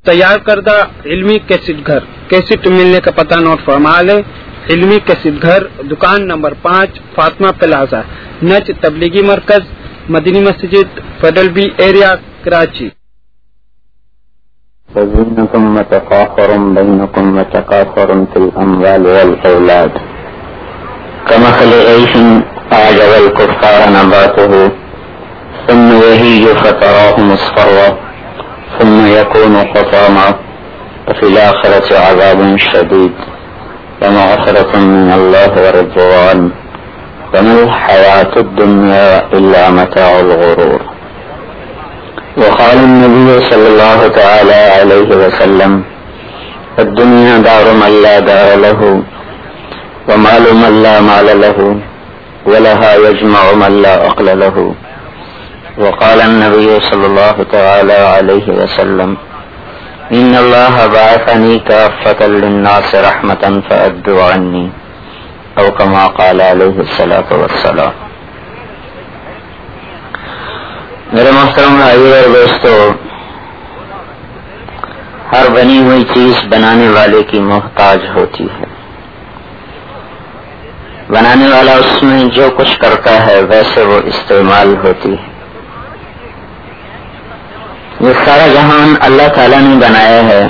تیار کردہ علمی کیسٹ گھر، کیسٹ ملنے کا پتہ نوٹ فرما لیں۔ علمی کیسٹ گھر، دکان نمبر 5، فاطمہ پلازا، نج تبلیغی مرکز، مدنی مسجد، فیڈرل بی ایریا، کراچی۔ وَزِنَّكُمْ وَتَفَاخُرٌ بَيْنَكُمْ وَتَكَاثُرٌ فِي الْأَمْوَالِ وَالْأَوْلَادِ كَمَثَلِ غَيْثٍ أَعْجَبَ الْكُفَّارَ نَبَاتُهُ ثُمَّ يَهِيجُ فَتَرَاهُ مُصْفَرًّا ثُمَّ يَكُونُ حُطَامًا وَفِي الْآخِرَةِ عَذَابٌ شَدِيدٌ وَمَغْفِرَةٌ مِّنَ اللَّهِ وَرِضْوَانٌ وَمَا الْحَيَاةُ الدُّنْيَا إِلَّا مَتَاعُ الْغُرُورِ۔ وقال النبي صلى الله تعالى عليه وسلم: الدنيا دار من لا دار له ومال من لا مال له ولها يجمع من لا عقل له. وقال النبي صلى الله تعالى عليه وسلم: إن الله بعثني كافة للناس رحمة فأدوا عني، أو كما قال عليه الصلاة والسلام۔ میرے محترم بھائیو اور دوستو، ہر بنی ہوئی چیز بنانے والے کی محتاج ہوتی ہے۔ بنانے والا اس میں جو کچھ کرتا ہے ویسے وہ استعمال ہوتی ہے۔ یہ سارا جہان اللہ تعالیٰ نے بنایا ہے،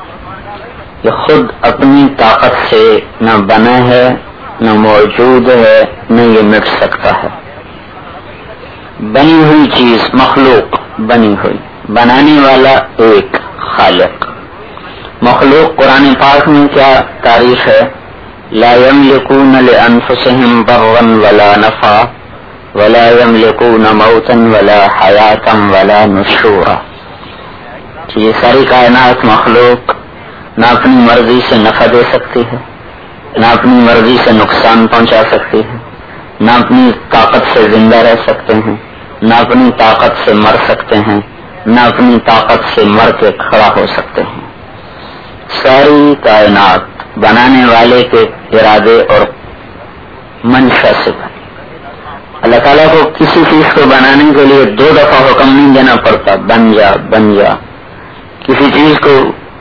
یہ خود اپنی طاقت سے نہ بنا ہے، نہ موجود ہے، نہ یہ مٹ سکتا ہے۔ بنی ہوئی چیز، مخلوق بنی ہوئی، بنانے والا ایک خالق۔ مخلوق قرآن پاک میں کیا تعریف ہے؟ لا یملکون لانفسہم ضرا ولا نفعا ولا یملکون موتا ولا حیاتا ولا نشورا۔ یہ ساری کائنات مخلوق نہ اپنی مرضی سے نفع دے سکتی ہے، نہ اپنی مرضی سے نقصان پہنچا سکتی ہے، نہ اپنی طاقت سے زندہ رہ سکتے ہیں، نہ اپنی طاقت سے مر سکتے ہیں، نہ اپنی طاقت سے مر کے کھڑا ہو سکتے ہیں۔ ساری کائنات بنانے والے کے ارادے اور منشا سے بنی۔ اللہ تعالیٰ کو کسی چیز کو بنانے کے لیے 2 دفعہ حکم نہیں دینا پڑتا، بن جا بن جا۔ کسی چیز کو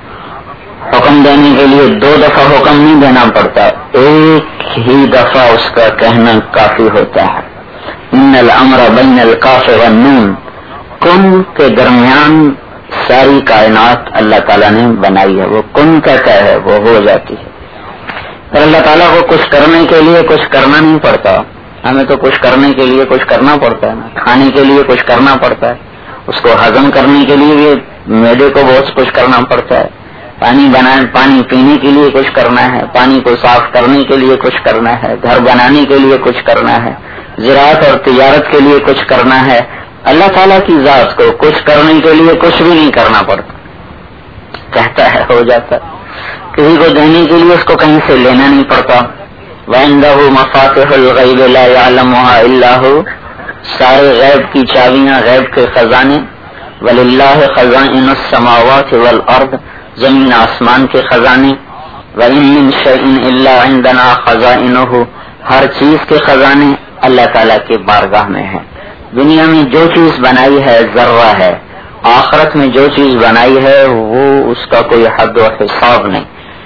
حکم دینے کے لیے 2 دفعہ حکم نہیں دینا پڑتا، ایک ہی دفعہ اس کا کہنا کافی ہوتا ہے۔ ان الامر بین الکاف والنون، کن کے درمیان ساری کائنات اللہ تعالیٰ نے بنائی ہے۔ وہ کن کہتا ہے وہ ہو جاتی ہے۔ اور اللہ تعالیٰ کو کچھ کرنے کے لیے کچھ کرنا نہیں پڑتا، ہمیں تو کچھ کرنے کے لیے کچھ کرنا پڑتا ہے نا۔ کھانے کے لیے کچھ کرنا پڑتا ہے، اس کو ہضم کرنے کے لیے بھی معدے کو بہت کچھ کرنا پڑتا ہے۔ پانی پینے کے لیے کچھ کرنا ہے، پانی کو صاف کرنے کے لیے کچھ کرنا ہے، گھر بنانے کے لیے کچھ کرنا ہے، زراعت اور تجارت کے لیے کچھ کرنا ہے۔ اللہ تعالیٰ کی ذات کو کچھ کرنے کے لیے کچھ بھی نہیں کرنا پڑتا، کہتا ہے ہو جاتا ہے۔ کسی کو دینے کے لیے اس کو کہیں سے لینا نہیں پڑتا۔ وَعِندَهُ مَفَاتِحُ الْغَيْبِ لَا يَعْلَمُهَا إِلَّا هُ، سارے غیب کی چابیاں، غیب کے خزانے۔ وَلِلَّهِ خَزَائِنُ السَّمَاوَاتِ وَالْأَرْضِ، زمین آسمان کے خزانے۔ وَإِن مِّن شَيْءٍ إِلَّا عِندَنَا خَزَائِنُهُ، ہر چیز کے خزانے اللہ تعالیٰ کے بارگاہ میں ہیں۔ دنیا میں جو چیز بنائی ہے ذرہ ہے، آخرت میں جو چیز بنائی ہے وہ اس کا کوئی حد و حساب نہیں۔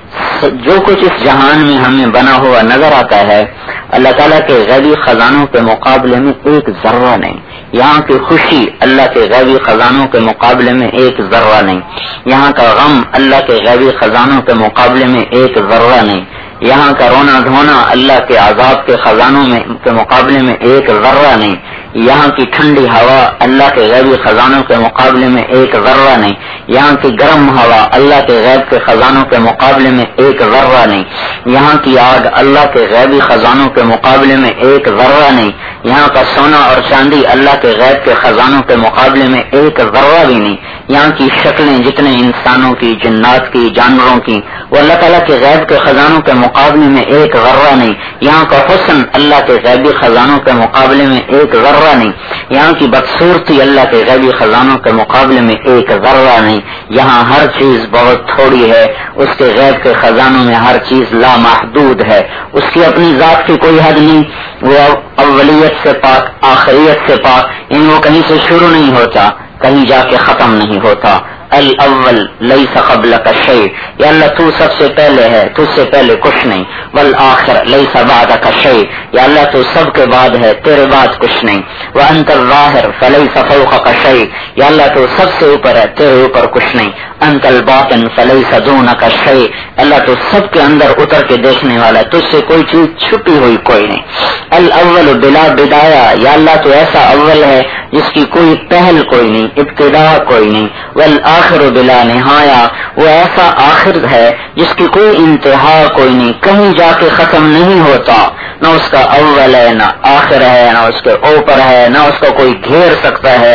جو کچھ اس جہان میں ہمیں بنا ہوا نظر آتا ہے، اللہ تعالیٰ کے غیبی خزانوں کے مقابلے میں ایک ذرہ نہیں۔ یہاں کی خوشی اللہ کے غیبی خزانوں کے مقابلے میں ایک ذرہ نہیں، یہاں کا غم اللہ کے غیبی خزانوں کے مقابلے میں ایک ذرہ نہیں، یہاں کا رونا دھونا اللہ کے عذاب کے خزانوں میں کے مقابلے میں ایک ذرہ نہیں، یہاں کی ٹھنڈی ہوا اللہ کے غیبی خزانوں کے مقابلے میں ایک ذرہ نہیں، یہاں کی گرم ہوا اللہ کے غیب کے خزانوں کے مقابلے میں ایک ذرہ نہیں، یہاں کی آگ اللہ کے غیبی خزانوں کے مقابلے میں ایک ذرہ نہیں، یہاں کا سونا اور چاندی اللہ کے غیب کے خزانوں کے مقابلے میں ایک ذرہ بھی نہیں، یہاں کی شکلیں جتنے انسانوں کی، جنات کی، جانوروں کی، وہ اللہ تعالیٰ کے غیب کے خزانوں کے مقابلے میں ایک ذرہ نہیں، یہاں کا حسن اللہ کے غیبی خزانوں کے مقابلے میں ایک ذرہ نہیں، یہاں کی بدصورتی اللہ کے غیبی خزانوں کے مقابلے میں ایک ذرہ نہیں، یہاں ہر چیز بہت تھوڑی ہے، اس کے غیب کے خزانوں میں ہر چیز لامحدود ہے، اس کی اپنی ذات کی کوئی حد نہیں، وہ اولیت سے پاک، آخریت سے پاک، وہ کہیں سے شروع نہیں ہوتا، کہیں جا کے ختم نہیں ہوتا، الاول لیس قبلک شیء، یا اللہ تو سب سے پہلے ہے، تجھ سے پہلے کچھ نہیں. والآخر لیس بعدک شیء، یا اللہ تو سب کے بعد ہے، تیرے بعد کچھ نہیں. وانت الظاہر فلیس فوقک شیء، یا اللہ تو سب سے اوپر ہے، تیرے اوپر کچھ نہیں. انت الباطن فلیس دونک شیء، اللہ تو سب کے اندر اتر کے دیکھنے والا ہے، تجھ سے کوئی چیز چھپی ہوئی کوئی نہیں. الاول بلا بدایا، یا اللہ تو ایسا اول ہے جس کی کوئی پہل کوئی نہیں، ابتدا کوئی نہیں. والآخر بلا نہایا، وہ ایسا آخر ہے جس کی کوئی انتہا کوئی نہیں، کہیں جا کے ختم نہیں ہوتا. نہ اس کا اول ہے، نہ آخر ہے، نہ اس کے اوپر ہے، نہ اس کو کوئی گھیر سکتا ہے.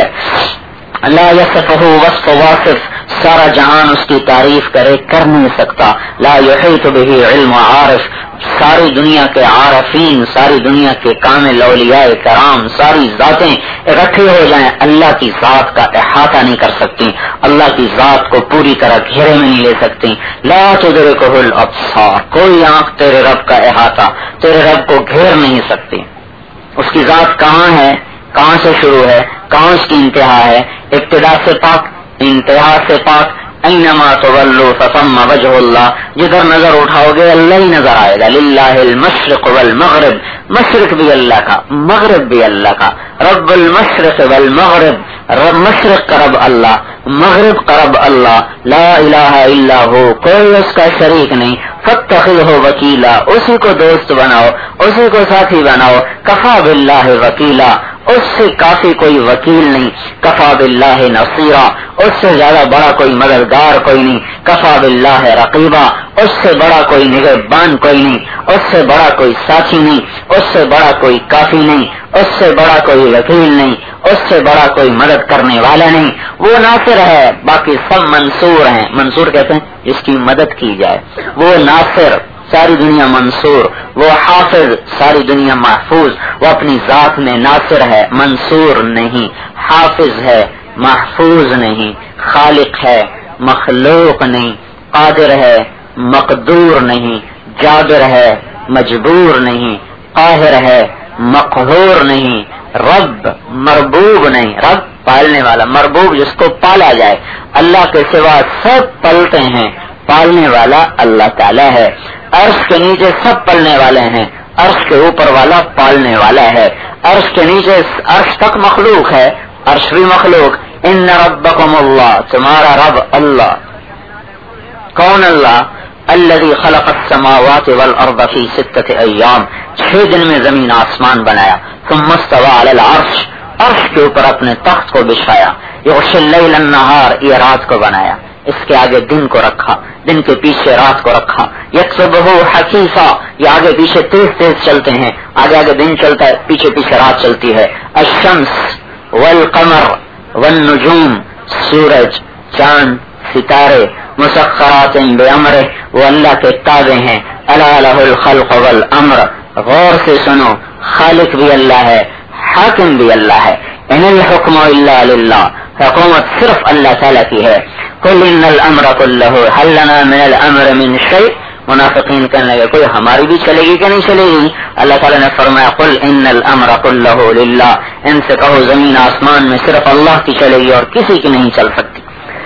لا یصفہ وصف واصف، سارا جہان اس کی تعریف کرے کر نہیں سکتا. لا یحیط بہ علم عارف، ساری دنیا کے عارفین، ساری دنیا کے کامل اولیاء کرام، ساری ذاتیں اکٹھی ہو جائیں، اللہ کی ذات کا احاطہ نہیں کر سکتی، اللہ کی ذات کو پوری طرح گھیرے میں نہیں لے سکتی. لا تدرکہ الابصار، کوئی آنکھ تیرے رب کا احاطہ، تیرے رب کو گھیر نہیں سکتی. اس کی ذات کہاں ہے، کہاں سے شروع ہے، کہاں اس کی انتہا ہے، ابتدا سے پاک، انتہا سے پاک. اینما تولوا فثم وجہ اللہ، جدھر نظر اٹھاؤ گے اللہ ہی نظر آئے گا. للہ المشرق والمغرب، مشرق بھی اللہ کا، مغرب بھی اللہ کا. رب المشرق والمغرب، رب مشرق کا رب اللہ، مغرب کا رب اللہ. لا الہ الا ہو، کوئی اس کا شریک نہیں. فاتخذہ وکیلا، اسی کو دوست بناؤ، اسی کو ساتھی بناؤ. کفا باللہ وکیلا، اس سے کافی کوئی وکیل نہیں. کفا باللہ نصیرا، اس سے زیادہ بڑا کوئی مددگار کوئی نہیں. کفا باللہ رقیبا، اس سے بڑا کوئی نگہبان کوئی نہیں. اس سے بڑا کوئی ساتھی نہیں، اس سے بڑا کوئی کافی نہیں، اس سے بڑا کوئی وکیل نہیں، اس سے بڑا کوئی مدد کرنے والا نہیں. وہ ناصر ہے، باقی سب منصور ہیں. منصور کہتے ہیں جس کی مدد کی جائے. وہ ناصر، ساری دنیا منصور. وہ حافظ، ساری دنیا محفوظ. وہ اپنی ذات میں ناصر ہے، منصور نہیں. حافظ ہے، محفوظ نہیں. خالق ہے، مخلوق نہیں. قادر ہے، مقدور نہیں. جابر ہے، مجبور نہیں. قاہر ہے، مقہور نہیں. رب، مربوب نہیں. رب پالنے والا، مربوب جس کو پالا جائے. اللہ کے سوا سب پلتے ہیں، پالنے والا اللہ تعالی ہے. عرش کے نیچے سب پلنے والے ہیں، عرش کے اوپر والا پالنے والا ہے. عرش کے نیچے عرش تک مخلوق ہے، عرش بھی مخلوق. ان ربکم اللہ، تمہارا رب اللہ. کون اللہ؟ الذی خلق السماوات والارض فی 6 ایام، 6 دن میں زمین آسمان بنایا. ثم استوى علی العرش، عرش کے اوپر اپنے تخت کو بچھایا. یغشی اللیل النہار، یہ رات کو بنایا. اس کے آگے دن کو رکھا، دن کے پیچھے رات کو رکھا. یکسبہ حثیثا، یہ آگے پیچھے تیز تیز چلتے ہیں، آگے آگے دن چلتا ہے، پیچھے پیچھے رات چلتی ہے. الشمس والقمر والنجوم، سورج، چاند، ستارے، مسخرات بامرہ، وہ اللہ کے تابع ہیں. الا لہ الخلق والامر، غور سے سنو، خالق بھی اللہ ہے، حاکم بھی اللہ ہے. ان الحکم الا للہ، حکومت صرف اللہ تعالیٰ کی ہے. قل ان الامر کلہ هل لنا من الامر من شیء، منافقین کہنے لگے کوئی ہماری بھی چلے گی کہ نہیں چلے گی؟ اللہ تعالیٰ نے فرمایا قل ان الامر کلہ للہ، ان سے کہو زمین آسمان میں صرف اللہ کی چلے گی اور کسی کی نہیں چل سکتی.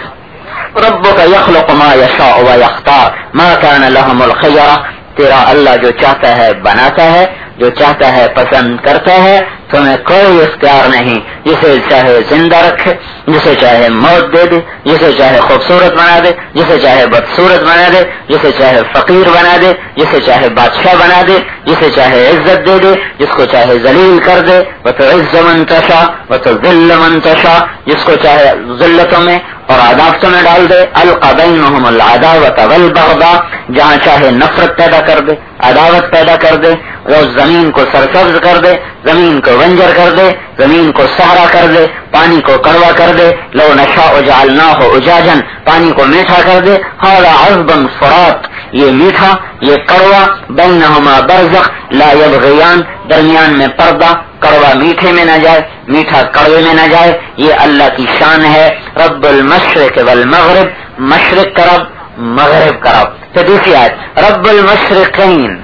ربک یخلق ما یشاء ویختار ما کان لهم الخیرہ، تیرا اللہ جو چاہتا ہے بناتا ہے، جو چاہتا ہے پسند کرتا ہے. تمہیں کوئی اختیار نہیں، جسے چاہے زندہ رکھے، جسے چاہے موت دے دے، جسے چاہے خوبصورت بنا دے، جسے چاہے بدصورت بنا دے، جسے چاہے فقیر بنا دے، جسے چاہے بادشاہ بنا دے، جسے چاہے عزت دے دے، جس کو چاہے ذلیل کر دے. وتعز من تشاء وتذل من تشاء، جس کو چاہے ذلتوں میں اور عداوتوں میں ڈال دے. القى بینہم العداوۃ والبغضاء، جہاں چاہے نفرت پیدا کر دے، عداوت پیدا کر دے. اور زمین کو سرسبز کر دے، زمین کو بنجر کر دے، زمین کو صحرا کر دے، پانی کو کڑوا کر دے. لو نشاء جعلناہ اجاجا، پانی کو میٹھا کر دے. ھذا عذب فرات، یہ میٹھا یہ کڑوا. بینہما برزخ لا یبغیان، درمیان میں پردہ، کڑوا میٹھے میں نہ جائے، میٹھا کڑوے میں نہ جائے. یہ اللہ کی شان ہے. رب المشرق والمغرب، مشرق کا رب، مغرب کا رب. تو دوسری آیت رب المشرقین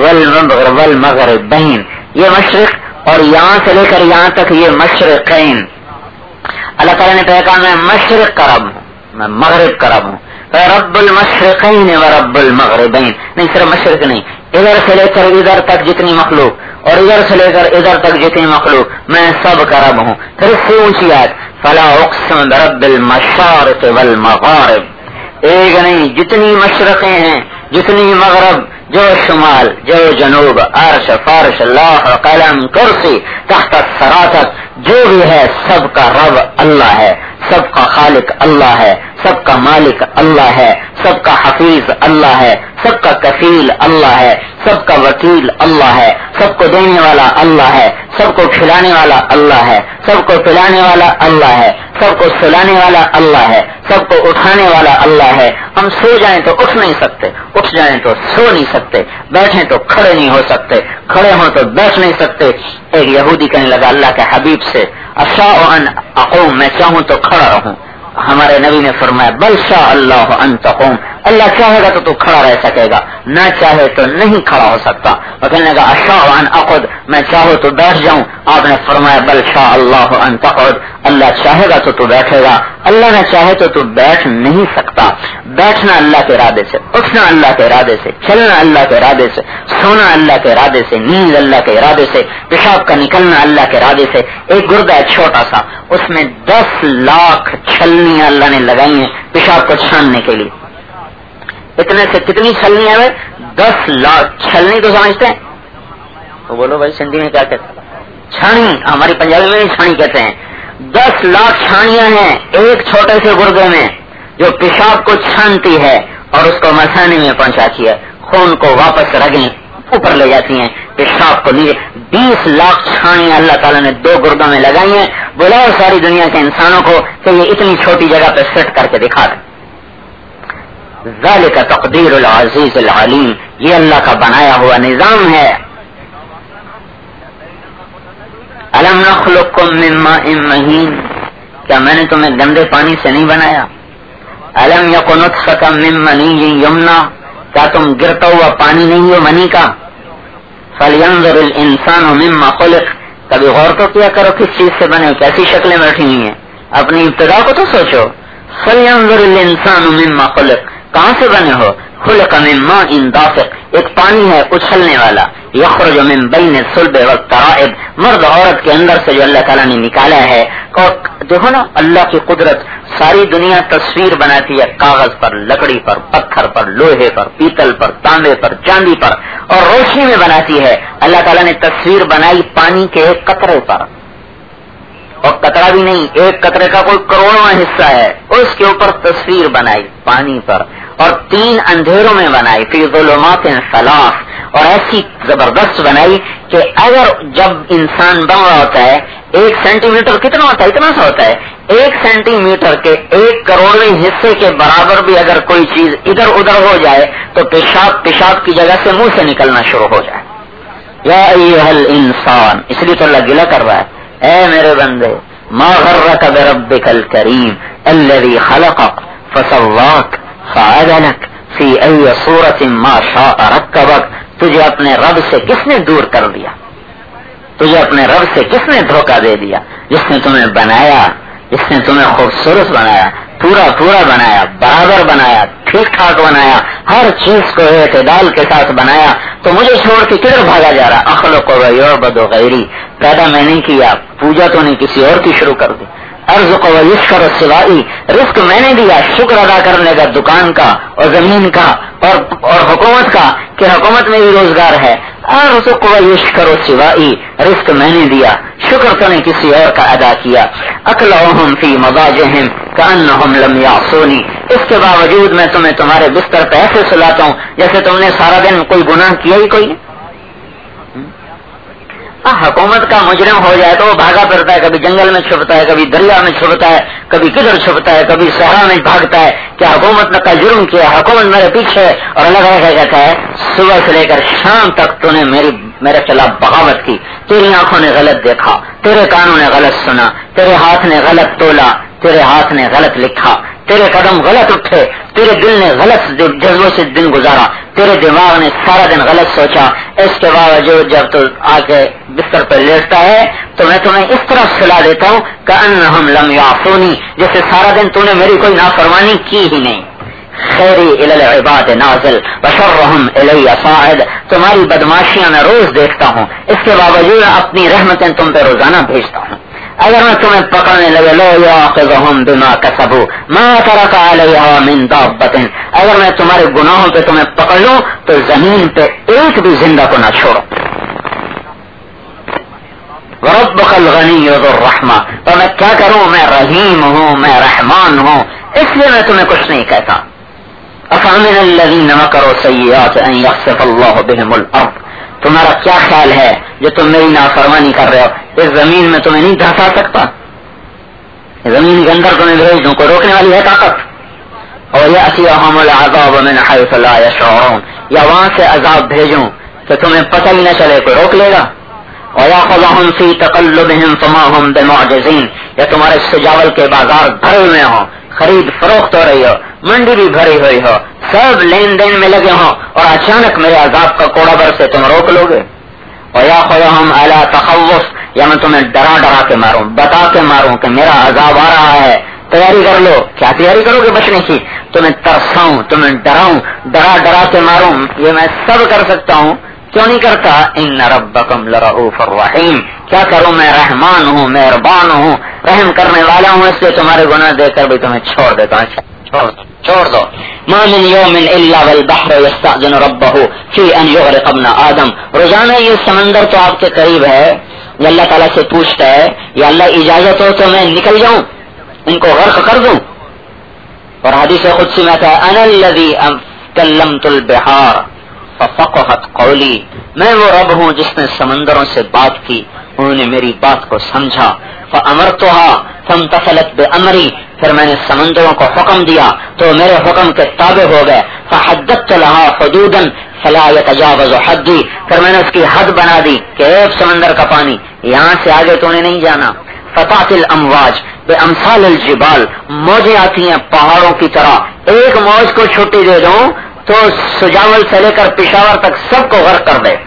والمغربین، یہ مشرق اور یہاں سے لے کر یہاں تک یہ مشرقین. اللہ تعالیٰ نے پیغام میں مشرق کا رب، میں مغرب کا رب ہوں. رب المشرقین و رب المغربین، نہیں صرف مشرق نہیں، ادھر سے لے کر ادھر تک جتنی مخلوق اور ادھر سے لے کر ادھر تک جتنی مخلوق میں سب کا رب ہوں. پھر اس سے اونچی آیت فلا اقسم برب المشارق والمغارب، ایک نہیں جتنی مشرقیں ہیں جتنی مغرب، جو شمال جو جنوب، عرش فارش لوح قلم کرسی تحت الثری تک جو بھی ہے سب کا رب اللہ ہے، سب کا خالق اللہ ہے، سب کا مالک اللہ ہے، سب کا حفیظ اللہ ہے، سب کا کفیل اللہ ہے، سب کا وکیل اللہ ہے، سب کو دینے والا اللہ ہے، سب کو کھلانے والا اللہ ہے، سب کو پلانے والا اللہ ہے، سب کو سلانے والا اللہ ہے، سب کو اٹھانے والا اللہ ہے. ہم سو جائیں تو اٹھ نہیں سکتے، اٹھ جائیں تو سو نہیں سکتے، بیٹھیں تو کھڑے نہیں ہو سکتے، کھڑے ہوں تو بیٹھ نہیں سکتے. ایک یہودی کہنے لگا اللہ کے حبیب سے اشاء ان اقوم، میں چاہوں تو کھڑا رہوں. ہمارے نبی نے فرمایا بل شاء اللہ ان تقوم، اللہ چاہے گا تو کھڑا رہ سکے گا، نہ چاہے تو نہیں کھڑا ہو سکتا. وہ کہنے لگا اشاء ان اقعد، میں چاہوں تو بیٹھ جاؤں. آپ نے فرمایا بل شاء اللہ ان تقعد، اللہ چاہے گا تو بیٹھے گا، اللہ نہ چاہے تو بیٹھ نہیں سکتا. بیٹھنا اللہ کے ارادے سے، اٹھنا اللہ کے ارادے سے، چلنا اللہ کے ارادے سے، سونا اللہ کے ارادے سے، نیند اللہ کے ارادے سے، پیشاب کا نکلنا اللہ کے ارادے سے. ایک گردہ ہے چھوٹا سا، اس میں 10 لاکھ چھلنیاں اللہ نے لگائی ہیں پیشاب کو چھاننے کے لیے. اتنے سے کتنی چھلنیاں ہیں؟ 10 لاکھ. چھلنی تو سمجھتے ہیں؟ تو بولو بھائی سندھی میں کیا کہتے ہیں؟ چھانی، ہماری پنجابی میں چھانی کہتے ہیں. 10 لاکھ چھانیاں ہیں ایک چھوٹے سے گردے میں جو پیشاب کو چھانتی ہے اور اس کو مثانے میں پہنچاتی ہے، خون کو واپس رگیں اوپر لے جاتی ہیں، پیشاب کو نیچے. 20 لاکھ چھانیاں اللہ تعالیٰ نے 2 گردوں میں لگائی ہیں. بلاؤ ساری دنیا کے انسانوں کو کہ یہ اتنی چھوٹی جگہ پہ فٹ کر کے دکھا دیں. ذالک تقدیر العزیز العلیم، یہ اللہ کا بنایا ہوا نظام ہے. الم نخلقکم من ماء مہین، کیا میں نے تمہیں گندے پانی سے نہیں بنایا؟ الم یکن نطفۃ من منی یمنی، کیا تم گرتا ہوا پانی نہیں ہو منی کا؟ فلینظر الانسان مما خلق، کبھی غور تو کیا کرو کس چیز سے بنے، کیسی شکلیں بیٹھی ہوئی ہیں، اپنی ابتدا کو تو سوچو. فلینظر الانسان مما خلق، کہاں سے بنے ہو؟ خلق من ماء دافق، ایک پانی ہے اچھلنے والا، یخرج من بین الصلب والترائب، مرد عورت کے اندر سے جو اللہ تعالیٰ نے نکالا ہے. اور دیکھو نا اللہ کی قدرت، ساری دنیا تصویر بناتی ہے کاغذ پر، لکڑی پر، پتھر پر، لوہے پر، پیتل پر، تانبے پر، چاندی پر، اور روشنی میں بناتی ہے. اللہ تعالیٰ نے تصویر بنائی پانی کے ایک قطرے پر، اور قطرہ بھی نہیں، ایک قطرے کا کوئی کروڑواں حصہ ہے، اس کے اوپر تصویر بنائی پانی پر، اور 3 اندھیروں میں بنائی فی ظلمات ثلاث، اور ایسی زبردست بنائی کہ اگر جب انسان بن رہا ہوتا ہے 1 سینٹی میٹر کتنا ہوتا ہے؟ اتنا سا ہوتا ہے. 1 سینٹی میٹر کے 1 کروڑویں حصے کے برابر بھی اگر کوئی چیز ادھر ادھر ہو جائے تو پیشاب کی جگہ سے منہ سے نکلنا شروع ہو جائے. یا ایھا الانسان، اس لیے تو اللہ گلہ کر رہا ہے، اے میرے بندے، ما غرک بربک الکریم الذی خلقک فسواک فعدلک فی ای صورت ما شاء رکبک. تجھے اپنے رب سے کس نے دور کر دیا؟ تجھے اپنے رب سے کس نے دھوکہ دے دیا؟ جس نے تمہیں بنایا، جس نے تمہیں خوبصورت بنایا، پورا بنایا، برابر بنایا، ٹھیک ٹھاک بنایا، ہر چیز کو اعتدال کے ساتھ بنایا، تو مجھے چھوڑ کے کدھر بھاگا جا رہا؟ اخلق و یعبد غیری، پیدا میں نہیں کیا، پوجا تو نہیں کسی اور کی شروع کر دی. ارزق و یشکر سوائی، رزق میں نے دیا، شکر ادا کرنے کا دکان کا اور زمین کا اور حکومت کا کہ حکومت میں بھی روزگار ہے. ارزق و یشکر سوائی، رزق میں نے دیا، شکر تو نے کسی اور کا ادا کیا. اکلؤہم فی مضاجہم کأنہم لم یعصونی، اس کے باوجود میں تمہیں تمہارے بستر پہ ایسے سلاتا ہوں جیسے تم نے سارا دن کوئی گناہ کیا ہی کوئی نہیں. حکومت کا مجرم ہو جائے تو وہ بھاگا پھرتا ہے، کبھی جنگل میں چھپتا ہے، کبھی دریا میں چھپتا ہے، کبھی کدھر چھپتا ہے، کبھی صحرا میں بھاگتا ہے کہ حکومت نے کا جرم کیا، حکومت میرے پیچھے. اور اللہ تعالیٰ کہتا ہے صبح سے لے کر شام تک تو نے میرے خلاف بغاوت کی، تیری آنکھوں نے غلط دیکھا، تیرے کانوں نے غلط سنا، تیرے ہاتھ نے غلط تولا، تیرے ہاتھ نے غلط لکھا، تیرے قدم غلط اٹھے، تیرے دل نے غلط جذبوں سے دن گزارا، تیرے دماغ نے سارا دن غلط سوچا، اس کے باوجود جب تو آ کے بستر پہ لیٹتا ہے تو میں تمہیں اس طرح سلا دیتا ہوں کأنہم لم یعصونی، جیسے سارا دن تو نے میری کوئی نافرمانی کی ہی نہیں. خیری الی العباد نازل وشرہم الی صاعد، تمہاری بدماشیاں میں روز دیکھتا ہوں، اس کے باوجود اپنی رحمتیں تم پہ روزانہ بھیجتا ہوں. اگر میں تمہیں پکڑنے لگے لو یاخذہم بما کسبوا ما ترک علیہا من دابۃ، اگر میں تمہارے گناہوں پہ تمہیں پکڑ لوں تو زمین پہ ایک بھی زندہ کو نہ چھوڑو. وربک الغنی ذو الرحمہ، تو میں کیا کروں، میں رحیم ہوں، میں رحمان ہوں، اس لیے میں تمہیں کچھ نہیں کہتا. افامن الذین مکروا السیئات ان یخسف اللہ بہم الارض، تمہارا کیا خیال ہے جو تم میری نافرمانی کر رہے ہو، اس زمین میں تمہیں نہیں دھسا سکتا، زمین کے اندر تمہیں بھیج دوں، کوئی روکنے والی ہے طاقت. اور یأتیہم العذاب من حیث لا یشعرون، یا وہاں سے عذاب بھیجوں کہ تمہیں پتہ ہی نہ چلے، کوئی روک لے گا. وَيَأْخُذَهُمْ فِي تَقَلُّبِهِمْ فَمَا هُمْ بِمُعْجِزِينَ، یا تمہارے سجاول کے بازار بھرے ہوئے ہوں، خرید فروخت ہو رہی ہو، منڈی بھی بھری ہوئی ہو، سب لین دین میں لگے ہوں، اور اچانک میرے عذاب کا کوڑا برسے تم روک لو گے. وَيَأْخُذَهُمْ عَلَى تَخَوُّفٍ، یا میں تمہیں ڈرا ڈرا کے ماروں، بتا کے ماروں کہ میرا عذاب آ رہا ہے، تیاری کر لو. کیا تیاری کرو گے بچنے کی؟ تمہیں ترساؤں، تمہیں ڈراؤں، ڈرا ڈرا کے ماروں، یہ میں سب کر سکتا ہوں. کیوں نہیں کرتا؟ ان ربکم لرؤوف الرحیم، کیا کروں، میں رحمان ہوں، مہربان ہوں، رحم کرنے والا ہوں، اس لیے تمہارے گناہ دے کر بھی تمہیں چھوڑ دیتا ہوں. چھوڑ دو. ما من یوم الا والبحر یستأذن ربہ فی ان یغرق ابن آدم، روزانہ یہ سمندر تو آپ کے قریب ہے، یہ اللہ تعالیٰ سے پوچھتا ہے یا اللہ اجازت ہو تو میں نکل جاؤں، ان کو غرق کر دوں. اور حدیث قدسی میں آتا ہے انا الذی کلمت البحار ففقهت قولی، میں وہ رب ہوں جس نے سمندروں سے بات کی، انہوں نے میری بات کو سمجھا. فامرتها فامتثلت بامری، پھر میں نے سمندروں کو حکم دیا تو میرے حکم کے تابع ہو گئے. فحددت لها حدودا فلا يتجاوز حدی، پھر میں نے اس کی حد بنا دی کہ ایک سمندر کا پانی یہاں سے آگے تو نے نہیں جانا. فتات الامواج بامثال الجبال، موجیں آتی ہیں پہاڑوں کی طرح، ایک موج کو چھٹی دے دوں تو سجاول سے لے کر پشاور تک سب کو غرق کر دے.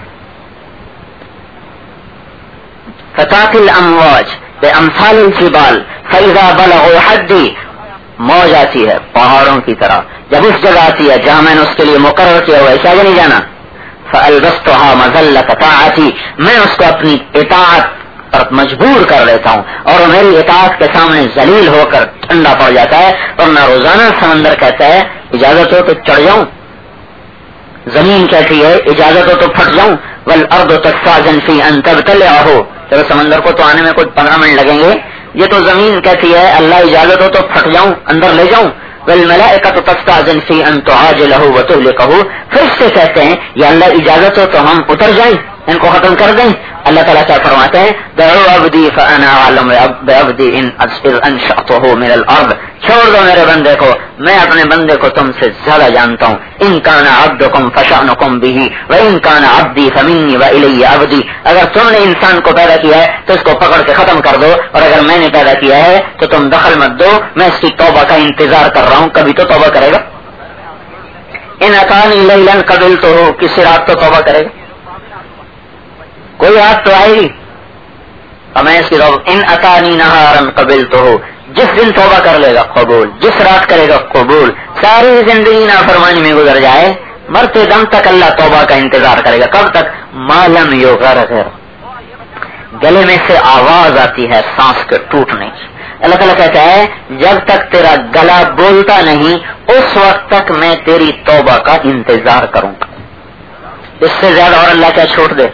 فتات الامواج بامثال الجبال فاذا بلغوا حدی، موج آتی ہے پہاڑوں کی طرح، جب اس جگہ آتی ہے جہاں میں نے اس کے لیے مقرر کیا ہوا ایسے آگے نہیں جانا. فالبستها مذلة طاعتی، میں اس کو اپنی اطاعت پر مجبور کر دیتا ہوں اور میری اطاعت کے سامنے ذلیل ہو کر ٹھنڈا پڑ جاتا ہے. اور نہ روزانہ سمندر کہتا ہے اجازت ہو تو چڑھ جاؤں، زمین کہتی ہے اجازت ہو تو پھٹ جاؤں. والارض تستاذن فی ان تبتلعہ، چلو سمندر کو تو آنے میں کچھ 15 منٹ لگیں گے، یہ تو زمین کہتی ہے اللہ اجازت ہو تو پھٹ جاؤں، اندر لے جاؤں. والملائکۃ تستاذن فی ان تعاجلہ وتہلکہ، فرشتے کہتے ہیں یا اللہ اجازت ہو تو ہم اتر جائیں، ان کو ختم کر دیں. اللہ تعالیٰ کیا فرماتے ہیں دعوا عبدی فانا اعلم بعبدی ان انشأتہ من الارض، چھوڑ دو میرے بندے کو، میں اپنے بندے کو تم سے زیادہ جانتا ہوں. ان کان عبدکم فشأنکم بہ وان کان عبدی فمنی والی عبدی، اگر تم نے انسان کو پیدا کیا ہے تو اس کو پکڑ کے ختم کر دو، اور اگر میں نے پیدا کیا ہے تو تم دخل مت دو، میں اس کی توبہ کا انتظار کر رہا ہوں، کبھی تو توبہ کرے گا. ان اتانی لیلا قبلتہ، کسی رات تو توبہ کرے گا، کوئی رات تو آئے گی. اور میں اس کی ان اتانی نہارا قبلتہ، جس دن توبہ کر لے گا قبول، جس رات کرے گا قبول. ساری زندگی نافرمانی میں گزر جائے، مرتے دم تک اللہ توبہ کا انتظار کرے گا. کب تک؟ ما لم یغرغر، گلے میں سے آواز آتی ہے سانس کے ٹوٹنے کی. اللہ تعالیٰ کہتا ہے جب تک تیرا گلا بولتا نہیں اس وقت تک میں تیری توبہ کا انتظار کروں گا. اس سے زیادہ اور اللہ کیا چھوٹ دے؟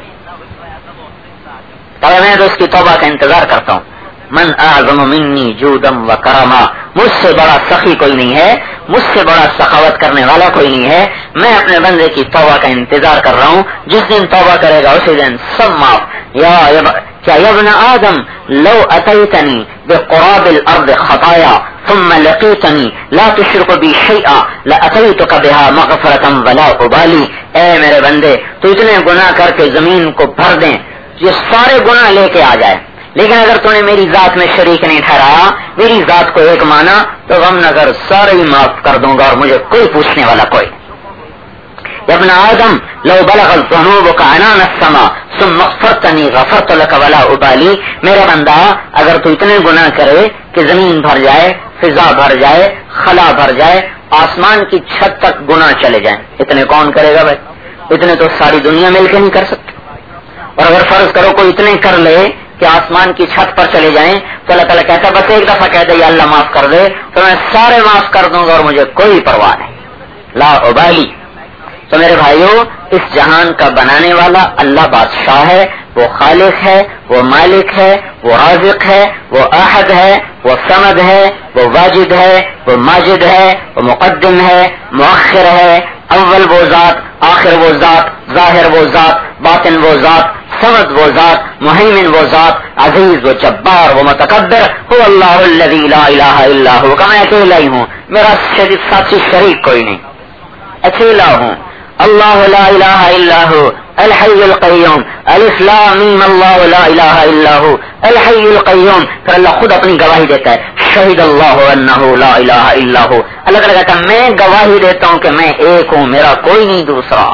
میں تو اس کی توبہ کا انتظار کرتا ہوں. من اعظم منی جودا و کرما، مجھ سے بڑا سخی کوئی نہیں ہے، مجھ سے بڑا سخاوت کرنے والا کوئی نہیں ہے. میں اپنے بندے کی توبہ کا انتظار کر رہا ہوں، جس دن توبہ کرے گا اسی دن سب معاف. کیا ابن آدم لو اتیتنی بقراب الارض خطایا ثم لقیتنی لا تشرک بی شیئا لاتیتک بها مغفرة ولا ابالی، اے میرے بندے تو اتنے گناہ کر کے زمین کو بھر دیں، یہ سارے گناہ لے کے آ جائے، لیکن اگر تو نے میری ذات میں شریک نہیں ٹھہرایا، میری ذات کو ایک مانا، تو غم نظر سارے ہی معاف کر دوں گا اور مجھے کوئی پوچھنے والا کوئی. ابن آدم لو بلغت ذنوبک عنان السماء ثم اغفرتنی غفرت لک ولا ابالی، میرا بندہ اگر تو اتنے گناہ کرے کہ زمین بھر جائے، فضا بھر جائے، خلا بھر جائے، آسمان کی چھت تک گناہ چلے جائیں، اتنے کون کرے گا بھائی؟ اتنے تو ساری دنیا مل کے نہیں کر سکتے. اور اگر فرض کرو کوئی اتنے کر لے کہ آسمان کی چھت پر چلے جائیں تو اللہ تعالیٰ کہتا ہے بس ایک دفعہ کہہ دے یا اللہ معاف کر دے تو میں سارے معاف کر دوں گا اور مجھے کوئی پرواہ نہیں، لا ابالی. تو میرے بھائیوں، اس جہان کا بنانے والا اللہ بادشاہ ہے، وہ خالق ہے، وہ مالک ہے، وہ رازق ہے، وہ احد ہے، وہ صمد ہے، وہ واجد ہے، وہ ماجد ہے، وہ مقدم ہے، مؤخر ہے، اول وہ ذات، آخر وہ ذات، ظاہر وہ ذات، باطن وہ ذات، صمد وہ ذات، مہیمن وہ ذات، عزیز و جبار و متکبر، هو اللہ الذی لا الہ الا هو. کہ میں اکیلا ہی ہوں، میرا ساتھی شریک کوئی نہیں، اکیلا ہوں. اللہ لا الہ الا هو الحی القیوم، الف لام میم، اللہ لا الہ الا هو الحی القیوم. پھر اللہ خود اپنی گواہی دیتا ہے، شہید اللہ انہ لا الہ الا هو. اللہ تعالیٰ کہتا ہے میں گواہی دیتا ہوں کہ میں ایک ہوں، میرا کوئی نہیں دوسرا.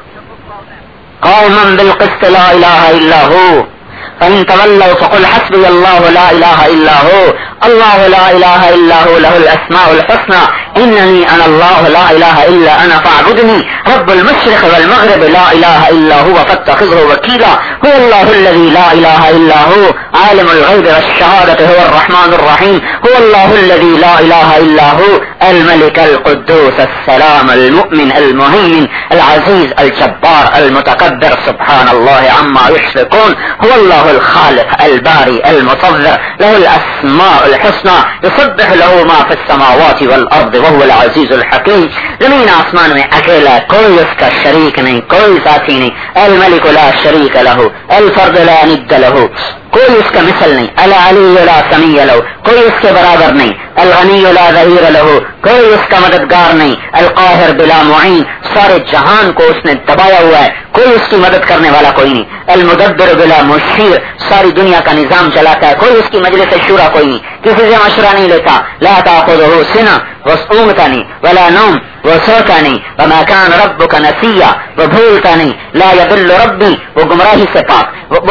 قائما بالقسط لا الہ الا هو فإن تولوا فقل حسبي الله لا إله إلا هو الله لا إله إلا هو له الأسماء الحسنى إنني أنا الله لا إله إلا أنا فاعبدني رب المشرق والمغرب لا إله إلا هو فاتخذه وكيلا هو الله الذي لا إله إلا هو عالم الغيب والشهادة هو الرحمن الرحيم هو الله الذي لا إله إلا هو الملك القدوس السلام المؤمن المهيمن العزيز الجبار المتكبر سبحان الله عما يشركون هو الله الخالق الباري المصور له الاسماء الحسنى يسبح له ما في السماوات والارض وهو العزيز الحكيم. زمین آسمان میں اکیلا، کوئی اس کا شریک نہیں، کوئی ساتھی نہیں. الملك لا شریک له الفرد لا ند له، کوئی اس کا مثل نہیں. العلی لا سمیع له، کوئی اس کے برابر نہیں. الغنی لا ظہیر له، کوئی اس کا مددگار نہیں. القاہر بلا معین، سارے جہان کو اس نے دبایا ہوا ہے، کوئی اس کی مدد کرنے والا کوئی نہیں. المدبر بلا مشیر، ساری دنیا کا نظام چلاتا ہے، کوئی اس کی مجلس شورا کوئی نہیں، کسی سے مشورہ نہیں لیتا. لا تاخذہ سنہ، وہ اونگتا نہیں، ولا نوم، وہ سوتا نہیں. وما كان ربک نسیا، وہ بھولتا نہیں. لا یضل ربی، وہ گمراہی سے پاک،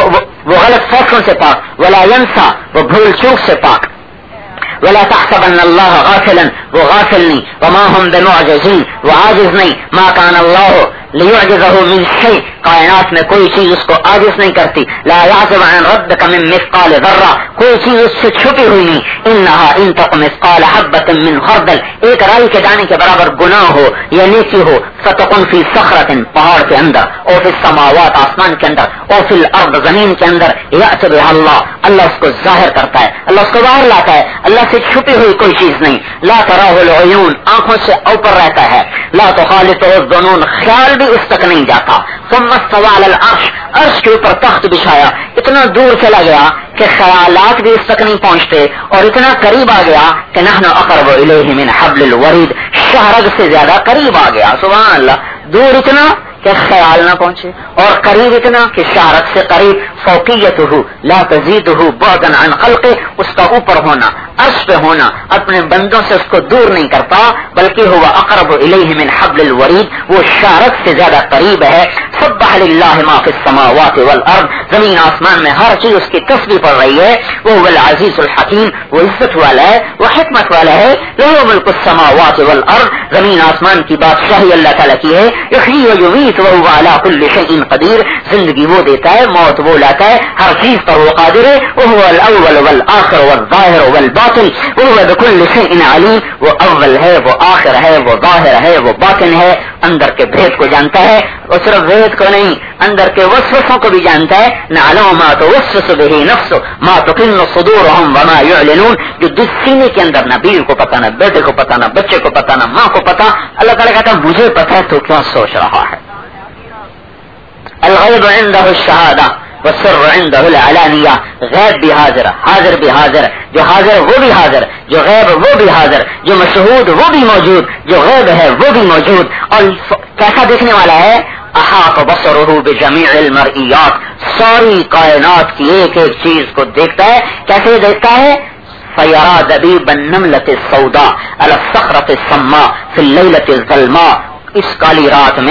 وہ غلط فیصلوں سے پاک. ولا ینسا، وہ بھول چوک سے پاک. ولا تحسبن اللہ غافلا، وہ غافل نہیں. وما هم بمعجزین، وہ عاجز نہیں. ما كان اللہ لیعجزہ من شیء، کائنات میں کوئی چیز اس کو عاجز نہیں کرتی. لا يعزب عن ربک من مثقال ذرہ، کوئی چیز اس سے چھپی ہوئی نہیں. انہا ان تق مثقال حبۃ من خردل، ایک رائی کے دانے کے برابر گناہ ہو یا نیکی ہو. فتکن فی صخرۃ، پہاڑ کے اندر. اور فی السماوات، آسمان کے اندر. اور فی الارض، زمین کے اندر. یأت بها اللہ، اللہ اس کو ظاہر کرتا ہے، اللہ اس کو باہر لاتا ہے. اللہ سے چھپی ہوئی کوئی چیز نہیں. لا تراہ العیون، آنکھوں سے اوپر رہتا ہے. لا تخالطہ الظنون، خیال بھی اس تک نہیں جاتا. ثم استوى على العرش، عرش کے اوپر تخت بچھایا، اتنا دور چلا گیا کہ خیالات بھی اس تک نہیں پہنچتے، اور اتنا قریب آ گیا کہ نحن اقرب الیہ من حبل الورید، شہرگ سے زیادہ قریب آ گیا. سبحان اللہ، دور اتنا کہ خیال نہ پہنچے، اور قریب اتنا کہ شہرگ سے قریب. فوقیتہ لا تزیدہ بعدا عن خلقہ، اس کا اوپر ہونا، عرش پہ ہونا اپنے بندوں سے اس کو دور نہیں کرتا، بلکہ ہوا اقرب الیہ من حبل الورید، وہ شارک سے زیادہ قریب ہے. سبح للہ ما فی السماوات والارض، زمین آسمان میں ہر چیز اس کی تسبیح پڑھ رہی ہے. وہ العزیز الحکیم، وہ عزت والا ہے، وہ حکمت والا ہے. لہ ملک السماوات والارض، زمین آسمان کی بادشاہی اللہ تعالیٰ کی ہے. یحیی و یمیت وہو علی کل شیء قدیر، زندگی وہ دیتا ہے، موت وہ لاتا ہے، ہر چیز پر وہ قادر ہے. وہو الاول والآخر والظاہر والباطن وہو بکل شیء علیم، وہ اول ہے، وہ آخر ہے، وہ ظاہر ہے، وہ باطن ہے. اندر کے بھید کو جانتا ہے، اور صرف بھید کو نہیں، اندر کے وسوسوں کو بھی جانتا ہے. نعلم ما توسوس به نفس ما تکن صدورهم وما يعلنون، جو دل سینے کے اندر نہ بیوی کو پتا، نہ بیٹے کو پتا، نہ بچے کو پتا، نہ ماں کو پتا. اللہ تعالیٰ کہتا ہے مجھے پتا ہے تو کیا سوچ رہا ہے. الغیب عنده الشہادہ والسر عنده العلانیہ، غیب بھی حاضر، حاضر بھی حاضر، جو حاضر وہ بھی حاضر، جو غیب وہ بھی حاضر، جو مشہود وہ بھی موجود، جو غیب ہے وہ بھی موجود. اور کیسا دیکھنے والا ہے؟ احاط بصرہ بجمیع المرئیات، ساری کائنات کی ایک ایک چیز کو دیکھتا ہے. کیسے دیکھتا ہے؟ فیرا دبیب النملۃ السوداء علی الصخرۃ السماء فی اللیلۃ الظلماء، اس کالی رات میں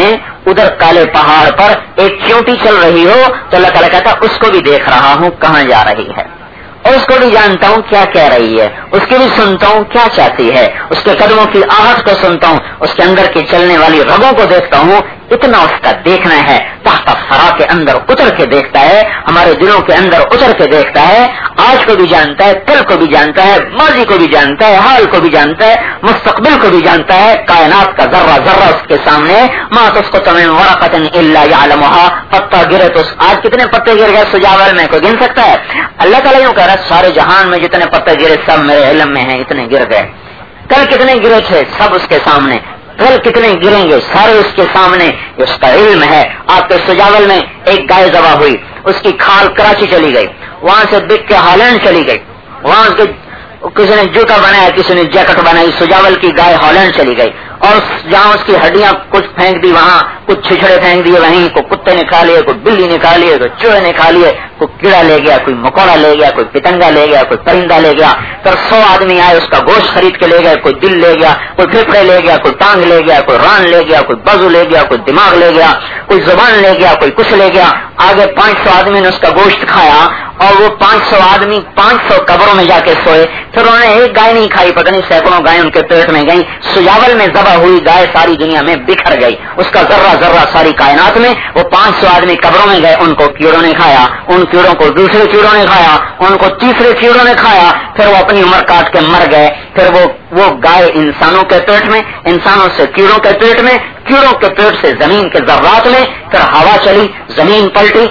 ادھر کالے پہاڑ پر ایک چیونٹی چل رہی ہو تو اللہ تعالیٰ کہتا اس کو بھی دیکھ رہا ہوں کہاں جا رہی ہے، اور اس کو بھی جانتا ہوں کیا کہہ رہی ہے، اس کی بھی سنتا ہوں کیا چاہتی ہے، اس کے قدموں کی آہٹ کو سنتا ہوں، اس کے اندر کی چلنے والی رگوں کو دیکھتا ہوں. اتنا اس کا دیکھنا ہے، تحت ثرا کے اندر اتر کے دیکھتا ہے، ہمارے دلوں کے اندر اتر کے دیکھتا ہے. آج کو بھی جانتا ہے، کل کو بھی جانتا ہے، ماضی کو بھی جانتا ہے، حال کو بھی جانتا ہے، مستقبل کو بھی جانتا ہے. کائنات کا ذرہ ذرہ اس کے سامنے. ما تسقط من ورقة الا يعلمها. پتا گرے تو آج کتنے پتے گر گئے سجاول میں، کوئی گن سکتا ہے؟ اللہ تعالیٰ یوں کہہ رہا ہے سارے جہان میں جتنے پتے گرے سب میرے علم میں ہیں، اتنے گر گئے. کل کتنے گرے تھے سب اس کے سامنے، کل کتنے گریں گے سارے اس کے سامنے. اس کا علم ہے. آپ کے سجاول میں ایک گائے ذبح ہوئی، اس کی کھال کراچی چلی گئی، وہاں سے بک کے ہالینڈ چلی گئی، وہاں کے کسی نے جوتا بنایا، کسی نے جیکٹ بنائی، سجاول کی گائے ہالینڈ چلی گئی، اور جہاں اس کی ہڈیاں کچھ پھینک دی وہاں کچھ چھچڑے پھینک دیے، وہیں کو کتے نے کھا لیے، کوئی بلی نے کھا لیے، کوئی چوہے نے کھا لیے، کوئی کیڑا لے گیا، کوئی مکوڑا لے گیا، کوئی پتنگا لے گیا، کوئی پرندہ لے گیا. پھر 100 آدمی آئے اس کا گوشت خرید کے لے گئے، کوئی دل لے گیا، کوئی پھیپھڑے لے گیا، کوئی ٹانگ لے گیا، کوئی ران لے گیا، کوئی بازو لے گیا، کوئی دماغ لے گیا، کوئی زبان لے گیا، کوئی کچھ لے گیا. آگے 500 آدمی نے اس کا گوشت کھایا، اور وہ 500 آدمی 500 قبروں میں جا کے سوئے. پھر انہوں نے ایک گائے نہیں کھائی، پتہ نہیں سینکڑوں گائے ان کے پیٹ میں گئی. سجاول میں ذبح ہوئی گائے ساری دنیا میں بکھر گئی، اس کا ذرہ ذرہ ساری کائنات میں. وہ 500 آدمی قبروں میں گئے، ان کو کیڑوں نے کھایا، ان کیڑوں کو دوسرے کیڑوں نے کھایا، ان کو تیسرے کیڑوں نے کھایا. پھر وہ اپنی عمر کاٹ کے مر گئے. پھر وہ گائے انسانوں کے پیٹ میں، انسانوں سے کیڑوں کے پیٹ میں، کیڑوں کے پیٹ سے زمین کے ذرات میں. پھر ہوا چلی، زمین پلٹی،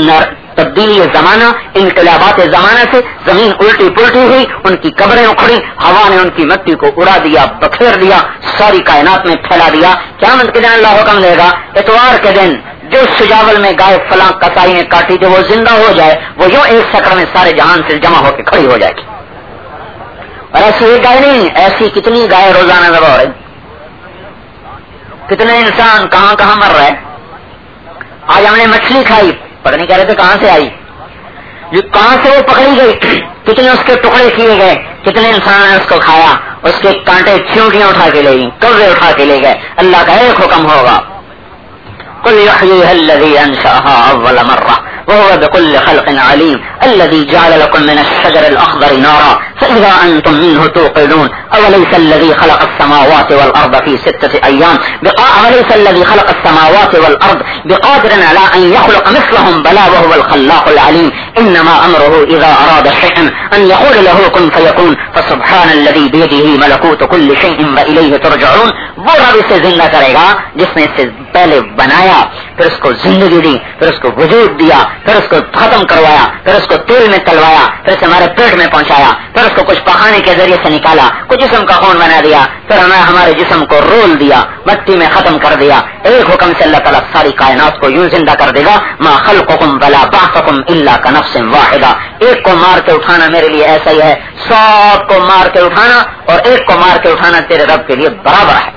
تبدیلی زمانہ، انقلابات زمانہ سے زمین الٹی پلٹی ہوئی، ان کی قبریں اکھڑی، ہوا نے ان کی مٹی کو اڑا دیا، بکھیر دیا، ساری کائنات میں پھیلا دیا. قیامت کے دن اللہ حکم دے گا اتوار کے دن جو سجاول میں گائے فلاں کسائی نے کاٹی جو وہ زندہ ہو جائے، وہ یوں ایک سکڑ میں سارے جہان سے جمع ہو کے کھڑی ہو جائے گی. اور ایسی ایک گائے نہیں، ایسی کتنی گائے روزانہ ذبح ہو رہی، کتنے انسان کہاں کہاں مر رہے. آج ہم نے مچھلی کھائی، پتہ نہیں کہہ رہے تھے کہاں سے آئی، جو کہاں سے وہ پکڑی گئی، کتنے اس کے ٹکڑے کیے گئے، کتنے انسان نے اس کو کھایا، اس کے کانٹے چیونٹیاں اٹھا کے لے گئی، کبے اٹھا کے لے گئے. اللہ کا ایک حکم ہوگا، قل يحييها الذي انشأها اول مرة وهو بكل خلق عليم الذي جعل لكم من الشجر الاخضر نارا فاذا انتم منه توقدون اوليس الذي خلق السماوات والارض في 6 ايام اوليس الذي خلق السماوات والارض بقادر على ان يخلق مثلهم بلى وهو الخلاق العليم انما امره اذا اراد شيئا ان يقول له كن فيكون فسبحان الذي بيده ملكوت كل شيء واليه ترجعون. وہ رب اسے زندہ کرے گا جس نے اسے پہلے بنایا، پھر اس کو زندگی دی، پھر اس کو وجود دیا، پھر اس کو ختم کروایا، پھر اس کو تیل میں تلوایا، پھر اسے ہمارے پیٹ میں پہنچایا، پھر اس کو کچھ پخانے کے ذریعے سے نکالا، کچھ جسم کا خون بنا دیا، پھر ہمیں ہمارے جسم کو رول دیا، مٹی میں ختم کر دیا. ایک حکم سے اللہ تعالیٰ ساری کائنات کو یوں زندہ کر دے گا. ما خلقکم ولا بعثکم الا کنفس واحدہ. ایک کو مار کے اٹھانا میرے لیے ایسا ہی ہے، 100 کو مار کے اٹھانا اور ایک کو مار کے اٹھانا تیرے رب کے لیے برابر ہے.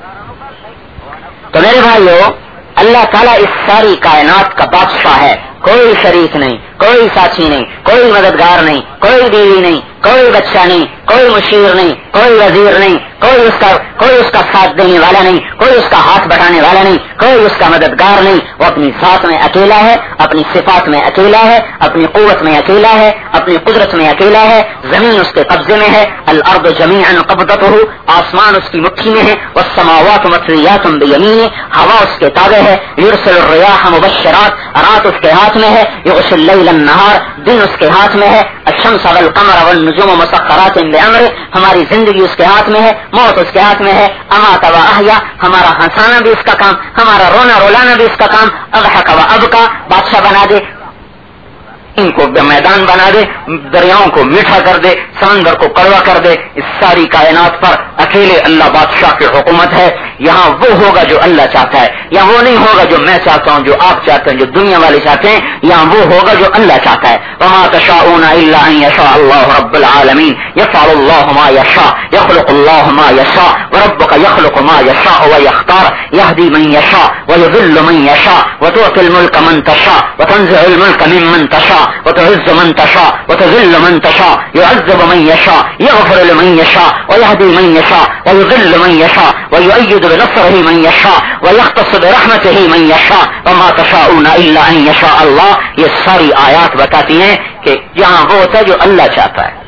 تو میرے بھائیو، اللہ تعالیٰ اس ساری کائنات کا بادشاہ ہے، کوئی شریک نہیں، کوئی ساتھی نہیں، کوئی مددگار نہیں، کوئی بیوی نہیں، کوئی بچہ نہیں، کوئی مشیر نہیں، کوئی وزیر نہیں، کوئی اس کا ساتھ دینے والا نہیں، کوئی اس کا ہاتھ بٹانے والا نہیں، کوئی اس کا مددگار نہیں. وہ اپنی ذات میں اکیلا ہے، اپنی صفات میں اکیلا ہے، اپنی قوت میں اکیلا ہے، اپنی قدرت میں اکیلا ہے. زمین اس کے قبضے میں ہے، الارض جمیعا قبضته، آسمان اس کی مٹھی میں ہے، والسماوات مطویات بیمینہ، ہوا اس کے تابع ہے. یرسل الرياح مبشرات، رات اس کے ہاتھ میں ہے. یغشی اللیل النہار، دن اس کے ہاتھ میں ہے. الشمس والقمر والنجوم مسخرات بامرہ، ہماری زندگی اس کے ہاتھ میں ہے، موت اس کے ہاتھ میں ہے. امات و احیا، ہمارا ہنسانا بھی اس کا کام، ہمارا رونا رولانا بھی اس کا کام. اضحک و ابکا، بادشاہ بنا دے، ان کو میدان بنا دے، دریاؤں کو میٹھا کر دے، سمندر کو کڑوا کر دے. اس ساری کائنات پر اکیلے اللہ بادشاہ کی حکومت ہے. یہاں وہ ہوگا جو اللہ چاہتا ہے، یہاں وہ نہیں ہوگا جو میں چاہتا ہوں، جو آپ چاہتے ہیں، جو دنیا والے چاہتے ہیں. یہاں وہ ہوگا جو اللہ چاہتا ہے. وما تشاءون الا ان يشاء الله رب العالمين يفعل الله ما يشاء يخلق الله ما يشاء وربك يخلق ما يشاء ويختار يهدي من يشاء ويضل من يشاء وتؤتي الملك من تشاء وتنزع الملك ممن تشاء وتعز من تشاء وتذل من تشاء يعذب من يشاء يغفر لمن يشاء ويهدي من يشاء ويضل من يشاء ويؤيد بنصره من يشاء ويختص برحمته من يشاء وما تشاءون الا ان يشاء الله. یہ ساری آیات بتاتی ہیں کہ یہاں وہ ہوتا ہے جو اللہ چاہتا ہے،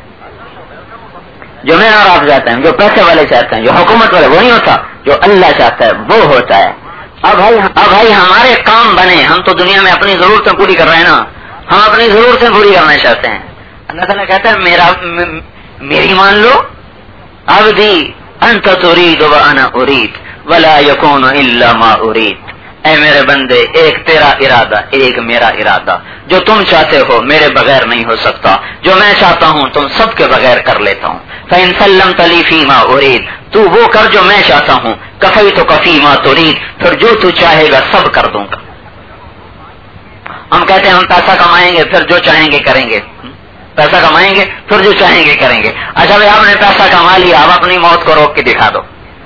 جو میں اور آپ چاہتے ہیں، جو پیسے والے چاہتے ہیں، جو حکومت والے، وہ نہیں ہوتا. جو اللہ چاہتا ہے وہ ہوتا ہے. اب بھائی ہمارے کام بنے. ہم تو دنیا میں اپنی ضرورتیں پوری کر رہے ہیں نا، ہم اپنی ضرورتیں پوری کرنا چاہتے ہیں. اللہ تعالیٰ کہتا ہے میری مان لو. عبدی انت ترید وانا ارید ولا یکون الا ما ارید. اے میرے بندے، ایک تیرا ارادہ، ایک میرا ارادہ. جو تم چاہتے ہو میرے بغیر نہیں ہو سکتا، جو میں چاہتا ہوں تم سب کے بغیر کر لیتا ہوں. فإن سلمت لي فيما أريد، تو وہ کر جو میں چاہتا ہوں. کفیتک فیما ترید، پھر جو تو چاہے گا سب کر دوں گا. ہم کہتے ہیں ہم پیسہ کمائیں گے پھر جو چاہیں گے کریں گے. پیسہ کمائیں گے پھر جو چاہیں گے کریں گے. اچھا بھائی آپ نے پیسہ کما لیا، آپ اپنی موت کو روک کے دکھا دو.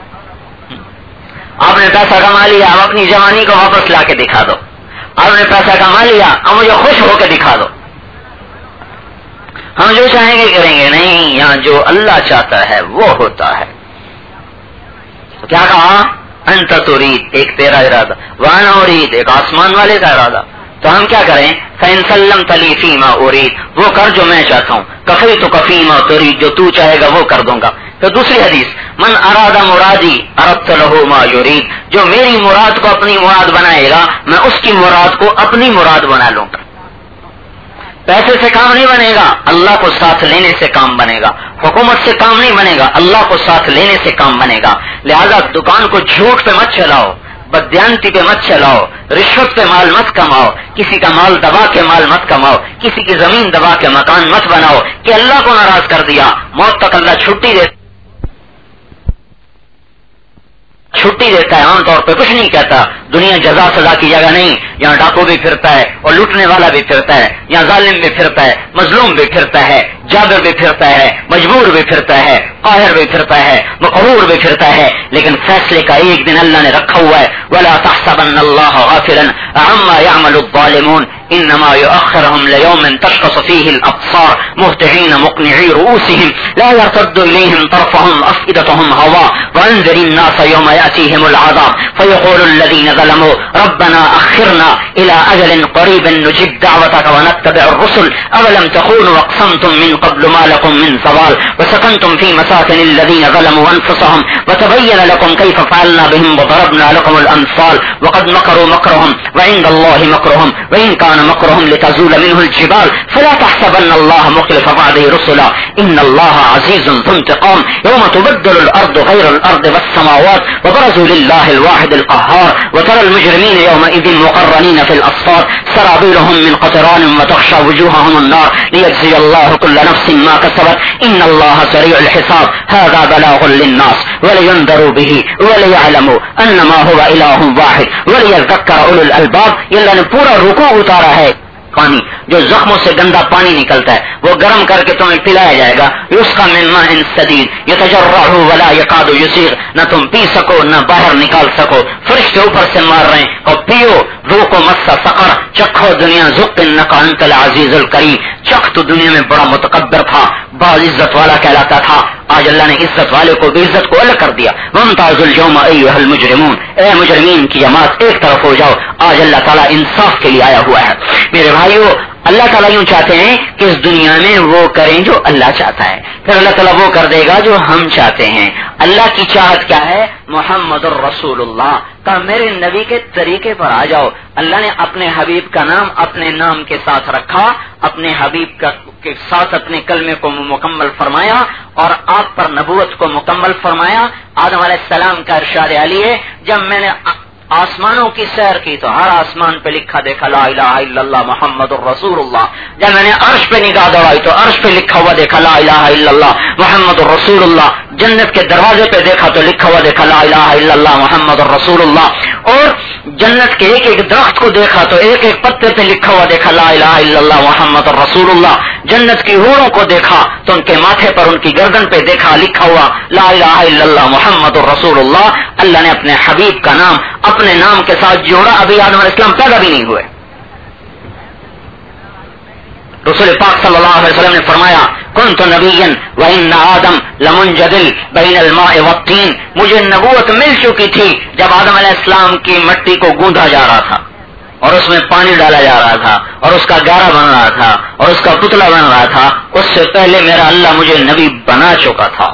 آپ نے پیسہ کما لیا، آپ اپنی جوانی کو واپس لا کے دکھا دو. آپ نے پیسہ کما لیا، اب مجھے خوش ہو کے دکھا دو. ہم جو چاہیں گے کریں گے. نہیں، یہاں جو اللہ چاہتا ہے وہ ہوتا ہے. تو کیا کہا؟ انت ترید، ایک تیرا ارادہ، وانا ارید، ایک آسمان والے کا ارادہ. تو ہم کیا کریں؟ فإن سلمت لي فيما أريد، وہ کر جو میں چاہتا ہوں. کفیتک فیما ترید، جو تو چاہے گا وہ کر دوں گا. تو دوسری حدیث، من اراد مرادی اردت له ما يريد، جو میری مراد کو اپنی مراد بنائے گا میں اس کی مراد کو اپنی مراد بنا لوں گا. پیسے سے کام نہیں بنے گا، اللہ کو ساتھ لینے سے کام بنے گا. حکومت سے کام نہیں بنے گا، اللہ کو ساتھ لینے سے کام بنے گا. لہذا دکان کو جھوٹ پہ مت چلاؤ، بدیانتی پہ مت چلاؤ، رشوت پہ مال مت کماؤ، کسی کا مال دبا کے مال مت کماؤ، کسی کی زمین دبا کے مکان مت بناؤ کہ اللہ کو ناراض کر دیا. موت تک اللہ چھٹی دیتا ہے، عام طور پہ کچھ نہیں کہتا. دنیا جزا سزا کی جگہ نہیں. یہاں ڈاکو بھی پھرتا ہے اور لوٹنے والا بھی پھرتا ہے. یہاں ظالم بھی پھرتا ہے، مظلوم بھی پھرتا ہے، جابر بھی پھرتا ہے، مجبور بھی پھرتا ہے، قاہر بھی پھرتا ہے، مقہور بھی پھرتا ہے. لیکن فیصلے کا ایک دن اللہ نے رکھا ہوا ہے. وَلَا تَحْسَبَنَّ اللَّهَ غَافِلًا عَمَّا يَعْمَلُ الظَّالِمُونَ إِنَّمَا يُؤَخِّرُهُمْ لِيَوْمٍ تَشْخَصُ فِيهِ الْأَبْصَارُ مُهْطِعِينَ مُقْنِعِي رُءُوسِهِمْ لَا يَرْتَدُّ إِلَيْهِمْ طَرْفُهُمْ أَفْئِدَتُهُمْ هَوَاءٌ وَأَنذِرِ النَّاسَ يَوْمَ يَأْتِيهِمُ الْعَذَابُ فَيَقُولُ الَّذِينَ ظَلَمُوا رَبَّنَا أَخِّرْنَا إِلَى أَجَلٍ قَرِيبٍ نُجِبْ دَعْوَتَكَ وَنَتَّبِعِ الرُّسُلَ أَوَلَمْ تَكُونُوا أَقْسَمْتُم مِّن قَبْلُ مَا لَكُم مِّن زَوَالٍ وَسَكَنتُمْ فِي مَسَاكِنِ الَّذِينَ ظَلَمُوا أَنفُسَهُمْ وَتَبَيَّنَ لَكُمْ كَيْفَ فَعَلْنَا بِهِمْ وَضَرَبْنَا لَكُمُ الْأَمْثَالَ وَقَدْ مَكَرُوا مَكْرَهُمْ وَعِندَ اللَّهِ مَكْرُهُمْ وَإِن كَانَ مَكْرُهُمْ لِتَزُولَ مِنْهُ الْجِبَالُ فَلَا تَحْسَبَنَّ اللَّهَ مُخْلِفَ وَعْدِهِ رُسُلَهُ إِنَّ اللَّهَ عَزِيزٌ ذُو انتِقَامٍ يَوْمَ تُبَدَّلُ الْأَرْضُ غَيْرَ الْأَرْضِ وَالسَّمَاوَاتُ وَبَرَزُوا لِلَّهِ الْوَاحِدِ الْقَهَّارِ وَتَرَى الْمُجْرِمِينَ يَوْمَئِذٍ مُقَرَّنِينَ فِي الْأَصْفَادِ سَرَابِيلُهُم مِّن قَطِرَانٍ وَتَغْشَى وُجُوهَهُمُ النَّارُ لِيَجْزِيَ اللَّهُ كُلَّ نَفْسٍ مَّا كَسَبَتْ إِنَّ اللَّهَ سَرِيعُ الْحِسَابِ هَذَا بَلَاغٌ لِّلنَّاسِ وَلِيُنذَرُوا بِهِ وَلِيَعْلَمُوا أَنَّمَا هُوَ إِلَٰهٌ وَاحِدٌ وَلِيَذَّكَّرَ أُولُو الْأَلْبَابِ. یہ اللہ نے پورا رکوع اتارا ہے. پانی جو زخموں سے گندا پانی نکلتا ہے وہ گرم کر کے تمہیں پلایا جائے گا. یسقى من ماء سدید یتجرعه ولا يكاد يسيغ، نہ تم پی سکو نہ باہر نکال سکو. فرشتے اوپر سے مار رہے ہیں اور پیو. ذوقوا مس سقر، چکھو دنیا. ذق انك انت العزیز الکریم. چکھ تو دنیا میں بڑا متکبر تھا، بعض عزت والا کہلاتا تھا. آج اللہ نے عزت والے کو بے عزت کو الگ کر دیا. وامتازوا اليوم ايها المجرمون، اے مجرمین کی جماعت ایک طرف ہو جاؤ. آج اللہ تعالیٰ انصاف کے لیے آیا ہوا ہے. میرے بھائیو، اللہ تعالیٰ یوں چاہتے ہیں کہ اس دنیا میں وہ کریں جو اللہ چاہتا ہے، پھر اللہ تعالیٰ وہ کر دے گا جو ہم چاہتے ہیں. اللہ کی چاہت کیا ہے؟ محمد الرسول اللہ کا، میرے نبی کے طریقے پر آ جاؤ. اللہ نے اپنے حبیب کا نام اپنے نام کے ساتھ رکھا، اپنے حبیب کے ساتھ اپنے کلمے کو مکمل فرمایا اور آپ پر نبوت کو مکمل فرمایا. آدم علیہ السلام کا ارشاد علی ہے، جب میں نے آسمانوں کی سیر کی تو ہر آسمان پہ لکھا دیکھا لا الہ الا اللہ محمد الرسول اللہ. جب میں نے عرش پہ نگاہ دوڑائی تو عرش پہ لکھا ہوا دیکھا لا الہ الا اللہ محمد الرسول اللہ. جنت کے دروازے پہ دیکھا تو لکھا ہوا دیکھا لا الہ الا اللہ محمد الرسول اللہ. اور جنت کے ایک ایک درخت کو دیکھا تو ایک ایک پتے پہ لکھا ہوا دیکھا لا الہ الا اللہ محمد الرسول اللہ. جنت کی حوروں کو دیکھا تو ان کے ماتھے پر ان کی گردن پہ دیکھا لکھا ہوا لا الہ الا اللہ محمد الرسول اللہ. اللہ نے اپنے حبیب کا نام اپنے نام کے ساتھ جوڑا. ابھی آدم علیہ السلام پیدا بھی نہیں ہوئے. رسول پاک صلی اللہ علیہ وسلم نے فرمایا کنت نبیا وان آدم لمنجدل بین الماء والطین، مجھے نبوت مل چکی تھی جب آدم علیہ السلام کی مٹی کو گوندھا جا رہا تھا اور اس میں پانی ڈالا جا رہا تھا اور اس کا گارا بن رہا تھا اور اس کا پتلا بن رہا تھا، اس سے پہلے میرا اللہ مجھے نبی بنا چکا تھا.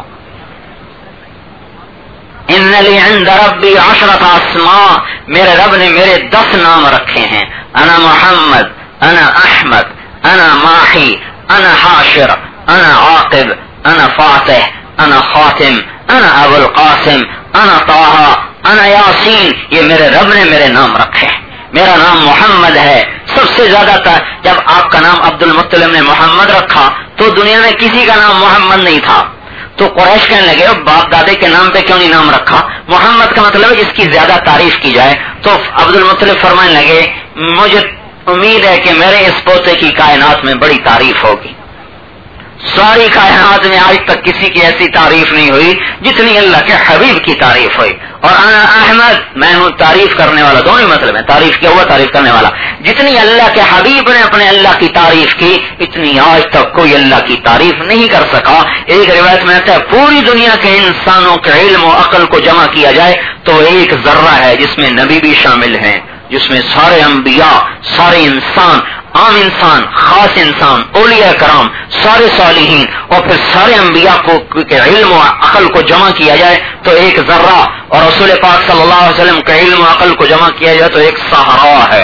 ان لی عند ربی 10 اسماء، میرے رب نے میرے 10 نام رکھے ہیں. انا محمد، انا احمد، انا ماحی، انا حاشر، انا عاقب، انا فاتح، انا خاتم، انا ابو القاسم، انا طه، انا یاسین. یہ میرے رب نے میرے نام رکھے ہیں. میرا نام محمد ہے. سب سے زیادہ تھا جب آپ کا نام عبد المطلب نے محمد رکھا تو دنیا میں کسی کا نام محمد نہیں تھا، تو قریش کہنے لگے باپ دادے کے نام پہ کیوں نہیں نام رکھا؟ محمد کا مطلب ہے جس کی زیادہ تعریف کی جائے. تو عبد المطلب فرمانے لگے مجھے امید ہے کہ میرے اس پوتے کی کائنات میں بڑی تعریف ہوگی. ساری کائنات میں آج تک کسی کی ایسی تعریف نہیں ہوئی جتنی اللہ کے حبیب کی تعریف ہوئی. اور انا احمد، میں ہوں تعریف کرنے والا. دونوں مطلب ہے، تعریف کیا ہوا تعریف کرنے والا. جتنی اللہ کے حبیب نے اپنے اللہ کی تعریف کی اتنی آج تک کوئی اللہ کی تعریف نہیں کر سکا. ایک روایت میں آتا ہے پوری دنیا کے انسانوں کے علم و عقل کو جمع کیا جائے تو ایک ذرہ ہے جس میں نبی بھی شامل ہیں، جس میں سارے انبیاء، سارے انسان، عام انسان، خاص انسان، اولیاء کرام، سارے صالحین اور پھر سارے انبیاء کو علم و عقل کو جمع کیا جائے تو ایک ذرہ، اور رسول پاک صلی اللہ علیہ وسلم کے علم و عقل کو جمع کیا جائے تو ایک صحرا ہے.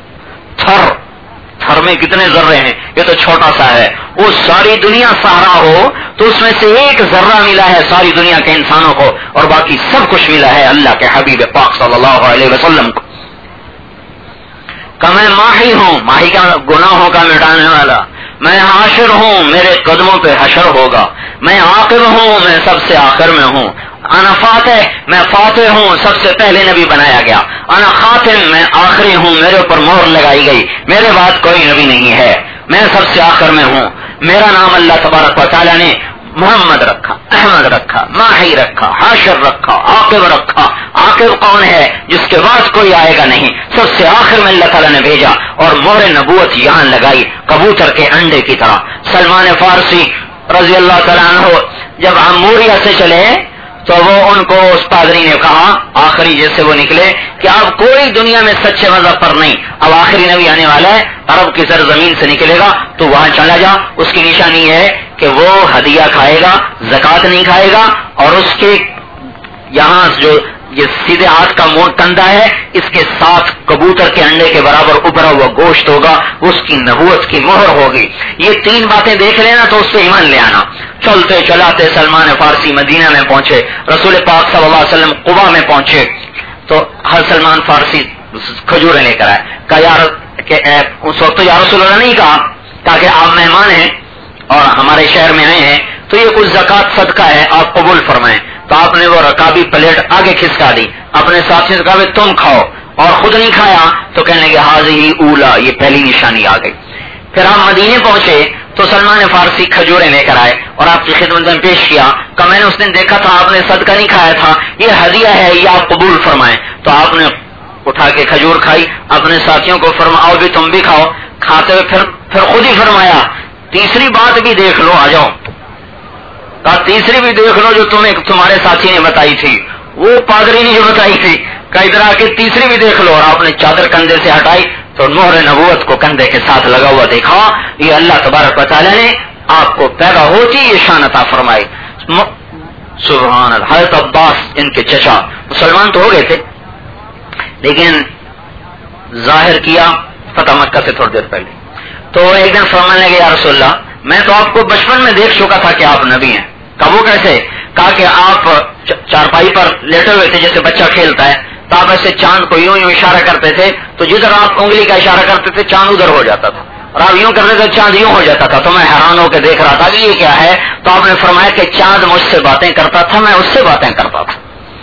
تھر میں کتنے ذرے ہیں؟ یہ تو چھوٹا سا ہے. وہ ساری دنیا صحرا ہو تو اس میں سے ایک ذرہ ملا ہے ساری دنیا کے انسانوں کو اور باقی سب کچھ ملا ہے اللہ کے حبیب پاک صلی اللہ علیہ وسلم کو. کہ میں ماہی ہوں، ماہی کا گناہوں کا مٹانے والا. میں حاشر ہوں، میرے قدموں پہ حشر ہوگا. میں عاقب ہوں، میں سب سے آخر میں ہوں. انا فاتح، میں فاتح ہوں، سب سے پہلے نبی بنایا گیا. انا خاتم، میں آخری ہوں، میرے اوپر مہر لگائی گئی، میرے بعد کوئی نبی نہیں ہے، میں سب سے آخر میں ہوں. میرا نام اللہ تبارک و تعالیٰ نے محمد رکھا، احمد رکھا، ماہی رکھا، حاشر رکھا، عاقب رکھا. عاقب کون ہے؟ جس کے بعد کوئی آئے گا نہیں، سب سے آخر میں اللہ تعالیٰ نے بھیجا اور مہر نبوت یہاں لگائی کبوتر کے انڈے کی طرح. سلمان فارسی رضی اللہ تعالیٰ عنہ جب عموریہ سے چلے تو وہ ان کو اس پادری نے کہا آخری جیسے وہ نکلے کہ اب کوئی دنیا میں سچے مذہب پر نہیں، اب آخری نبی آنے والا ہے، عرب کی سرزمین سے نکلے گا تو وہاں چلا جا. اس کی نشانی ہے کہ وہ ہدیہ کھائے گا، زکوٰۃ نہیں کھائے گا، اور اس کے یہاں جو یہ سیدھے ہاتھ کا کندھا ہے اس کے ساتھ کبوتر کے انڈے کے برابر ابھرا ہوا گوشت ہوگا، اس کی نبوت کی مہر ہوگی. یہ 3 باتیں دیکھ لینا تو اس پہ ایمان لے آنا. چلتے چلاتے سلمان فارسی مدینہ میں پہنچے، رسول پاک صلی اللہ علیہ وسلم قبا میں پہنچے تو ہر سلمان فارسی کھجوریں لے کر آئے. کہا یار اس وقت تو یا رسول اللہ نہیں کہا کہ آپ مہمان ہیں اور ہمارے شہر میں آئے ہیں تو یہ کچھ زکوٰۃ صدقہ ہے، آپ قبول فرمائیں. تو آپ نے وہ رکابی پلیٹ آگے کھسکا دی، اپنے ساتھیوں سے کہا تم کھاؤ، اور خود نہیں کھایا تو کہنے لگے حاضی اولا، یہ پہلی نشانی آ گئی. پھر آپ مدینے پہنچے تو سلمان فارسی کھجوریں لے کر آئے اور آپ کی خدمت میں پیش کیا کہ میں نے اس دن دیکھا تھا آپ نے صدقہ نہیں کھایا تھا، یہ ہدیہ ہے، یہ آپ قبول فرمائیں. تو آپ نے اٹھا کے کھجور کھائی، اپنے ساتھیوں کو فرماؤ بھی تم بھی کھاؤ. کھاتے ہوئے پھر خود ہی فرمایا تیسری بات بھی دیکھ لو، آ جاؤ. تیسری بھی دیکھ لو جو تمہارے ساتھی نے بتائی تھی، وہ پادری نے جو بتائی تھی، کہ ادھر آ کے تیسری بھی دیکھ لو. اور آپ نے چادر کندھے سے ہٹائی تو مہر نبوت کو کندھے کے ساتھ لگا ہوا دیکھا. یہ اللہ تبارک و تعالیٰ نے آپ کو پیدا ہوتی یہ شان عطا فرمائی. سبحان اللہ. حضرت عباس ان کے چچا مسلمان تو ہو گئے تھے لیکن ظاہر کیا فتح مکہ سے تھوڑی دیر پہلے. تو ایک دن فرمانے لگے یا رسول اللہ میں تو آپ کو بچپن میں دیکھ چکا تھا کہ آپ نبی ہیں. کہا وہ کیسے؟ کہا کہ آپ چارپائی پر لیٹے ہوئے تھے جیسے بچہ کھیلتا ہے تو آپ ایسے چاند کو یوں اشارہ کرتے تھے تو جدھر آپ انگلی کا اشارہ کرتے تھے چاند ادھر ہو جاتا تھا، اور آپ یوں کرتے تھے چاند یوں ہو جاتا تھا. تو میں حیران ہو کے دیکھ رہا تھا کہ یہ کیا ہے. تو آپ نے فرمایا کہ چاند مجھ سے باتیں کرتا تھا، میں اس سے باتیں کرتا تھا.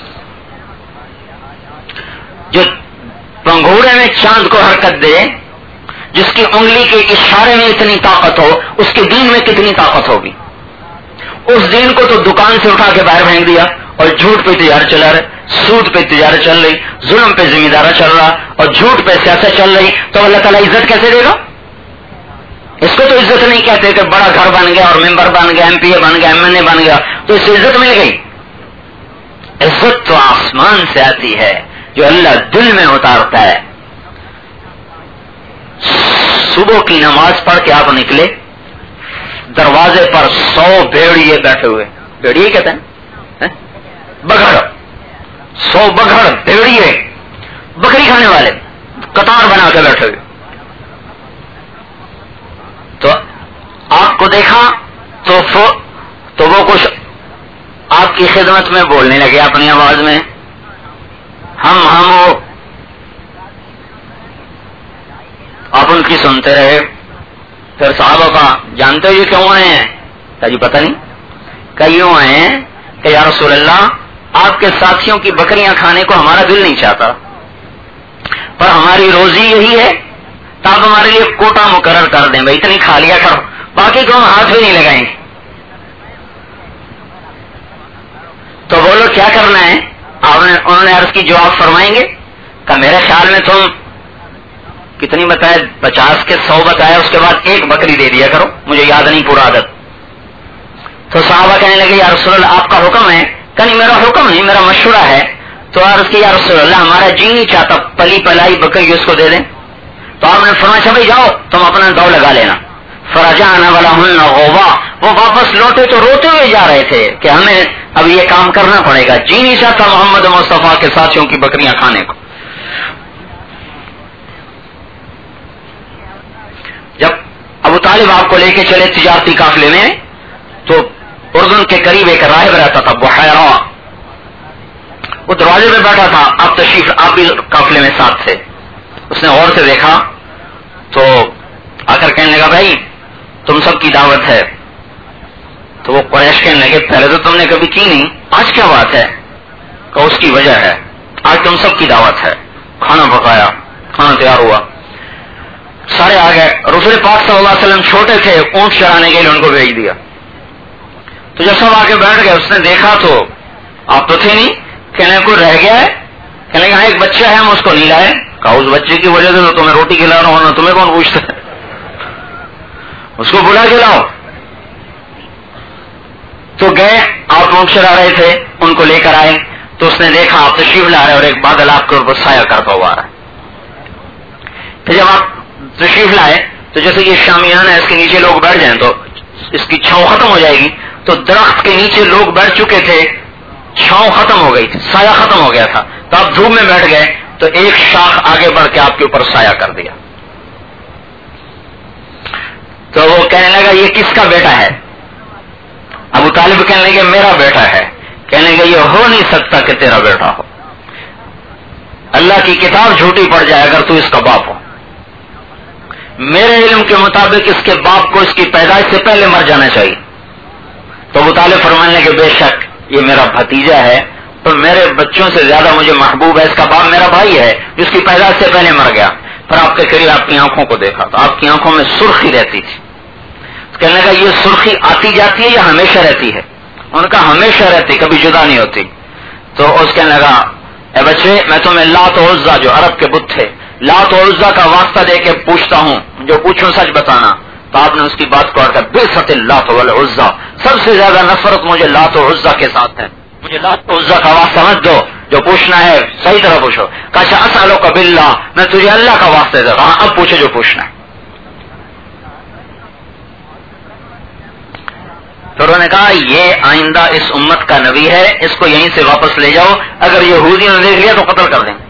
جو پنگھوڑے میں چاند کو حرکت دے، جس کی انگلی کے اشارے میں اتنی طاقت ہو، اس کے دین میں کتنی طاقت ہوگی. اس دین کو تو دکان سے اٹھا کے باہر پھینک دیا اور جھوٹ پہ تجارت چلا رہے، سود پہ تجارت چل رہی، ظلم پہ ذمہ دارہ چل رہا اور جھوٹ پہ سیاست چل رہی. تو اللہ تعالیٰ عزت کیسے دے گا؟ اس کو تو عزت نہیں کہتے کہ بڑا گھر بن گیا اور ممبر بن گیا، ایم پی اے بن گیا، ایم این اے بن گیا تو اس سے عزت مل گئی. عزت تو آسمان سے آتی ہے جو اللہ دل میں اتارتا ہے. صبح کی نماز پڑھ کے آپ نکلے، دروازے پر 100 بھیڑیے بیٹھے ہوئے. بھیڑیے کہتے ہیں بگھڑ، 100 بگھڑ بھیڑیے بکری کھانے والے قطار بنا کے بیٹھے ہوئے. تو آپ کو دیکھا تو وہ کچھ آپ کی خدمت میں بولنے لگے اپنی آواز میں، ہم وہ آپ ان کی سنتے رہے. پھر صحابہ کا جانتے ہو یہ کیوں آئے ہیں؟ کہ جی پتہ نہیں. کہ یوں آئے ہیں کہ یا رسول اللہ آپ کے ساتھیوں کی بکریاں کھانے کو ہمارا دل نہیں چاہتا، پر ہماری روزی یہی ہے تو آپ ہمارے لیے کوٹا مقرر کر دیں، بھائی اتنی کھا لیا کرو، باقی کو ہم ہاتھ بھی نہیں لگائیں گے. تو بولو کیا کرنا ہے؟ انہوں نے عرض کی جواب فرمائیں گے کہ میرے خیال میں تم کتنی بتائے، 50 کے 100 بتایا، اس کے بعد ایک بکری دے دیا کرو، مجھے یاد نہیں پورا عدد. تو صحابہ کہنے لگے یا رسول اللہ آپ کا حکم ہے؟ کہ نہیں میرا حکم نہیں، میرا مشورہ ہے. تو عرض کی یا رسول اللہ ہمارا جی نہیں چاہتا پلی پلائی بکری اس کو دے دیں. تو آپ نے فرمایا بھائی جاؤ تم اپنا دو لگا لینا. فرجعنا ولہن غوا، وہ واپس لوٹے تو روتے ہوئے جا رہے تھے کہ ہمیں اب یہ کام کرنا پڑے گا، جی نہیں چاہتا محمد مصطفیٰ کے ساتھیوں کی بکریاں کھانے کو. جب ابو طالب آپ کو لے کے چلے تجارتی قافلے میں تو اردن کے قریب ایک راہب رہتا تھا بحیرہ، وہ دروازے پہ بیٹھا تھا. آپ بھی قافلے میں ساتھ تھے. اس نے غور سے دیکھا تو آ کر کہنے لگا بھائی تم سب کی دعوت ہے. تو وہ قریش کہنے لگے پہلے تو تم نے کبھی کی نہیں، آج کیا بات ہے؟ کہ اس کی وجہ ہے آج تم سب کی دعوت ہے. کھانا پکایا، کھانا تیار ہوا، سارے آ گئے. رسول پاک صلی اللہ علیہ وسلم چھوٹے تھے، اونٹ چرانے کے لیے ان کو بھیج دیا. تو جب سب آ کے بیٹھ گئے اس نے دیکھا تو آپ تو تھے نہیں. کہنے کو رہ گیا ہے؟ کہنے کہ ہاں ایک بچہ ہے ہم اس کو نہیں لائے. کہا اس بچے کی وجہ سے تو تمہیں روٹی کھلا رہا ہوں، تمہیں کون پوچھتا ہے؟ اس کو بلا کے لاؤ. تو گئے، آپ اونٹ چرا رہے تھے، ان کو لے کر آئے تو اس نے دیکھا آپ تشریف لا رہے اور ایک بادل آپ کے اوپر سایہ کرتا ہوا آ رہا ہے. پھر جب آپ تشریف لائے تو جیسے یہ شامیان ہے اس کے نیچے لوگ بیٹھ جائیں تو اس کی چھاؤں ختم ہو جائے گی. تو درخت کے نیچے لوگ بیٹھ چکے تھے، چھاؤں ختم ہو گئی تھی، سایہ ختم ہو گیا تھا. تو آپ دھوپ میں بیٹھ گئے تو ایک شاخ آگے بڑھ کے آپ کے اوپر سایہ کر دیا. تو وہ کہنے لگا یہ کس کا بیٹا ہے؟ ابو طالب کہنے لگے میرا بیٹا ہے. کہنے لگے یہ ہو نہیں سکتا کہ تیرا بیٹا ہو، اللہ کی کتاب جھوٹی پڑ جائے اگر تو اس کا باپ ہو. میرے علم کے مطابق اس کے باپ کو اس کی پیدائش سے پہلے مر جانا چاہیے. تو ابو طالب فرمانے لگے بے شک یہ میرا بھتیجا ہے تو میرے بچوں سے زیادہ مجھے محبوب ہے، اس کا باپ میرا بھائی ہے جس کی پیدائش سے پہلے مر گیا. پھر آپ کے قریب آپ کی آنکھوں کو دیکھا تو آپ کی آنکھوں میں سرخی رہتی تھی. کہنے لگا یہ سرخی آتی جاتی ہے یا ہمیشہ رہتی ہے؟ ان کا ہمیشہ رہتی، کبھی جدا نہیں ہوتی. تو اس کہنے لگا اے بچے میں تمہیں لات و عزا جو عرب کے بت تھے، لات و عزا کا واسطہ دے کے پوچھتا ہوں، جو پوچھوں سچ بتانا. تو آپ نے اس کی بات کو اڑ کر بِئْسَتِ اللَّاتُ وَالْعُزَّىٰ، سب سے زیادہ نفرت مجھے لات و عزا کے ساتھ ہے، مجھے لات و عزا کا واسطہ مت دو، جو پوچھنا ہے صحیح طرح پوچھو. کہا اسألک باللہ، میں تجھے اللہ کا واسطہ دے رہا ہوں، اب پوچھو جو پوچھنا ہے. تو انہوں نے کہا یہ آئندہ اس امت کا نبی ہے، اس کو یہیں سے واپس لے جاؤ، اگر یہودیوں نے دیکھ لیا تو قتل کر دیں.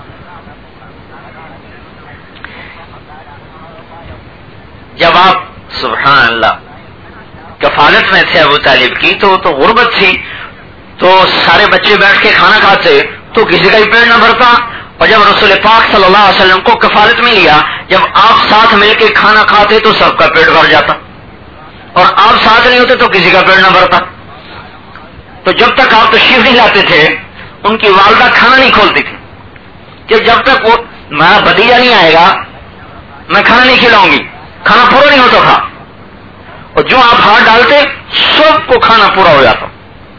جب آپ سبحان اللہ کفالت میں تھے ابو طالب کی تو غربت تھی، تو سارے بچے بیٹھ کے کھانا کھاتے تو کسی کا ہی پیٹ نہ بھرتا. اور جب رسول پاک صلی اللہ علیہ وسلم کو کفالت میں لیا، جب آپ ساتھ مل کے کھانا کھاتے تو سب کا پیٹ بھر جاتا، اور آپ ساتھ نہیں ہوتے تو کسی کا پیٹ نہ بھرتا. تو جب تک آپ تشریف نہیں لاتے تھے ان کی والدہ کھانا نہیں کھولتی تھی کہ جب تک وہ میرا بھتیجا نہیں آئے گا میں کھانا نہیں کھلاؤں گی. کھانا پورا نہیں ہوتا تھا، اور جو آپ ہاتھ ڈالتے سب کو کھانا پورا ہو جاتا.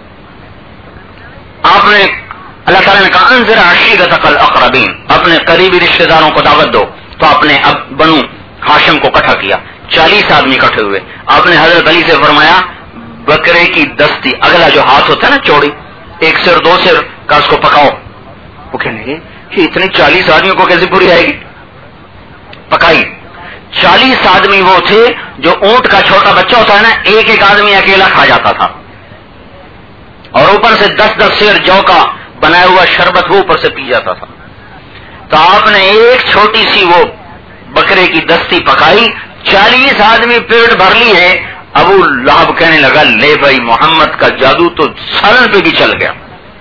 آپ نے اللہ تعالیٰ نے کہا انذر عشیرتک الاقربین، اپنے قریبی رشتے داروں کو دعوت دو. تو آپ نے اب بنو ہاشم کو اکٹھا کیا 40 آدمی اکٹھے ہوئے. آپ نے حضرت علی سے فرمایا بکرے کی دستی, اگلا جو ہاتھ ہوتا ہے نا چوڑی, 1 سر 2 سر کا, اس کو پکاؤ. وہ کہنے لگے کہ اتنے 40 آدمیوں کو کیسے پوری آئے گی؟ پکائی. 40 آدمی وہ تھے جو اونٹ کا چھوٹا بچہ ہوتا ہے نا, ایک آدمی اکیلا کھا جاتا تھا, اور اوپر سے 10 سیر جو کا بنایا ہوا شربت وہ اوپر سے پی جاتا تھا. تو آپ نے ایک چھوٹی سی وہ بکرے کی دستی پکائی, 40 آدمی پیٹ بھر لی ہے. ابو لہب کہنے لگا لے بھائی محمد کا جادو تو سالن پہ بھی چل گیا.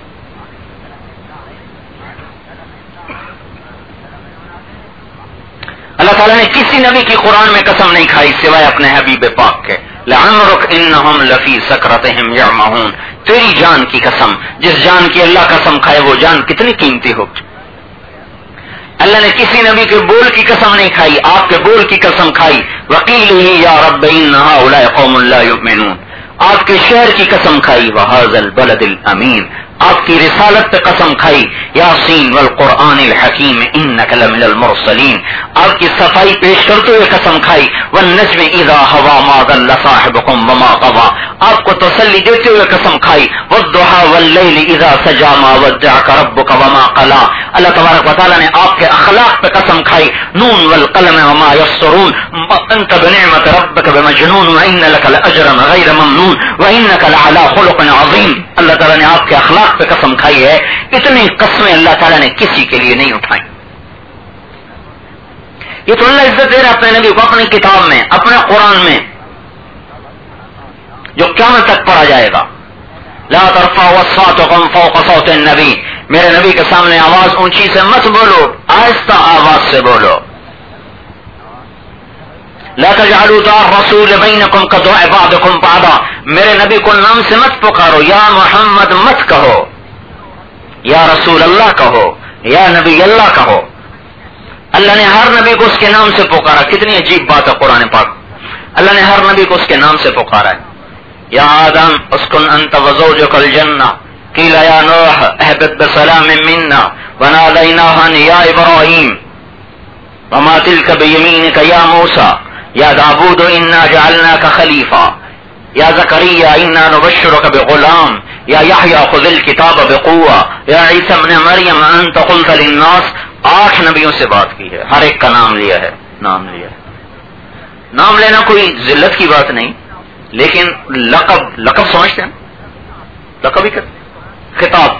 اللہ تعالیٰ نے کسی نبی کی قرآن میں قسم نہیں کھائی سوائے اپنے حبیب پاک کے. لعمرک انہم لفی سکرتہم یعمہون. تیری جان کی قسم, جس جان کی اللہ قسم کھائے وہ جان کتنی قیمتی ہو. اللہ نے کسی نبی کے بول کی قسم نہیں کھائی, آپ کے بول کی قسم کھائی. وقیلہ یا رب ان ہؤلاء قوم لا یؤمنون. آپ کے شہر کی قسم کھائی. وہذا البلد الامین. آپ کی رسالت پہ قسم کھائی. یاسین والقرآن الحکیم انک لمن المرسلین. آپ کی صفائی پیش کرتے ہوئے قسم کھائی. والنجم اذا ہوا ما ضل صاحبکم وما غوى. آپ کو تسلی دیتے ہوئے قسم کھائی. والضحى واللیل اذا سجى ما ودعك ربك وما قلى. اللہ تبارک و تعالیٰ نے آپ کے اخلاق پہ قسم کھائی. نون والقلم وما يسطرون. انت بنعمت ربك بمجنون وان لك لاجرا غیر ممنون وانك لعلى خلق عظیم. اللہ تعالیٰ نے آپ کے اخلاق پہ قسم کھائی ہے. اتنی قسمیں اللہ تعالیٰ نے کسی کے لیے نہیں اٹھائی. یہ تو اللہ عزت دے رہا اپنے نبی کو اپنی کتاب میں, اپنے قرآن میں, جو قیامت تک پڑھا جائے گا. لا ترفعوا اصواتکم فوق صوت النبی. میرے نبی کے سامنے آواز اونچی سے مت بولو, آہستہ آواز سے بولو. لا تجعلوا دعاء الرسول بینکم کدعاء بعضکم بعضا. میرے نبی کو نام سے مت پکارو, یا محمد مت کہو, یا رسول اللہ کہو, یا نبی اللہ کہو. اللہ نے ہر نبی کو اس کے نام سے پکارا. کتنی عجیب بات ہے قرآن پاک. اللہ نے ہر نبی کو اس کے نام سے پکارا ہے. یا آدم اسکن انت وزوجک الجنہ قیل یا نوح اہبط بسلام منا ونادیناہ یا ابراہیم وما تلک بیمینک یا موسیٰ یا داود انا جعلناک خلیفہ یا زکریا انا نبشرک بغلام یا یحییٰ خذ الکتاب بقوہ یا عیسی ابن مریم انت قلت للناس. 8 نبیوں سے بات کی ہے, ہر ایک کا نام لیا ہے. نام لیا ہے. نام لینا کوئی ذلت کی بات نہیں, لیکن لقب سمجھتے ہیں, لقب ہی کرتے, خطاب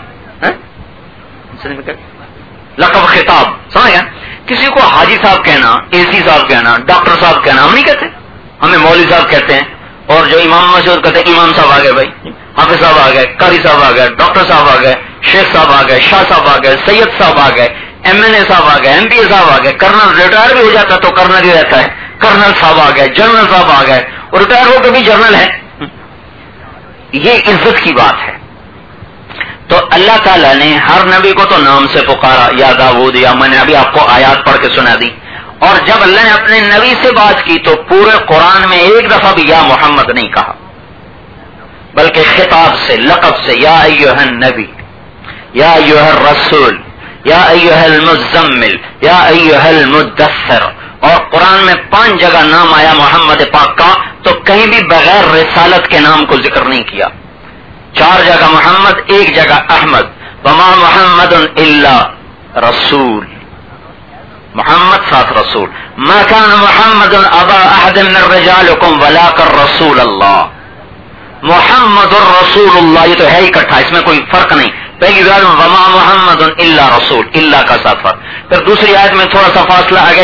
لقب خطاب سمجھ گیا. کسی کو حاجی صاحب کہنا, اے سی صاحب کہنا, ڈاکٹر صاحب کہنا ہم نہیں کہتے, ہمیں مولوی صاحب کہتے ہیں. اور جو امام مسجد کہتے ہیں امام صاحب آ گئے, بھائی حافظ صاحب آ گئے, قاری صاحب آ گئے, ڈاکٹر صاحب آ گئے, شیخ صاحب آ گئے, شاہ صاحب آ گئے, سید صاحب آ گئے, MNA صاحب آ گئے, MP صاحب آ گئے, کرنل ریٹائر بھی ہو جاتا تو کرنل ہی رہتا ہے, کرنل صاحب آ گئے, جنرل صاحب آ گئے, اور ریٹائر ہو کے بھی جنرل ہے. یہ عزت کی بات ہے. تو اللہ تعالیٰ نے ہر نبی کو تو نام سے پکارا, یا داؤد, یا میں نے ابھی آپ کو آیات پڑھ کے سنا دی. اور جب اللہ نے اپنے نبی سے بات کی تو پورے قرآن میں ایک دفعہ بھی یا محمد نہیں کہا, بلکہ خطاب سے, لقب سے, یا ایھا النبی, یا ایھا الرسول, یا ایھا المزمل, یا ایھا المدثر. اور قرآن میں 5 جگہ نام آیا محمد پاک کا, تو کہیں بھی بغیر رسالت کے نام کو ذکر نہیں کیا. 4 جگہ محمد, 1 جگہ احمد. وما محمد الا رسول, محمد ساتھ رسول. ما كان محمد ابا احد من رجالكم ولكن رسول اللہ. محمد الرسول اللہ, یہ تو ہے اکٹھا, اس میں کوئی فرق نہیں. پہلی بات وما محمد الا رسول, اللہ کا ساتھ فرق. پھر دوسری آیت میں تھوڑا سا فاصلہ آگے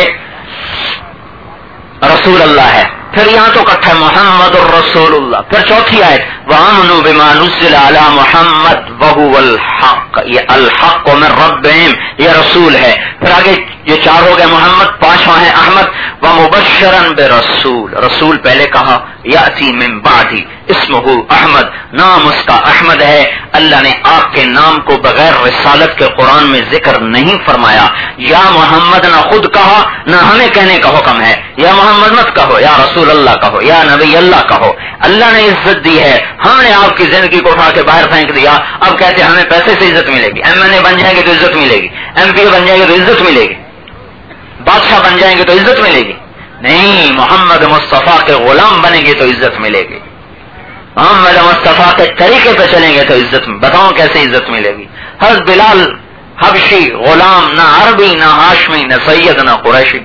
رسول اللہ ہے, پھر یہاں تو اکٹھا ہے محمد الرسول اللہ. پھر چوتھی آیت وآمنوا بما نزل علی محمد وهو الحق, یہ الحق من ربہم, یہ رسول ہے. پھر آگے یہ 4 ہو گئے محمد, 5واں ہے احمد. ومبشرا برسول, رسول پہلے کہا, یاتی من بعدی اسمہ احمد, نام اس کا احمد ہے. اللہ نے آپ کے نام کو بغیر رسالت کے قرآن میں ذکر نہیں فرمایا. یا محمد نہ خود کہا نہ ہمیں کہنے کا حکم ہے. یا محمد مت کہو, یا رسول اللہ کہو, یا نبی اللہ کہو. اللہ نے عزت دی ہے, ہم نے آپ کی زندگی کو اٹھا کے باہر پھینک دیا. اب کہتے ہیں ہمیں پیسے سے عزت ملے گی, MNA بن جائیں گے تو عزت ملے گی, MP بن جائیں گے تو عزت ملے گی, بادشاہ بن جائیں گے تو عزت ملے گی. نہیں، محمد مصطفیٰ کے غلام بنیں گے تو عزت ملے گی، محمد مصطفیٰ کے طریقے پہ چلیں گے تو عزت، بتاؤں کیسے عزت ملے گی؟ حضرت بلال حبشی غلام، نہ عربی نہ ہاشمی نہ سید نہ قریشی،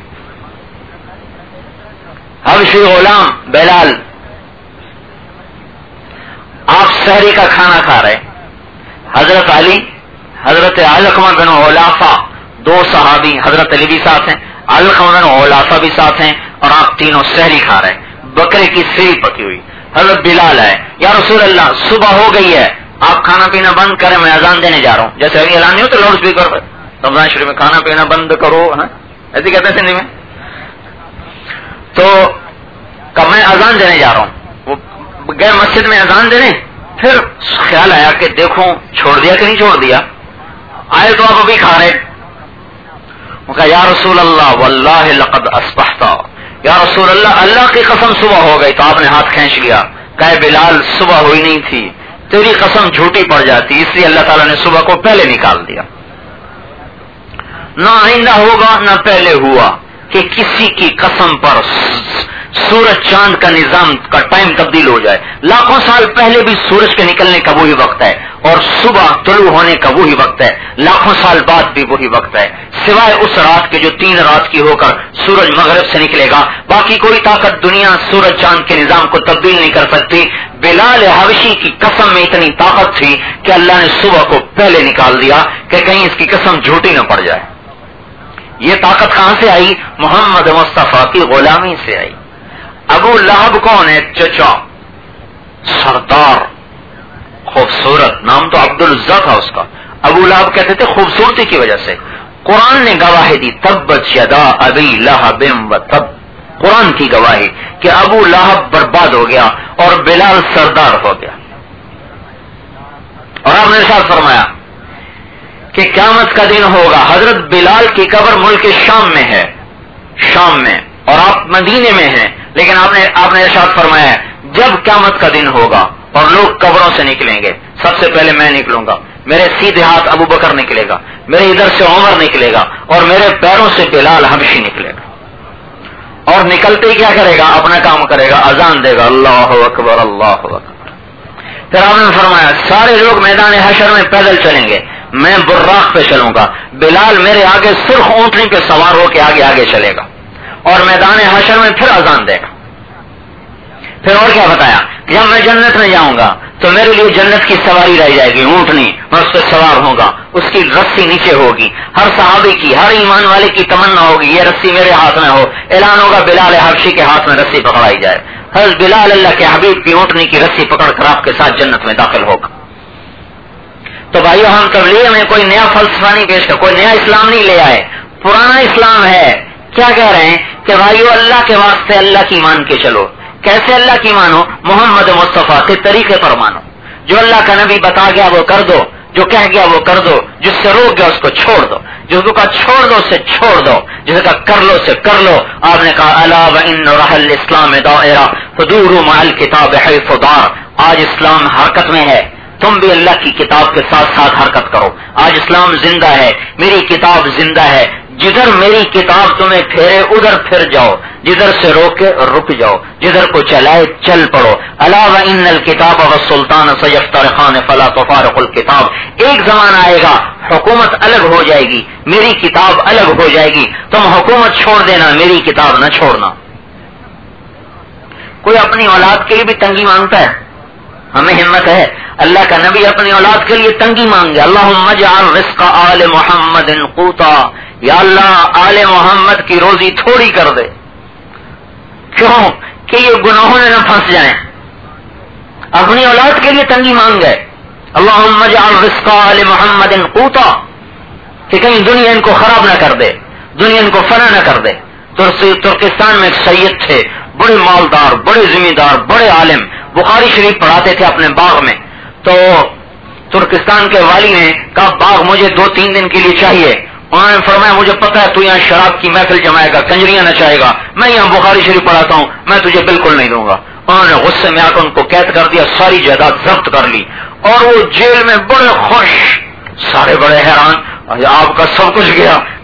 حبشی غلام بلال. آپ سحری کا کھانا کھا رہے، حضرت علی، حضرت علقمہ بن علافہ، دو صحابی، حضرت علی بھی ساتھ ہیں، علقمہ بن علافہ بھی ساتھ ہیں، اور آپ تینوں سحری کھا رہے، بکرے کی سیری پکی ہوئی. حضرت بلال ہے، یا رسول اللہ صبح ہو گئی ہے، آپ کھانا پینا بند کریں، میں اذان دینے جا رہا ہوں. جیسے ابھی اعلان نہیں ہوتا لاؤڈ اسپیکر پر رمضان شریف میں کھانا پینا بند کرو، ایسے کہتے ہیں سندھی میں. تو میں اذان دینے جا رہا ہوں، وہ گئے مسجد میں اذان دینے، پھر خیال آیا کہ دیکھو چھوڑ دیا کہ نہیں چھوڑ دیا، آئے تو آپ ابھی کھا رہے. وہ کہا یا رسول اللہ واللہ لقد اصبحت، یا رسول اللہ اللہ کی قسم صبح ہو گئی. تو آپ نے ہاتھ کھینچ لیا، کہے بلال صبح ہوئی نہیں تھی، تیری قسم جھوٹی پڑ جاتی، اس لیے اللہ تعالیٰ نے صبح کو پہلے نکال دیا. نہ آئندہ ہوگا نہ پہلے ہوا کہ کسی کی قسم پر سورج چاند کا نظام کا ٹائم تبدیل ہو جائے. لاکھوں سال پہلے بھی سورج کے نکلنے کا وہی وقت ہے، اور صبح طلوع ہونے کا وہی وقت ہے، لاکھوں سال بعد بھی وہی وقت ہے، سوائے اس رات کے جو 3 رات کی ہو کر سورج مغرب سے نکلے گا. باقی کوئی طاقت دنیا سورج چاند کے نظام کو تبدیل نہیں کر سکتی. بلال حبشی کی قسم میں اتنی طاقت تھی کہ اللہ نے صبح کو پہلے نکال دیا کہ کہیں اس کی قسم جھوٹی نہ پڑ جائے. یہ طاقت کہاں سے آئی؟ محمد مصطفیٰ کی غلامی سے آئی. ابو لہب کون ہے؟ چچا، سردار، خوبصورت، نام تو عبد العزا تھا اس کا. ابو لہب کہتے تھے خوبصورتی کی وجہ سے. قرآن نے گواہی دی، تبت یدا ابی لہب و تب، قرآن کی گواہی کہ ابو لہب برباد ہو گیا اور بلال سردار ہو گیا. اور آپ نے ارشاد فرمایا کہ قیامت کا دن ہوگا، حضرت بلال کی قبر ملک شام میں ہے، شام میں، اور آپ مدینے میں ہیں، لیکن آپ نے ارشاد فرمایا جب قیامت کا دن ہوگا اور لوگ قبروں سے نکلیں گے، سب سے پہلے میں نکلوں گا، میرے سیدھے ہاتھ ابو بکر نکلے گا، میرے ادھر سے عمر نکلے گا، اور میرے پیروں سے بلال حبشی نکلے گا. اور نکلتے ہی کیا کرے گا؟ اپنا کام کرے گا، اذان دے گا، اللہ اکبر اللہ اکبر. پھر آپ نے فرمایا سارے لوگ میدان حشر میں پیدل چلیں گے، میں براق پہ چلوں گا، بلال میرے آگے سرخ اونٹنی پہ سوار ہو کے آگے آگے چلے گا، اور میدان حشر میں پھر اذان دے گا. پھر اور کیا بتایا؟ جب میں جنت میں جاؤں گا تو میرے لیے جنت کی سواری رہ جائے گی، اونٹنی، میں اس پہ سوار ہوں گا، اس کی رسی نیچے ہوگی. ہر صحابی کی، ہر ایمان والے کی تمنا ہوگی یہ رسی میرے ہاتھ میں ہو. اعلان ہوگا بلال حبشی کے ہاتھ میں رسی پکڑائی جائے. حضرت بلال اللہ کے حبیب کی اونٹنی کی رسی پکڑ کر آپ کے ساتھ جنت میں داخل ہوگا. تو بھائیو، ہم تبلیغ میں کوئی نیا فلسفہ نہیں پیش کر، کوئی نیا اسلام نہیں لے آئے، پرانا اسلام ہے. کیا کہہ رہے ہیں کہ بھائیو اللہ کے واسطے اللہ کی مان کے چلو. کیسے اللہ کی مانو؟ محمد مصطفیٰ کے طریقے پر مانو. جو اللہ کا نبی بتا گیا وہ کر دو، جو کہہ گیا وہ کر دو، جس سے روک گیا اس کو چھوڑ دو، جس کو کہا چھوڑ دو اسے چھوڑ دو، جسے کہا کر لو اسے کر لو. آپ نے کہا الا وان رح الاسلام دائرہ فدوروا مع الکتاب حیث دار. آج اسلام حرکت میں ہے، تم بھی اللہ کی کتاب کے ساتھ ساتھ حرکت کرو. آج اسلام زندہ ہے، میری کتاب زندہ ہے. جدھر میری کتاب تمہیں پھیرے ادھر پھر جاؤ، جدھر سے روکے رک جاؤ، جدھر کو چلائے چل پڑو. الا وان الکتاب والسلطان سیفترقان فلا تفارق الکتاب. ایک زمانہ آئے گا حکومت الگ ہو جائے گی، میری کتاب الگ ہو جائے گی. تم حکومت چھوڑ دینا، میری کتاب نہ چھوڑنا. کوئی اپنی اولاد کے لیے بھی تنگی مانگتا ہے؟ ہمیں ہمت ہے. اللہ کا نبی اپنی اولاد کے لیے تنگی مانگے، اللہم اجعل رزق آل محمد قوتا. یا اللہ آل محمد کی روزی تھوڑی کر دے. کیوں؟ کہ یہ گناہوں میں نہ پھنس جائیں. اپنی اولاد کے لیے تنگی مانگ گئے، اللہم اجعل رزق آل محمد قوتا، کہ کہیں دنیا ان کو خراب نہ کر دے، دنیا ان کو فنا نہ کر دے. ترکستان میں ایک سید تھے، بڑے مالدار، بڑے ذمہ دار، بڑے عالم، بخاری شریف پڑھاتے تھے اپنے باغ میں. تو ترکستان کے والی نے کہا باغ مجھے 2-3 دن کے لیے چاہیے. انہوں نے فرمایا مجھے پتا ہے تو یہاں شراب کی محفل جمائے گا، کنجریاں نچائے گا، میں یہاں بخاری شریف پڑھاتا ہوں، میں تجھے بالکل نہیں دوں گا. انہوں نے غصے میں آ کر ان کو قید کر دیا، ساری جائیداد ضبط کر لی، اور وہ جیل میں بڑے خوش. سارے بڑے حیران، آپ کا سب کچھ گیا،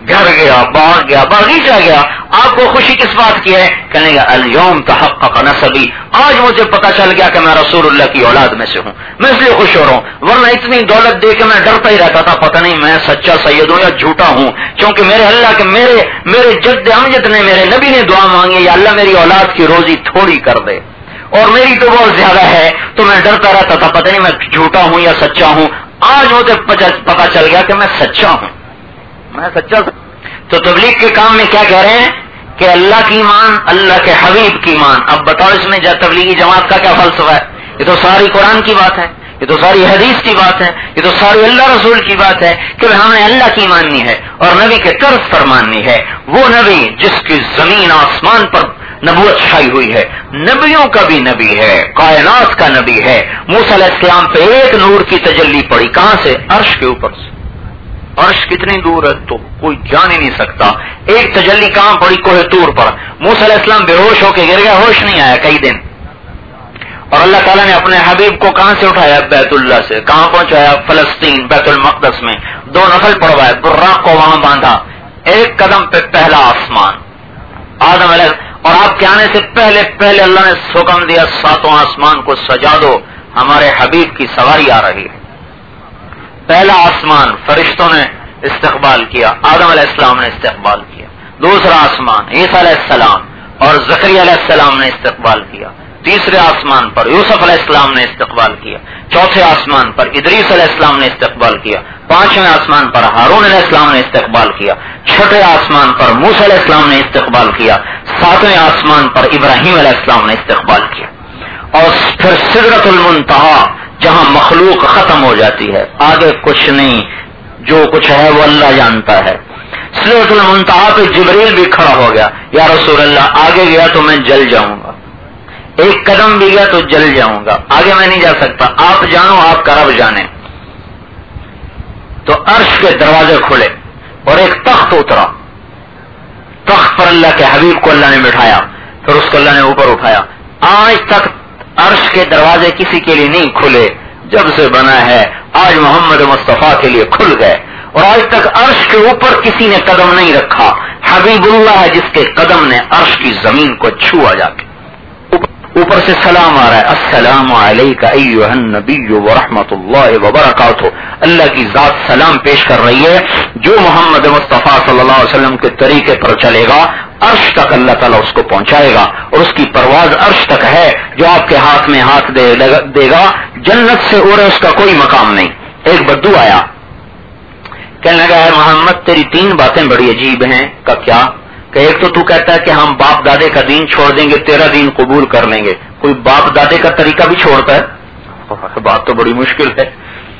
گھر گیا، باغ گیا، باغیچہ گیا، آپ کو خوشی کس بات کی ہے؟ کہنے گا الیوم تحقق نسبی، آج مجھے پتا چل گیا کہ میں رسول اللہ کی اولاد میں سے ہوں، میں اس لیے خوش ہو رہا ہوں، ورنہ اتنی دولت دے کے میں ڈرتا ہی رہتا تھا پتہ نہیں میں سچا سید ہوں یا جھوٹا ہوں، کیونکہ میرے اللہ کے میرے جد امجد نے، میرے نبی نے دعا مانگی یا اللہ میری اولاد کی روزی تھوڑی کر دے، اور میری تو بہت زیادہ ہے، تو میں ڈرتا رہتا تھا پتہ نہیں میں جھوٹا ہوں یا سچا ہوں، آج مجھے پتا چل گیا کہ میں سچا ہوں، میں سچا۔ تو تبلیغ کے کام میں کیا کہہ رہے ہیں کہ اللہ کی ایمان، اللہ کے حبیب کی ایمان۔ اب بتاؤ اس میں تبلیغی جماعت کا کیا فلسفہ ہے؟ یہ تو ساری قرآن کی بات ہے، یہ تو ساری حدیث کی بات ہے، یہ تو ساری اللہ رسول کی بات ہے کہ ہمیں اللہ کی ماننی ہے اور نبی کے طرز پر ماننی ہے، وہ نبی جس کی زمین آسمان پر نبوت چھائی ہوئی ہے، نبیوں کا بھی نبی ہے، کائنات کا نبی ہے۔ موسیٰ علیہ السلام پہ ایک نور کی تجلی پڑی، کہاں سے؟ عرش کے اوپر سے۔ عرش کتنی دور ہے تو کوئی جان ہی نہیں سکتا، ایک تجلی کہاں پڑی؟ کوہ طور پر۔ موسیٰ علیہ السلام بے ہوش ہو کے گر گیا، ہوش نہیں آیا کئی دن، اور اللہ تعالیٰ نے اپنے حبیب کو کہاں سے اٹھایا؟ بیت اللہ سے۔ کہاں پہنچایا؟ فلسطین، بیت المقدس میں، 2 نفل پڑھوایا، براق کو وہاں باندھا، ایک قدم پہ پہلا آسمان آدم علیہ، اور آپ کے آنے سے پہلے اللہ نے حکم دیا 7 آسمان کو سجا دو، ہمارے حبیب کی سواری آ رہی ہے۔ پہلا آسمان فرشتوں نے استقبال کیا، آدم علیہ السلام نے استقبال کیا۔ دوسرا آسمان عیسیٰ علیہ السلام اور زکریا علیہ السلام نے استقبال کیا۔ تیسرے آسمان پر یوسف علیہ السلام نے استقبال کیا۔ چوتھے آسمان پر ادریس علیہ السلام نے استقبال کیا۔ 5ویں آسمان پر ہارون علیہ السلام نے استقبال کیا۔ 6ٹھے آسمان پر موسیٰ علیہ السلام نے استقبال کیا۔ 7ویں آسمان پر ابراہیم علیہ السلام نے استقبال کیا، اور پھر سدرۃ المنتہا جہاں مخلوق ختم ہو جاتی ہے، آگے کچھ نہیں، جو کچھ ہے وہ اللہ جانتا ہے۔ سدرۃ المنتہا پہ جبریل بھی کھڑا ہو گیا، یا رسول اللہ آگے گیا تو میں جل جاؤں گا، ایک قدم بھی گیا تو جل جاؤں گا، آگے میں نہیں جا سکتا، آپ جانو، آپ کا رب جانے۔ تو عرش کے دروازے کھلے اور ایک تخت اترا، تخت پر اللہ کے حبیب کو اللہ نے بٹھایا، پھر اس کو اللہ نے اوپر اٹھایا۔ آج تک عرش کے دروازے کسی کے لیے نہیں کھلے، جب سے بنا ہے آج محمد مصطفیٰ کے لیے کھل گئے، اور آج تک عرش کے اوپر کسی نے قدم نہیں رکھا، حبیب اللہ ہے جس کے قدم نے عرش کی زمین کو چھوا جا کے۔ اوپر سے سلام آ رہا ہے، السلام علیک ایھا النبی ورحمۃ اللہ وبرکاتہ، اللہ کی ذات سلام پیش کر رہی ہے، جو محمد مصطفیٰ صلی اللہ علیہ وسلم کے طریقے پر چلے گا عرش تک اللہ تعالیٰ اس کو پہنچائے گا، اور اس کی پرواز عرش تک ہے، جو آپ کے ہاتھ میں ہاتھ دے گا، جنت سے اور اس کا کوئی مقام نہیں۔ ایک بدو آیا، کہنے لگا ہے محمد تیری 3 باتیں بڑی عجیب ہیں۔ کا کیا؟ کہ ایک تو کہتا ہے کہ ہم باپ دادے کا دین چھوڑ دیں گے، تیرا دین قبول کر لیں گے، کوئی باپ دادے کا طریقہ بھی چھوڑتا ہے؟ بات تو بڑی مشکل ہے۔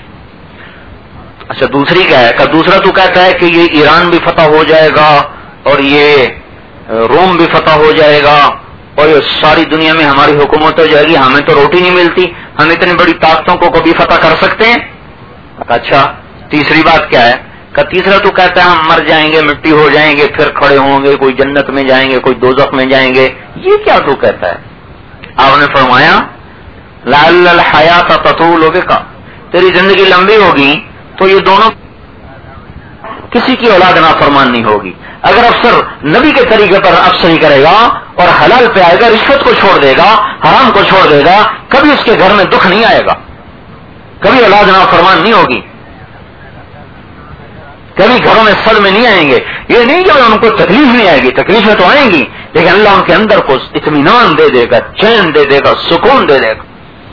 اچھا دوسری کیا ہے؟ کہ دوسرا تو کہتا ہے کہ یہ ایران بھی فتح ہو جائے گا اور یہ روم بھی فتح ہو جائے گا اور یہ ساری دنیا میں ہماری حکومت ہو جائے گی، ہمیں تو روٹی نہیں ملتی، ہم اتنی بڑی طاقتوں کو کبھی فتح کر سکتے ہیں؟ اچھا تیسری بات کیا ہے؟ کہ تیسرا تو کہتا ہے ہم مر جائیں گے، مٹی ہو جائیں گے، پھر کھڑے ہوں گے، کوئی جنت میں جائیں گے، کوئی دوزخ میں جائیں گے، یہ کیا تو کہتا ہے؟ آپ نے فرمایا لعل الحیات تطول بک، تیری زندگی لمبی ہوگی تو یہ دونوں کسی کی اولاد نافرمان نہیں ہوگی۔ اگر افسر نبی کے طریقے پر افسری کرے گا اور حلال پہ آئے گا، رشوت کو چھوڑ دے گا، حرام کو چھوڑ دے گا، کبھی اس کے گھر میں دکھ نہیں آئے گا، کبھی اولاد نافرمان نہیں ہوگی، کبھی گھروں میں صدمے نہیں آئیں گے۔ یہ نہیں کہ ان کو تکلیف نہیں آئے گی، تکلیفیں تو آئیں گی، لیکن اللہ ان کے اندر کو اطمینان دے دے گا، چین دے دے گا، سکون دے دے گا۔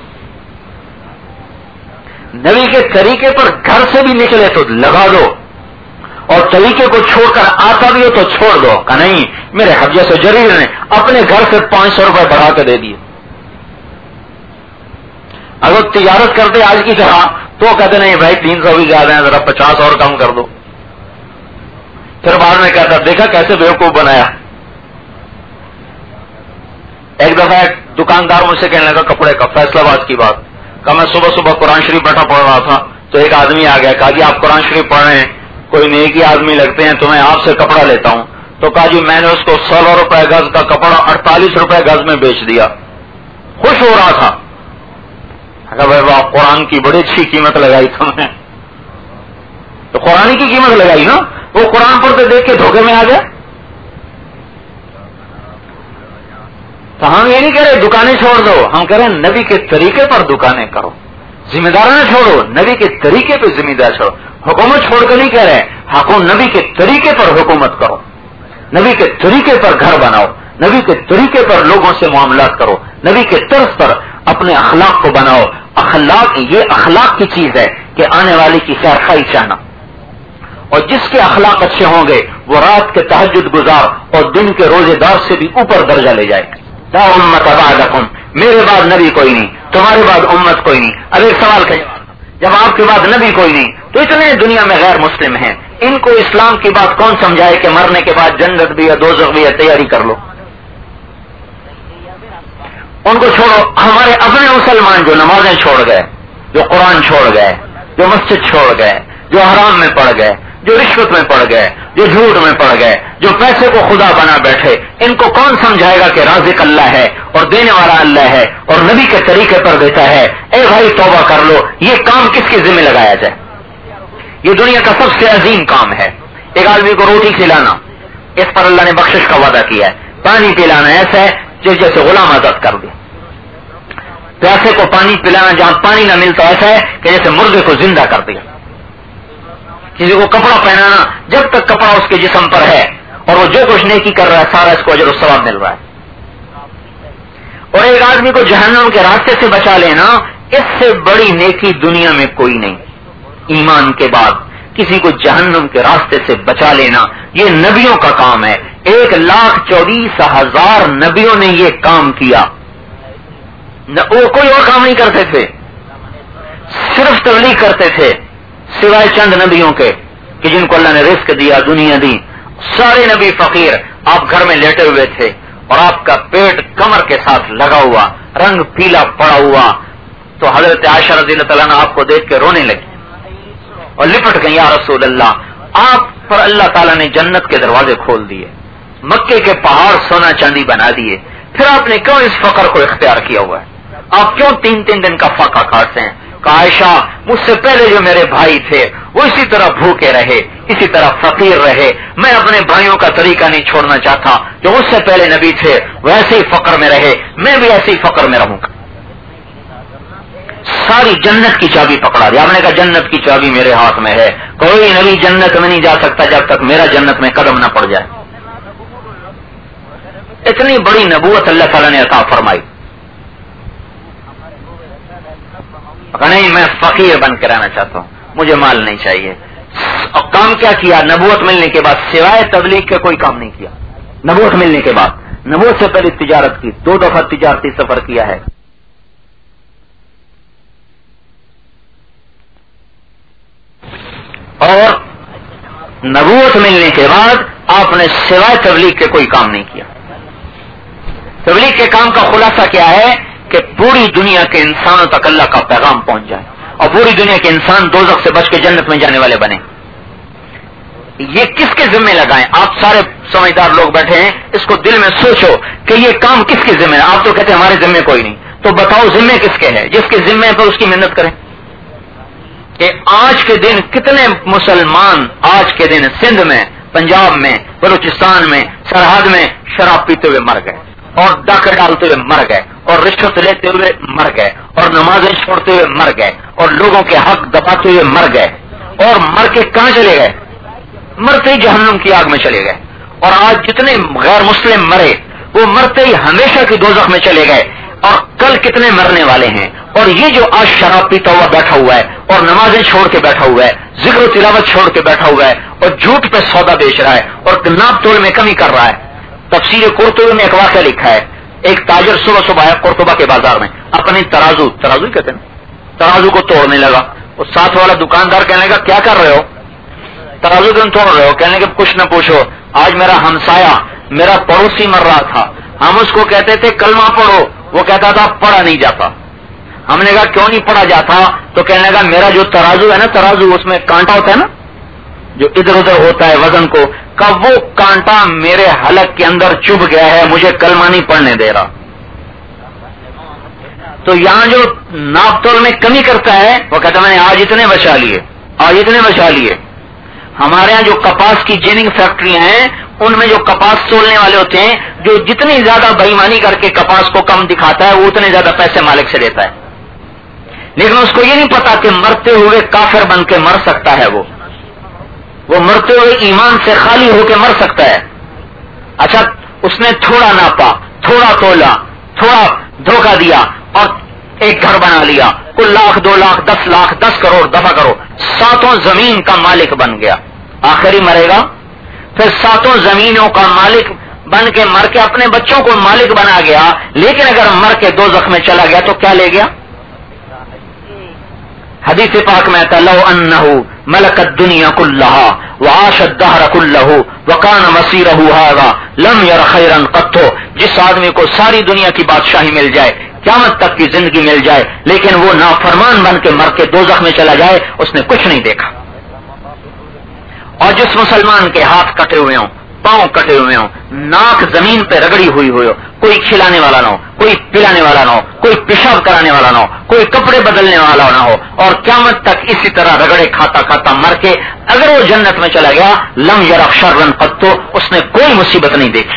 نبی کے طریقے پر گھر سے بھی نکلے تو لگا دو، اور طریقے کو چھوڑ کر آتا بھی ہو تو چھوڑ دو۔ کہ نہیں، میرے حجہ سے جریر نے اپنے گھر سے 500 روپے بڑھا کے دے دیے۔ اگر تجارت کرتے آج کی طرح تو کہتے نہیں بھائی 300 بھی زیادہ ہیں، ذرا 50 اور کم کر دو۔ پھر بعد میں کہتا دیکھا کیسے بیوقوف بنایا۔ ایک دفعہ ایک دکاندار مجھ سے کہنے لگا کپڑے کا، فیصلہ آباد کی بات، کہ میں صبح قرآن شریف بیٹھا پڑھ رہا تھا تو ایک آدمی آ گیا، کہا جی آپ قرآن شریف پڑھ رہے ہیں، کوئی نیکی آدمی لگتے ہیں تو میں آپ سے کپڑا لیتا ہوں۔ تو کہا جی میں نے اس کو 16 روپے گز کا کپڑا 48 روپے گز میں بیچ دیا۔ خوش ہو رہا تھا، کہا بھائی واہ قرآن کی بڑی اچھی قیمت لگائی تم نے۔ تو قرآن کی قیمت لگائی نا، وہ قرآن پڑھتے دیکھ کے دھوکے میں آ گیا. تو ہم یہ نہیں کہہ رہے دکانیں چھوڑ دو، ہم کہہ رہے ہیں نبی کے طریقے پر دکانیں کرو. ذمہ دارانہ چھوڑو، نبی کے طریقے پہ ذمہ دار چھوڑو. حکومت چھوڑ کر نہیں کہہ رہے نبی کے طریقے پر حکومت کرو، نبی کے طریقے پر گھر بناؤ، نبی کے طریقے پر لوگوں سے معاملات کرو، نبی کے طرز پر اپنے اخلاق کو بناؤ. اخلاق، یہ اخلاق کی چیز ہے کہ آنے والی کی خیر خواہی چاہنا. اور جس کے اخلاق اچھے ہوں گے وہ رات کے تہجد گزار اور دن کے روزے دار سے بھی اوپر درجہ لے جائے گا. لا امت بعدکم، میرے بعد نبی کوئی نہیں، تمہارے بعد امت کوئی نہیں. اب ایک سوال کا جواب، جب آپ کے بعد نبی کوئی نہیں تو اتنے دنیا میں غیر مسلم ہیں، ان کو اسلام کی بات کون سمجھائے کہ مرنے کے بعد جنت بھی ہے دوزخ بھی ہے، تیاری کر لو. ان کو چھوڑو. ہمارے اپنے مسلمان جو نمازیں چھوڑ گئے، جو قرآن چھوڑ گئے، جو مسجد چھوڑ گئے، جو حرام میں پڑ گئے، جو رشوت میں پڑ گئے، جو جھوٹ میں پڑ گئے، جو پیسے کو خدا بنا بیٹھے، ان کو کون سمجھائے گا کہ رازق اللہ ہے اور دینے والا اللہ ہے اور نبی کے طریقے پر دیتا ہے؟ اے بھائی توبہ کر لو. یہ کام کس کے ذمہ لگایا جائے؟ یہ دنیا کا سب سے عظیم کام ہے. ایک آدمی کو روٹی کھلانا، اس پر اللہ نے بخشش کا وعدہ کیا ہے. پانی پلانا ایسا ہے جیسے غلام آزاد کر دیا. پیاسے کو پانی پلانا جہاں پانی نہ ملتا ایسا ہے کہ جیسے مردے کو زندہ کر دیا. کسی کو کپڑا پہنانا، جب تک کپڑا اس کے جسم پر ہے اور وہ جو کچھ نیکی کر رہا ہے سارا اس کو اجر و ثواب مل رہا ہے. اور ایک آدمی کو جہنم کے راستے سے بچا لینا، اس سے بڑی نیکی دنیا میں کوئی نہیں. ایمان کے بعد کسی کو جہنم کے راستے سے بچا لینا یہ نبیوں کا کام ہے. 1,24,000 نبیوں نے یہ کام کیا. وہ کوئی اور کام نہیں کرتے تھے، صرف تبلیغ کرتے تھے، سوائے چند نبیوں کے کہ جن کو اللہ نے رزق دیا، دنیا دی. سارے نبی فقیر. آپ گھر میں لیٹے ہوئے تھے اور آپ کا پیٹ کمر کے ساتھ لگا ہوا، رنگ پیلا پڑا ہوا، تو حضرت عائشہ رضی اللہ تعالیٰ عنہ آپ کو دیکھ کے رونے لگی اور لپٹ گئی، یا رسول اللہ آپ پر اللہ تعالیٰ نے جنت کے دروازے کھول دیے، مکے کے پہاڑ سونا چاندی بنا دیے، پھر آپ نے کیوں اس فقر کو اختیار کیا ہوا ہے؟ آپ کیوں 3 دن کا فاقہ کاٹتے ہیں؟ کہ عائشہ مجھ سے پہلے جو میرے بھائی تھے وہ اسی طرح بھوکے رہے، اسی طرح فقیر رہے. میں اپنے بھائیوں کا طریقہ نہیں چھوڑنا چاہتا، جو مجھ سے پہلے نبی تھے ویسے ہی فقر میں رہے، میں بھی ایسے ہی فقر میں رہوں گا. ساری جنت کی چابی پکڑا دی. آپ نے کہا جنت کی چابی میرے ہاتھ میں ہے، کوئی نبی جنت میں نہیں جا سکتا جب تک میرا جنت میں قدم نہ پڑ جائے. اتنی بڑی نبوت اللہ تعالیٰ نے عطا فرمائی. نہیں میں فقیر بن کے رہنا چاہتا ہوں، مجھے مال نہیں چاہیے. اور کام کیا کیا نبوت ملنے کے بعد؟ سوائے تبلیغ کے کوئی کام نہیں کیا. نبوت ملنے کے بعد نبوت سے پہلے تجارت کی، 2 دفعہ تجارتی سفر کیا ہے. اور نبوت ملنے کے بعد آپ نے سوائے تبلیغ کے کوئی کام نہیں کیا. تبلیغ کے کام کا خلاصہ کیا ہے کہ پوری دنیا کے انسانوں تک اللہ کا پیغام پہنچ جائے اور پوری دنیا کے انسان دوزخ سے بچ کے جنت میں جانے والے بنے. یہ کس کے ذمہ لگائیں؟ آپ سارے سمجھدار لوگ بیٹھے ہیں، اس کو دل میں سوچو کہ یہ کام کس کے ذمہ ہے. آپ تو کہتے ہیں ہمارے ذمہ کوئی نہیں، تو بتاؤ ذمہ کس کے ہے؟ جس کے ذمہ پر اس کی محنت کریں. کہ آج کے دن کتنے مسلمان آج کے دن سندھ میں، پنجاب میں، بلوچستان میں، سرحد میں شراب پیتے ہوئے مر گئے اور ڈاکہ ڈالتے ہوئے مر گئے اور رشوت لیتے ہوئے مر گئے اور نمازیں چھوڑتے ہوئے مر گئے اور لوگوں کے حق دباتے ہوئے مر گئے. اور مر کے کہاں چلے گئے؟ مرتے ہی جہنم کی آگ میں چلے گئے. اور آج جتنے غیر مسلم مرے وہ مرتے ہی ہمیشہ کی دوزخ میں چلے گئے. اور کل کتنے مرنے والے ہیں. اور یہ جو آج شراب پیتا ہوا بیٹھا ہوا ہے اور نمازیں چھوڑ کے بیٹھا ہوا ہے، ذکر و تلاوت چھوڑ کے بیٹھا ہوا ہے اور جھوٹ پہ سودا بیچ رہا ہے اور ناپ تول میں کمی کر رہا ہے. تفسیر قرطبی میں ایک واقعہ لکھا ہے. ایک تاجر صبح آیا قرطبہ کے بازار میں، اپنی ترازو کہتے ہیں ترازو کو توڑنے لگا. اور ساتھ والا دکاندار کہنے لگا کیا کر رہے ہو؟ ترازو کیوں توڑ رہے ہو؟ کہنے کہ کچھ نہ پوچھو، آج میرا ہمسایا میرا پڑوسی مر رہا تھا، ہم اس کو کہتے تھے کلمہ پڑھو، وہ کہتا تھا پڑھا نہیں جاتا. ہم نے کہا کیوں نہیں پڑھا جاتا؟ تو کہنے لگا میرا جو ترازو ہے نا، ترازو اس میں کانٹا ہوتا ہے نا جو ادھر ادھر ہوتا ہے وزن کو، کا وہ کانٹا میرے حلق کے اندر چبھ گیا ہے، مجھے کلمہ نہیں پڑھنے دے رہا. تو یہاں جو ناپ تول میں کمی کرتا ہے وہ کہتا میں نے آج اتنے بچا لیے، آج اتنے بچا لیے. ہمارے ہاں جو کپاس کی جیننگ فیکٹری ہیں ان میں جو کپاس تولنے والے ہوتے ہیں، جو جتنی زیادہ بےایمانی کر کے کپاس کو کم دکھاتا ہے وہ اتنے زیادہ پیسے مالک سے لیتا ہے، لیکن اس کو یہ نہیں پتا کہ مرتے ہوئے کافر بن کے مر سکتا ہے، وہ مرتے ہوئے ایمان سے خالی ہو کے مر سکتا ہے۔ اچھا اس نے تھوڑا ناپا، تھوڑا تولا، تھوڑا دھوکہ دیا اور ایک گھر بنا لیا، کوئی لاکھ 2 لاکھ 10 لاکھ 10 کروڑ دفع کرو، 7 زمین کا مالک بن گیا، آخر ہی مرے گا، پھر 7 زمینوں کا مالک بن کے مر کے اپنے بچوں کو مالک بنا گیا، لیکن اگر مر کے دوزخ میں چلا گیا تو کیا لے گیا؟ حدیث پاک میں آتا لو انہ ملک الدنیا کلہا وعاش الدہر کلہ وکان مسیرہ ھذا لم یر خیرا قط، جس آدمی کو ساری دنیا کی بادشاہی مل جائے، قیامت تک کی زندگی مل جائے، لیکن وہ نافرمان بن کے مر کے دوزخ میں چلا جائے، اس نے کچھ نہیں دیکھا۔ اور جس مسلمان کے ہاتھ کٹے ہوئے ہوں، پاؤں کٹے ہوئے ہوں، ناک زمین پہ رگڑی ہوئی ہو، کوئی کھلانے والا نہ ہو، کوئی پلانے والا نہ ہو، کوئی پیشاب کرانے والا نہ ہو، کوئی کپڑے بدلنے والا نہ ہو، اور قیامت تک اسی طرح رگڑے کھاتا کھاتا مر کے اگر وہ جنت میں چلا گیا، لم یرى شرا قط، اس نے کوئی مصیبت نہیں دیکھی۔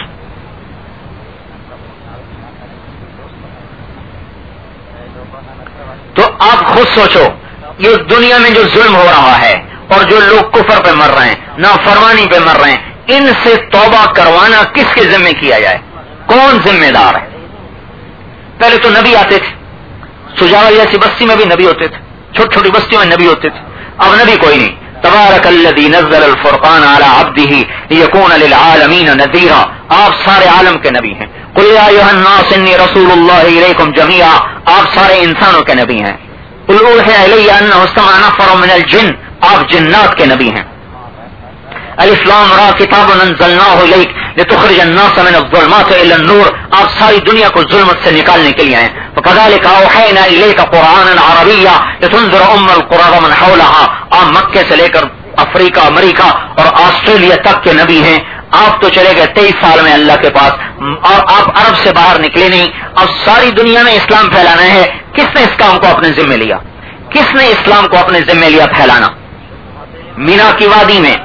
تو آپ خود سوچو، یہ دنیا میں جو ظلم ہو رہا ہے اور جو لوگ کفر پہ مر رہے ہیں، نافرمانی پہ مر رہے ہیں، ان سے توبہ کروانا کس کے ذمہ کیا جائے؟ کون ذمہ دار ہے؟ پہلے تو نبی آتے تھے، سجاوا جیسی بستی میں بھی نبی ہوتے تھے، چھوٹی چھوٹی بستیوں میں نبی ہوتے تھے، اب نبی کوئی نہیں۔ تبارک الذی نزل الفرقان علی عبدہ لیکون للعالمین نذیرا، آپ سارے عالم کے نبی ہیں۔ قل یا ایھا الناس انی رسول اللہ الیکم جمیعا، آپ سارے انسانوں کے نبی ہیں۔ قل اوحی الی انہ استمع نفر من الجن، آپ جنات کے نبی ہیں۔ الف لام را کتاب انزلناہ الیک لتخرج الناس من الظلمات الی النور، آپ ساری دنیا کو ظلمت سے نکالنے کے لیے ہیں۔ وکذالک اوحینا الیک قرآنا عربیا لتنذر ام القری ومن حولها، آپ مکے سے لے کر افریقہ، امریکہ اور آسٹریلیا تک کے نبی ہیں۔ آپ تو چلے گئے 23 سال میں اللہ کے پاس، اور آپ عرب سے باہر نکلے نہیں، اب ساری دنیا میں اسلام پھیلانا ہے۔ کس نے اس کام کو اپنے ذمہ لیا؟ کس نے اسلام کو اپنے ذمہ لیا پھیلانا؟ مینا کی وادی میں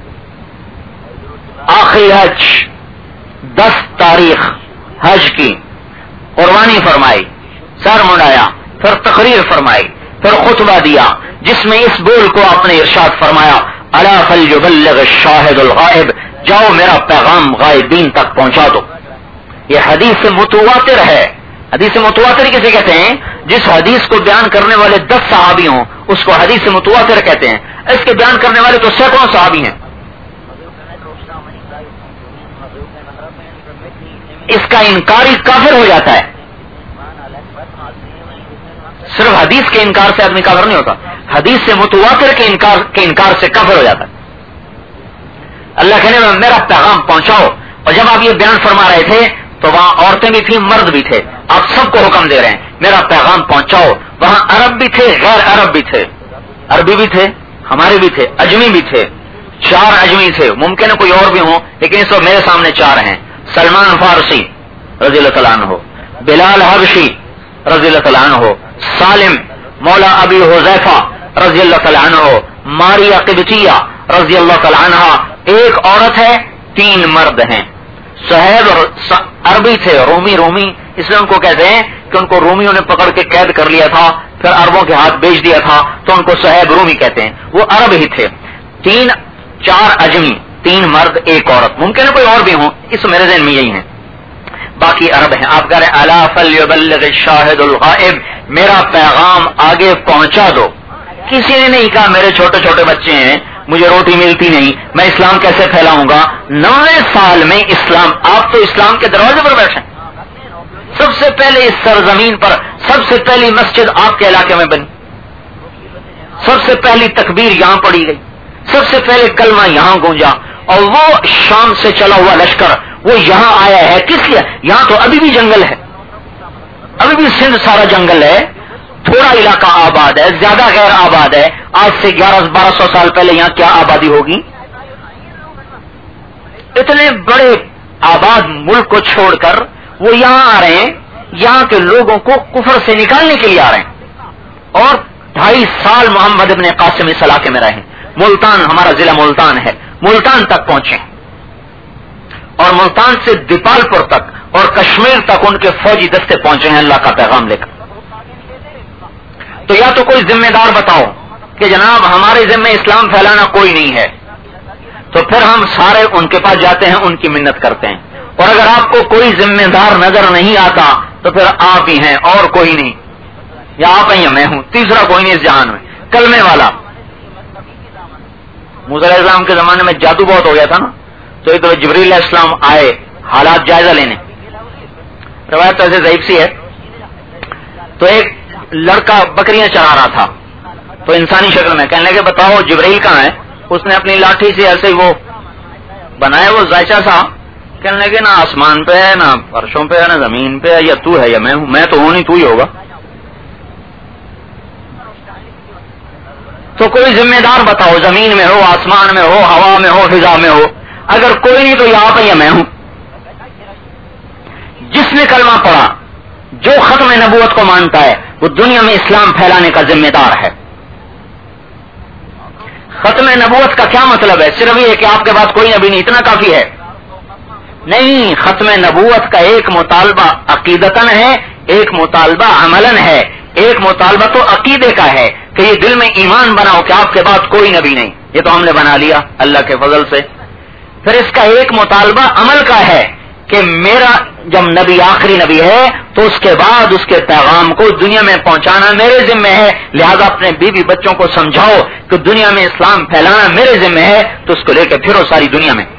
آخری حج 10 تاریخ حج کی قربانی فرمائی، سر منڈایا، پھر تقریر فرمائی، پھر خطبہ دیا جس میں اس بول کو آپ نے ارشاد فرمایا الا فلیبلغ الشاہد الغائب، جاؤ میرا پیغام غائبین تک پہنچا دو۔ یہ حدیث متواتر ہے۔ حدیث متواتر کسے کہتے ہیں؟ جس حدیث کو بیان کرنے والے 10 صحابی ہوں اس کو حدیث متواتر کہتے ہیں۔ اس کے بیان کرنے والے تو سینکڑوں صحابی ہیں۔ اس کا انکاری کافر ہو جاتا ہے۔ صرف حدیث کے انکار سے آدمی کافر نہیں ہوتا، حدیث سے متواتر کے انکار سے کافر ہو جاتا ہے۔ اللہ کہنے میں میرا پیغام پہنچاؤ، اور جب آپ یہ بیان فرما رہے تھے تو وہاں عورتیں بھی تھیں، مرد بھی تھے، آپ سب کو حکم دے رہے ہیں میرا پیغام پہنچاؤ۔ وہاں عرب بھی تھے، غیر عرب بھی تھے، عربی بھی تھے، ہمارے بھی تھے، اجمی بھی تھے، 4 اجمی تھے، ممکن ہے کوئی اور بھی ہوں لیکن اس وقت میرے سامنے 4 ہیں۔ سلمان فارسی رضی اللہ تعالیٰ عنہ، بلال حبشی رضی اللہ تعالیٰ عنہ، سالم مولا ابی حذیفہ رضی اللہ تعالیٰ عنہ، ماریا قبطیہ رضی اللہ تعالیٰ عنہ، ایک عورت ہے، 3 مرد ہیں۔ صہیب عربی تھے، رومی اس لیے ان کو کہتے ہیں کہ ان کو رومیوں نے پکڑ کے قید کر لیا تھا، پھر عربوں کے ہاتھ بیچ دیا تھا تو ان کو صہیب رومی کہتے ہیں، وہ عرب ہی تھے۔ 4 اجمی، 3 مرد 1 عورت، ممکن ہے کوئی اور بھی ہوں، اس میرے ذہن میں یہی ہیں، باقی عرب ہیں۔ آپ کہہ رہے ہیں الا فلیبلغ الشاہد الغائب، میرا پیغام آگے پہنچا دو۔ کسی نے نہیں کہا میرے چھوٹے چھوٹے بچے ہیں، مجھے روٹی ملتی نہیں، میں اسلام کیسے پھیلاؤں گا؟ 90 سال میں اسلام، آپ تو اسلام کے دروازے پر بیٹھے، سب سے پہلے اس سرزمین پر سب سے پہلی مسجد آپ کے علاقے میں بنی، سب سے پہلی تکبیر یہاں پڑھی گئی، سب سے پہلے کلمہ یہاں گونجا، اور وہ شام سے چلا ہوا لشکر وہ یہاں آیا ہے کس لیے؟ یہاں تو ابھی بھی جنگل ہے، ابھی بھی سندھ سارا جنگل ہے، تھوڑا علاقہ آباد ہے، زیادہ غیر آباد ہے۔ آج سے 1100-1200 سال پہلے یہاں کیا آبادی ہوگی؟ اتنے بڑے آباد ملک کو چھوڑ کر وہ یہاں آ رہے ہیں، یہاں کے لوگوں کو کفر سے نکالنے کے لیے آ رہے ہیں، اور 2.5 سال محمد ابن قاسم اس علاقے میں رہے، ملتان، ہمارا ضلع ملتان ہے، ملتان تک پہنچے اور ملتان سے دیپال پور تک اور کشمیر تک ان کے فوجی دستے پہنچے ہیں اللہ کا پیغام لے کر. تو یا تو کوئی ذمہ دار بتاؤ کہ جناب ہمارے ذمہ اسلام پھیلانا کوئی نہیں ہے، تو پھر ہم سارے ان کے پاس جاتے ہیں، ان کی منت کرتے ہیں. اور اگر آپ کو کوئی ذمہ دار نظر نہیں آتا تو پھر آپ ہی ہیں اور کوئی نہیں، یا آپ ہیں یا میں ہوں، تیسرا کوئی نہیں اس جہان میں. کلمے والا، موسیٰ علیہ السلام کے زمانے میں جادو بہت ہو گیا تھا نا، تو ایک جبریل علیہ السلام آئے حالات جائزہ لینے. روایت ایسے ضعیف سی ہے. تو ایک لڑکا بکریاں چرا رہا تھا، تو انسانی شکل میں کہنے لگے بتاؤ جبریل کہاں ہے؟ اس نے اپنی لاٹھی سے ایسے ہی وہ بنایا وہ ذائچہ سا، کہنے لگے نہ آسمان پہ ہے، نہ فرشوں پہ ہے، نہ زمین پہ ہے، یا تو ہے یا میں ہوں. میں تو ہوں نہیں، تو ہی ہوگا. تو کوئی ذمہ دار بتاؤ، زمین میں ہو، آسمان میں ہو، ہوا میں ہو، فضا میں ہو. اگر کوئی نہیں تو یا آپ یا میں ہوں. جس نے کلمہ پڑھا، جو ختم نبوت کو مانتا ہے، وہ دنیا میں اسلام پھیلانے کا ذمہ دار ہے. ختم نبوت کا کیا مطلب ہے؟ صرف یہ کہ آپ کے پاس کوئی نبی نہیں، اتنا کافی ہے؟ نہیں، ختم نبوت کا ایک مطالبہ عقیدتاً ہے، ایک مطالبہ عملاً ہے. ایک مطالبہ تو عقیدے کا ہے کہ یہ دل میں ایمان بناؤ کہ آپ کے بعد کوئی نبی نہیں. یہ تو ہم نے بنا لیا اللہ کے فضل سے. پھر اس کا ایک مطالبہ عمل کا ہے کہ میرا جب نبی آخری نبی ہے تو اس کے بعد اس کے پیغام کو دنیا میں پہنچانا میرے ذمہ ہے. لہذا اپنے بیوی بچوں کو سمجھاؤ کہ دنیا میں اسلام پھیلانا میرے ذمہ ہے، تو اس کو لے کے پھرو ساری دنیا میں.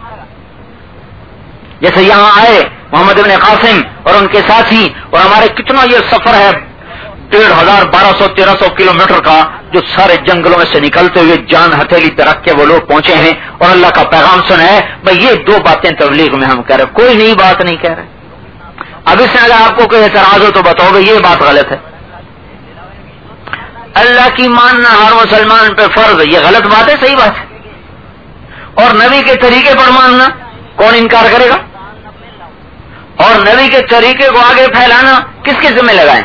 جیسے یہاں آئے محمد ابن قاسم اور ان کے ساتھی، اور ہمارے کتنا یہ سفر ہے 1500 1200 1300 کلومیٹر کا، جو سارے جنگلوں میں سے نکلتے ہوئے جان ہتھیلی پہ رکھ کے وہ لوگ پہنچے ہیں اور اللہ کا پیغام سنا ہے. بھائی یہ دو باتیں تبلیغ میں ہم کہہ رہے ہیں، کوئی نئی بات نہیں کہہ رہے. اب اس میں اگر آپ کو کوئی اعتراض ہو تو بتاؤ گے یہ بات غلط ہے. اللہ کی ماننا ہر مسلمان پہ فرض ہے، یہ غلط بات ہے؟ صحیح بات ہے. اور نبی کے طریقے پر ماننا کون انکار کرے گا؟ اور نبی کے طریقے کو آگے پھیلانا کس کے ذمہ لگائیں؟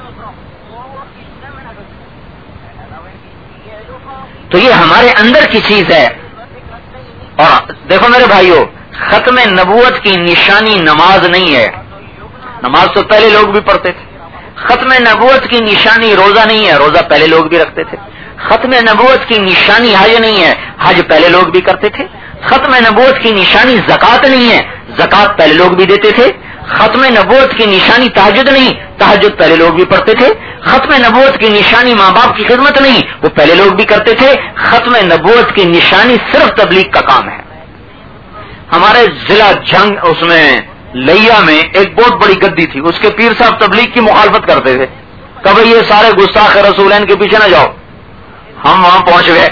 تو یہ ہمارے اندر کی چیز ہے. اور دیکھو میرے بھائیو، ختم نبوت کی نشانی نماز نہیں ہے. نماز تو پہلے لوگ بھی پڑھتے تھے. ختم نبوت کی نشانی روزہ نہیں ہے، روزہ پہلے لوگ بھی رکھتے تھے. ختم نبوت کی نشانی حج نہیں ہے، حج پہلے لوگ بھی کرتے تھے. ختم نبوت کی نشانی زکوٰۃ نہیں ہے، زکوٰۃ پہلے لوگ بھی دیتے تھے. ختم نبوت کی نشانی تہجد نہیں، تہجد پہلے لوگ بھی پڑھتے تھے. ختم نبوت کی نشانی ماں باپ کی خدمت نہیں، وہ پہلے لوگ بھی کرتے تھے. ختم نبوت کی نشانی صرف تبلیغ کا کام ہے. ہمارے ضلع جنگ اس میں لیا میں ایک بہت بڑی گدی تھی، اس کے پیر صاحب تبلیغ کی مخالفت کرتے تھے. کبھی یہ سارے گستاخ رسولین کے پیچھے نہ جاؤ. ہم وہاں پہنچ گئے.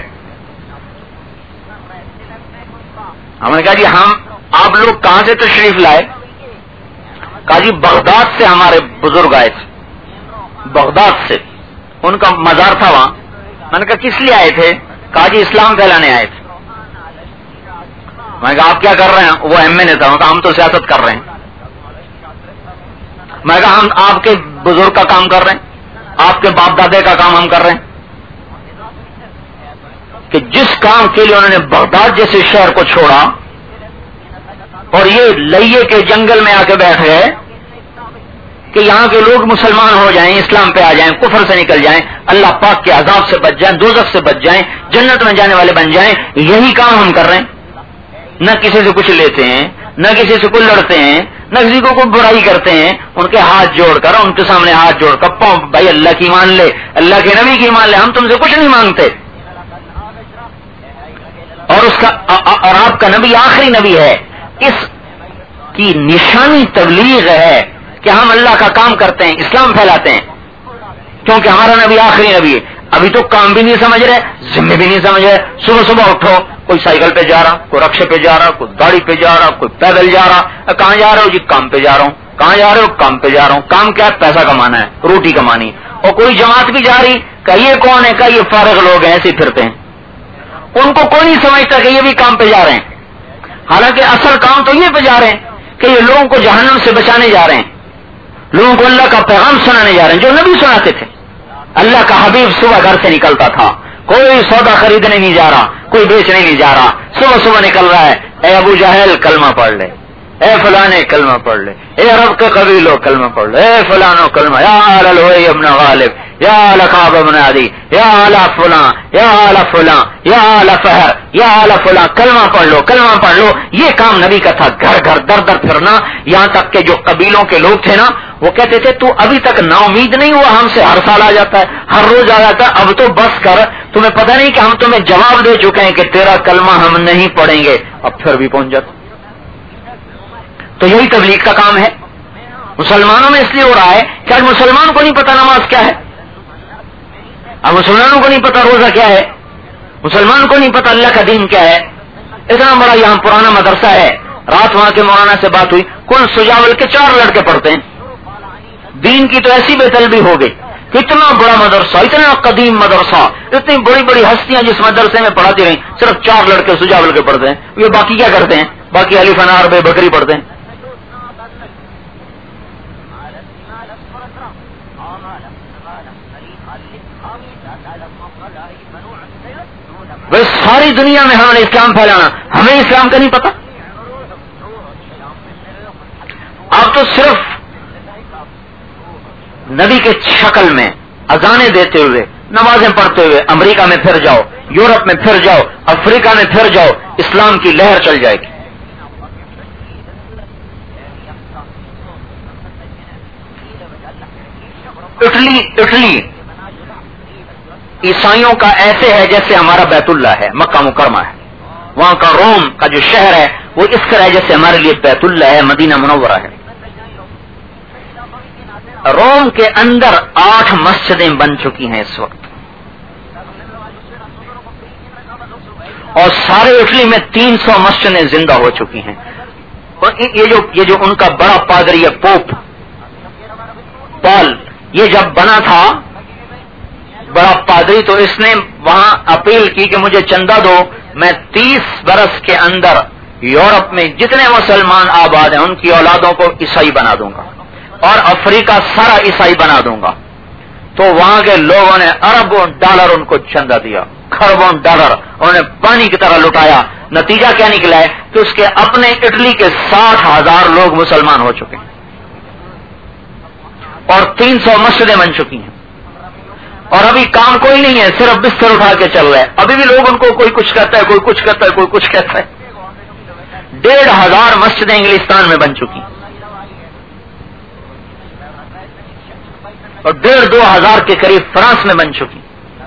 ہم نے کہا جی آپ لوگ کہاں سے تشریف لائے؟ کہا جی بغداد سے ہمارے بزرگ آئے تھے، بغداد سے، ان کا مزار تھا وہاں. میں نے کہا کس لیے آئے تھے؟ کہا جی اسلام پھیلانے آئے تھے. میں نے کہا آپ کیا کر رہے ہیں؟ وہ ایم این اے تھا. ہم تو سیاست کر رہے ہیں. میں نے کہا ہم آپ کے بزرگ کا کام کر رہے ہیں، آپ کے باپ دادے کا کام ہم کر رہے ہیں. کہ جس کام کے لیے انہوں نے بغداد جیسے شہر کو چھوڑا اور یہ لئیے کے جنگل میں آ کے بیٹھ گئے کہ یہاں کے لوگ مسلمان ہو جائیں، اسلام پہ آ جائیں، کفر سے نکل جائیں، اللہ پاک کے عذاب سے بچ جائیں، دوزخ سے بچ جائیں، جنت میں جانے والے بن جائیں، یہی کام ہم کر رہے ہیں. نہ کسی سے کچھ لیتے ہیں، نہ کسی سے کچھ لڑتے ہیں، نہ کسی کو کوئی برائی کرتے ہیں. ان کے ہاتھ جوڑ کر، ان کے سامنے ہاتھ جوڑ کر بھائی اللہ کی مان لے، اللہ کے نبی کی مان لے، ہم تم سے کچھ نہیں مانگتے. اور آپ کا نبی آخری نبی ہے. اس کی نشانی تبلیغ ہے کہ ہم اللہ کا کام کرتے ہیں، اسلام پھیلاتے ہیں، کیونکہ ہمارا نبی آخری نبی ہے. ابھی تو کام بھی نہیں سمجھ رہے، ذمہ بھی نہیں سمجھ رہے. صبح صبح اٹھو، کوئی سائیکل پہ جا رہا، کوئی رکشے پہ جا رہا، کوئی گاڑی پہ جا رہا، کوئی پیدل جا رہا. کہاں جا رہے ہو؟ جی کام پہ جا رہا ہوں. کہاں جا رہے ہو؟ کام پہ جا رہا ہوں. کام کیا ہے؟ پیسہ کمانا ہے، روٹی کمانی. اور کوئی جماعت بھی جا رہی، کہ یہ کون ہے؟ کہ یہ فارغ لوگ ہیں، ایسے پھرتے ہیں. ان کو کوئی نہیں سمجھتا کہ یہ بھی کام پہ جا رہے ہیں. حالانکہ اصل کام تو یہ پہ جا رہے ہیں کہ یہ لوگوں کو جہنم سے بچانے جا رہے ہیں، لوگوں کو اللہ کا پیغام سنانے جا رہے ہیں جو نبی سناتے تھے. اللہ کا حبیب صبح گھر سے نکلتا تھا، کوئی سودا خریدنے نہیں جا رہا، کوئی بیچنے نہیں جا رہا، صبح صبح نکل رہا ہے، اے ابو جہل کلمہ پڑھ لے، اے فلانے کلمہ پڑھ لے، اے عرب کے قبیلوں کلمہ پڑھ لے، اے فلانو کلمہ، یا آل الوئی ابن غالب، یا آل کعب ابن عدی، یا آل فلاں، یا آل فلاں، یا آل فہر، یا آل فلاں، کلمہ پڑھ لو، کلمہ پڑھ لو۔ یہ کام نبی کا تھا، گھر گھر در در پھرنا، یہاں تک کہ جو قبیلوں کے لوگ تھے نا وہ کہتے تھے تو ابھی تک نا امید نہیں ہوا، ہم سے ہر سال آ جاتا ہے، ہر روز آ جاتا ہے، اب تو بس کر، تمہیں پتہ نہیں کہ ہم تمہیں جواب دے چکے ہیں کہ تیرا کلمہ ہم نہیں پڑھیں گے، اب پھر بھی پہنچ جاتا۔ تو یہی تبلیغ کا کام ہے۔ مسلمانوں میں اس لیے ہو رہا ہے کہ آج مسلمان کو نہیں پتا نماز کیا ہے، اب مسلمانوں کو نہیں پتا روزہ کیا ہے، مسلمان کو نہیں پتا اللہ کا دین کیا ہے۔ اتنا بڑا یہاں پرانا مدرسہ ہے، رات وہاں کے مولانا سے بات ہوئی، کل سجاول کے 4 لڑکے پڑھتے ہیں، دین کی تو ایسی بے طلبی ہو گئی، اتنا بڑا مدرسہ، اتنا قدیم مدرسہ، اتنی بڑی بڑی ہستیاں جس مدرسے میں پڑھاتی رہیں، صرف 4 لڑکے سجاول کے پڑھتے ہیں، یہ باقی کیا کرتے ہیں؟ باقی الف انار بے بکری پڑھتے ہیں۔ ساری دنیا میں ہم نے اسلام پھیلانا، ہمیں اسلام کا نہیں پتا۔ آپ تو صرف نبی کے شکل میں اذانیں دیتے ہوئے، نمازیں پڑھتے ہوئے امریکہ میں پھر جاؤ، یورپ میں پھر جاؤ، افریقہ میں پھر جاؤ، اسلام کی لہر چل جائے گی۔ اٹلی عیسائیوں کا ایسے ہے جیسے ہمارا بیت اللہ ہے، مکہ مکرمہ ہے، وہاں کا روم کا جو شہر ہے وہ اس طرح جیسے ہمارے لیے بیت اللہ ہے، مدینہ منورہ ہے۔ روم کے اندر 8 مسجدیں بن چکی ہیں اس وقت، اور سارے اٹلی میں 300 مسجدیں زندہ ہو چکی ہیں۔ اور یہ جو ان کا بڑا پادری ہے پوپ پال، یہ جب بنا تھا بڑا پادری تو اس نے وہاں اپیل کی کہ مجھے چندہ دو، میں 30 برس کے اندر یورپ میں جتنے مسلمان آباد ہیں ان کی اولادوں کو عیسائی بنا دوں گا اور افریقہ سارا عیسائی بنا دوں گا۔ تو وہاں کے لوگوں نے اربوں ڈالر ان کو چندہ دیا، خربوں ڈالر انہوں نے پانی کی طرح لٹایا۔ نتیجہ کیا نکلا ہے کہ اس کے اپنے اٹلی کے 60,000 لوگ مسلمان ہو چکے ہیں اور 300 مسجدیں بن چکی ہیں، اور ابھی کام کوئی نہیں ہے، صرف بستر اٹھا کے چل رہا ہے۔ ابھی بھی لوگ ان کو کوئی کچھ کہتا ہے، کوئی کچھ کہتا ہے، کوئی کچھ کہتا ہے۔ 1,500 مسجدیں انگلستان میں بن چکی اور 1,500-2,000 کے قریب فرانس میں بن چکی۔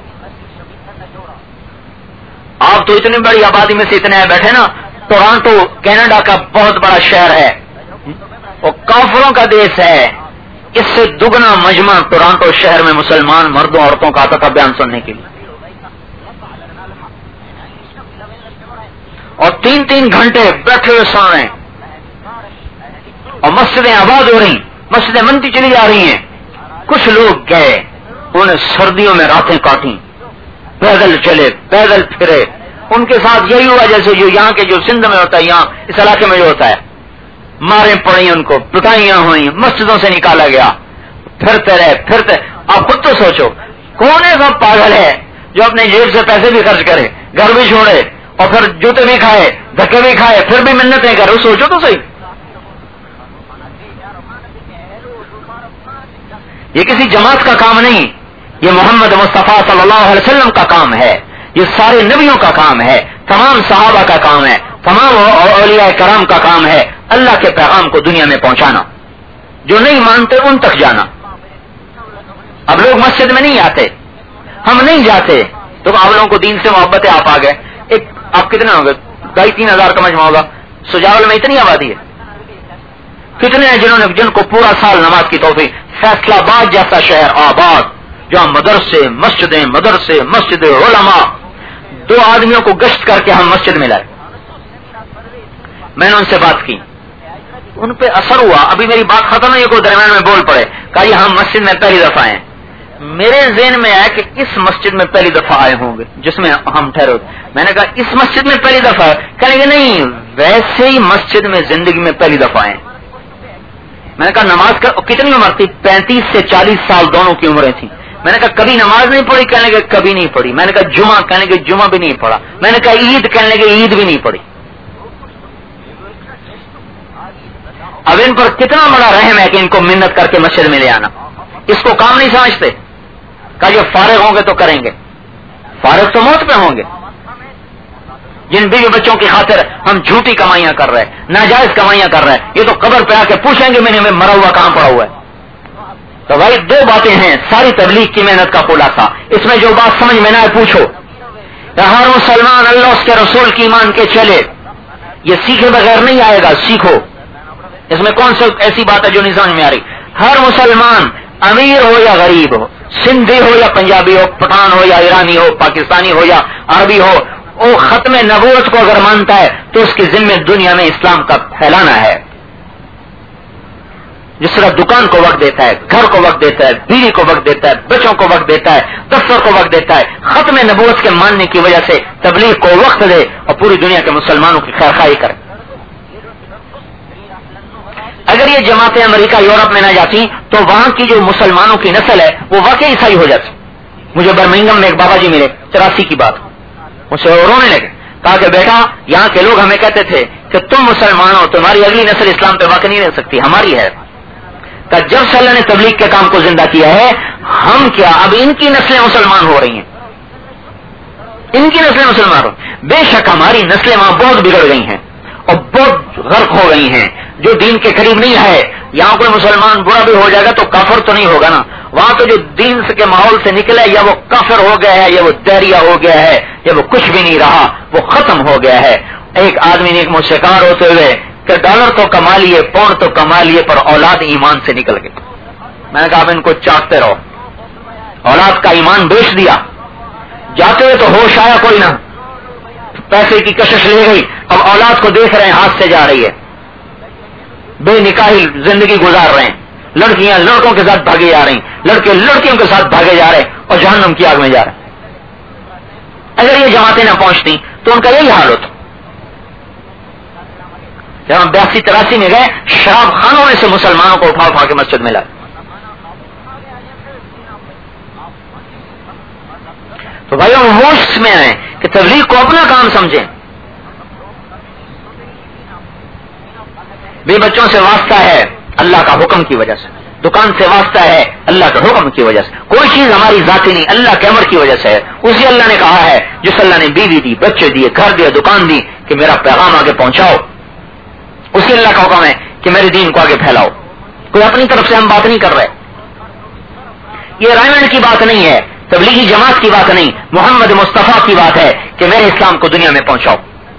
آپ تو اتنی بڑی آبادی میں سے اتنے بیٹھے نا، ٹورانٹو کینیڈا کا بہت بڑا شہر ہے اور کافروں کا دیش ہے، اس سے دگنا مجمع ٹورانٹو شہر میں مسلمان مردوں عورتوں کا آتا تھا بیان سننے کے لیے، اور 3-3 گھنٹے بیٹھے ہوئے سن رہے ہیں، اور مسجدیں آباد ہو رہی، مسجدیں بنتی چلی جا رہی ہیں۔ کچھ لوگ گئے، انہوں نے سردیوں میں راتیں کاٹی، پیدل چلے، پیدل پھرے، ان کے ساتھ یہی ہوا جیسے جو یہاں کے جو سندھ میں ہوتا ہے، یہاں اس علاقے میں جو ہوتا ہے، ماریں پڑی، ان کو پٹائیاں ہوئیں، مسجدوں سے نکالا گیا، پھرتے رہے پھرتے۔ آپ خود تو سوچو کون ایسا پاگل ہے جو اپنے جیب سے پیسے بھی خرچ کرے، گھر بھی چھوڑے، اور پھر جوتے بھی کھائے، دھکے بھی کھائے، پھر بھی منتیں کرے؟ سوچو تو صحیح، یہ کسی جماعت کا کام نہیں، یہ محمد مصطفیٰ صلی اللہ علیہ وسلم کا کام ہے، یہ سارے نبیوں کا کام ہے، تمام صحابہ کا کام ہے، تمام اولیاء کرام کا کام ہے، اللہ کے پیغام کو دنیا میں پہنچانا، جو نہیں مانتے ان تک جانا۔ اب لوگ مسجد میں نہیں آتے، ہم نہیں جاتے، تو آپ لوگوں کو دین سے محبت ہے، آپ آ گئے۔ آپ کتنے ہوں گے؟ 2,500-3,000 کا مجمع ہوگا، سجاول میں اتنی آبادی ہے، کتنے ہیں جن کو پورا سال نماز کی توفیق؟ فیصلہ آباد جیسا شہر آباد، جہاں مدرسے مسجد علماء، 2 آدمیوں کو گشت کر کے ہم مسجد میں لائے، میں نے ان سے بات کی، ان پہ اثر ہوا۔ ابھی میری بات ختم نہیں، کوئی درمیان میں بول پڑے، کہا یہ ہم مسجد میں پہلی دفعہ آئے ہیں۔ میرے ذہن میں آیا کہ اس مسجد میں پہلی دفعہ آئے ہوں گے جس میں ہم ٹھہرے ہوتے۔ میں نے کہا اس مسجد میں پہلی دفعہ؟ کہنے کہ نہیں، ویسے ہی مسجد میں زندگی میں پہلی دفعہ آئے ہیں۔ میں نے کہا نماز کا کتنی عمر تھی؟ 35 سے 40 سال دونوں کی عمریں تھیں۔ میں نے کہا کبھی نماز نہیں پڑھی؟ کہنے لگے کبھی نہیں پڑھی. میں نے کہا جمعہ؟ کہنے لگے جمعہ بھی نہیں پڑھا. میں نے کہا عید؟ کہنے لگے عید بھی نہیں پڑھی. اب ان پر کتنا بڑا رحم ہے کہ ان کو منت کر کے مسجد میں لے آنا. اس کو کام نہیں سمجھتے. کہا یہ فارغ ہوں گے تو کریں گے. فارغ تو موت پہ ہوں گے. جن بیوی بچوں کی خاطر ہم جھوٹی کمائیاں کر رہے ہیں, ناجائز کمائیاں کر رہے ہیں, یہ تو قبر پہ آ کے پوچھیں گے میں مرا ہوا کہاں پڑا ہوا ہے. تو بھائی دو باتیں ہیں ساری تبلیغ کی محنت کا خلاصہ. اس میں جو بات سمجھ میں نہ آئے پوچھو. ہر مسلمان اللہ اس کے رسول کی مان کے چلے. یہ سیکھے بغیر نہیں آئے گا, سیکھو. اس میں کون سی ایسی بات ہے جو نہیں سمجھ میں آ رہی؟ ہر مسلمان امیر ہو یا غریب ہو, سندھی ہو یا پنجابی ہو, پٹھان ہو یا ایرانی ہو, پاکستانی ہو یا عربی ہو, وہ ختم نبوت کو اگر مانتا ہے تو اس کے ذمہ دنیا میں اسلام کا پھیلانا ہے. جس طرح دکان کو وقت دیتا ہے, گھر کو وقت دیتا ہے, بیوی کو وقت دیتا ہے, بچوں کو وقت دیتا ہے, دفتر کو وقت دیتا ہے, ختم نبوت کے ماننے کی وجہ سے تبلیغ کو وقت دے اور پوری دنیا کے مسلمانوں کی خیرخواہی کرے. اگر یہ جماعتیں امریکہ یورپ میں نہ جاتی تو وہاں کی جو مسلمانوں کی نسل ہے وہ واقعی عیسائی ہو جاتی. مجھے برمنگم میں ایک بابا جی ملے, 83 کی بات, مجھ سے رونے لگے. کہا کہ بیٹا یہاں کے لوگ ہمیں کہتے تھے کہ تم مسلمان ہو, تمہاری اگلی نسل اسلام پہ واقع نہیں رہ سکتی, ہماری ہے. کہ جب سے اللہ نے تبلیغ کے کام کو زندہ کیا ہے, ہم کیا اب ان کی نسلیں مسلمان ہو رہی ہیں, ان کی نسلیں مسلمان ہو. بے شک ہماری نسلیں وہاں بہت بگڑ گئی ہیں اور بہت غرق ہو گئی ہیں, جو دین کے قریب نہیں ہے. یہاں کوئی مسلمان برا بھی ہو جائے گا تو کافر تو نہیں ہوگا نا. وہاں تو جو دین کے ماحول سے نکلا ہے, یا وہ کافر ہو گیا ہے, یا وہ دہریہ ہو گیا ہے, یا وہ کچھ بھی نہیں رہا, وہ ختم ہو گیا ہے. ایک آدمی نے ایک مجھ سے کہا ہوتے ہوئے کہ ڈالر تو کما لیے, پاؤنڈ تو کما لیے, پر اولاد ایمان سے نکل گئی. میں نے کہا اب ان کو چاٹتے رہو. اولاد کا ایمان بیچ دیا, جاتے ہوئے تو ہوش آیا کوئی نہ, پیسے کی کشش لے گئی, اب اولاد کو دیکھ رہے ہیں ہاتھ سے جا رہی ہے, بے نکاحی زندگی گزار رہے ہیں. لڑکیاں لڑکوں کے ساتھ بھاگے جا رہی ہیں, لڑکے لڑکیوں کے ساتھ بھاگے جا رہے ہیں اور جہنم کی آگ میں جا رہے ہیں. اگر یہ جماعتیں نہ پہنچتی تو ان کا یہی حال ہوتا. جب ہم 82-83 میں گئے, شراب خانوں میں سے مسلمانوں کو اٹھا کے مسجد میں لائے. تو بھائی ہم ہوش میں آئے کہ تبلیغ کو اپنا کام سمجھیں. بے بچوں سے واسطہ ہے اللہ کا حکم کی وجہ سے, دکان سے واسطہ ہے اللہ کے حکم کی وجہ سے. کوئی چیز ہماری ذاتی نہیں, اللہ کے امر کی وجہ سے ہے. اسی اللہ نے کہا ہے, جس اللہ نے بیوی دی, بچے دیے, گھر دیا, دکان دی, کہ میرا پیغام آگے پہنچاؤ. اسی اللہ کا حکم ہے کہ میرے دین کو آگے پھیلاؤ. کوئی اپنی طرف سے ہم بات نہیں کر رہے. یہ رائمنڈ کی بات نہیں ہے, تبلیغی جماعت کی بات نہیں, محمد مصطفیٰ کی بات ہے کہ میرے اسلام کو دنیا میں پہنچاؤ.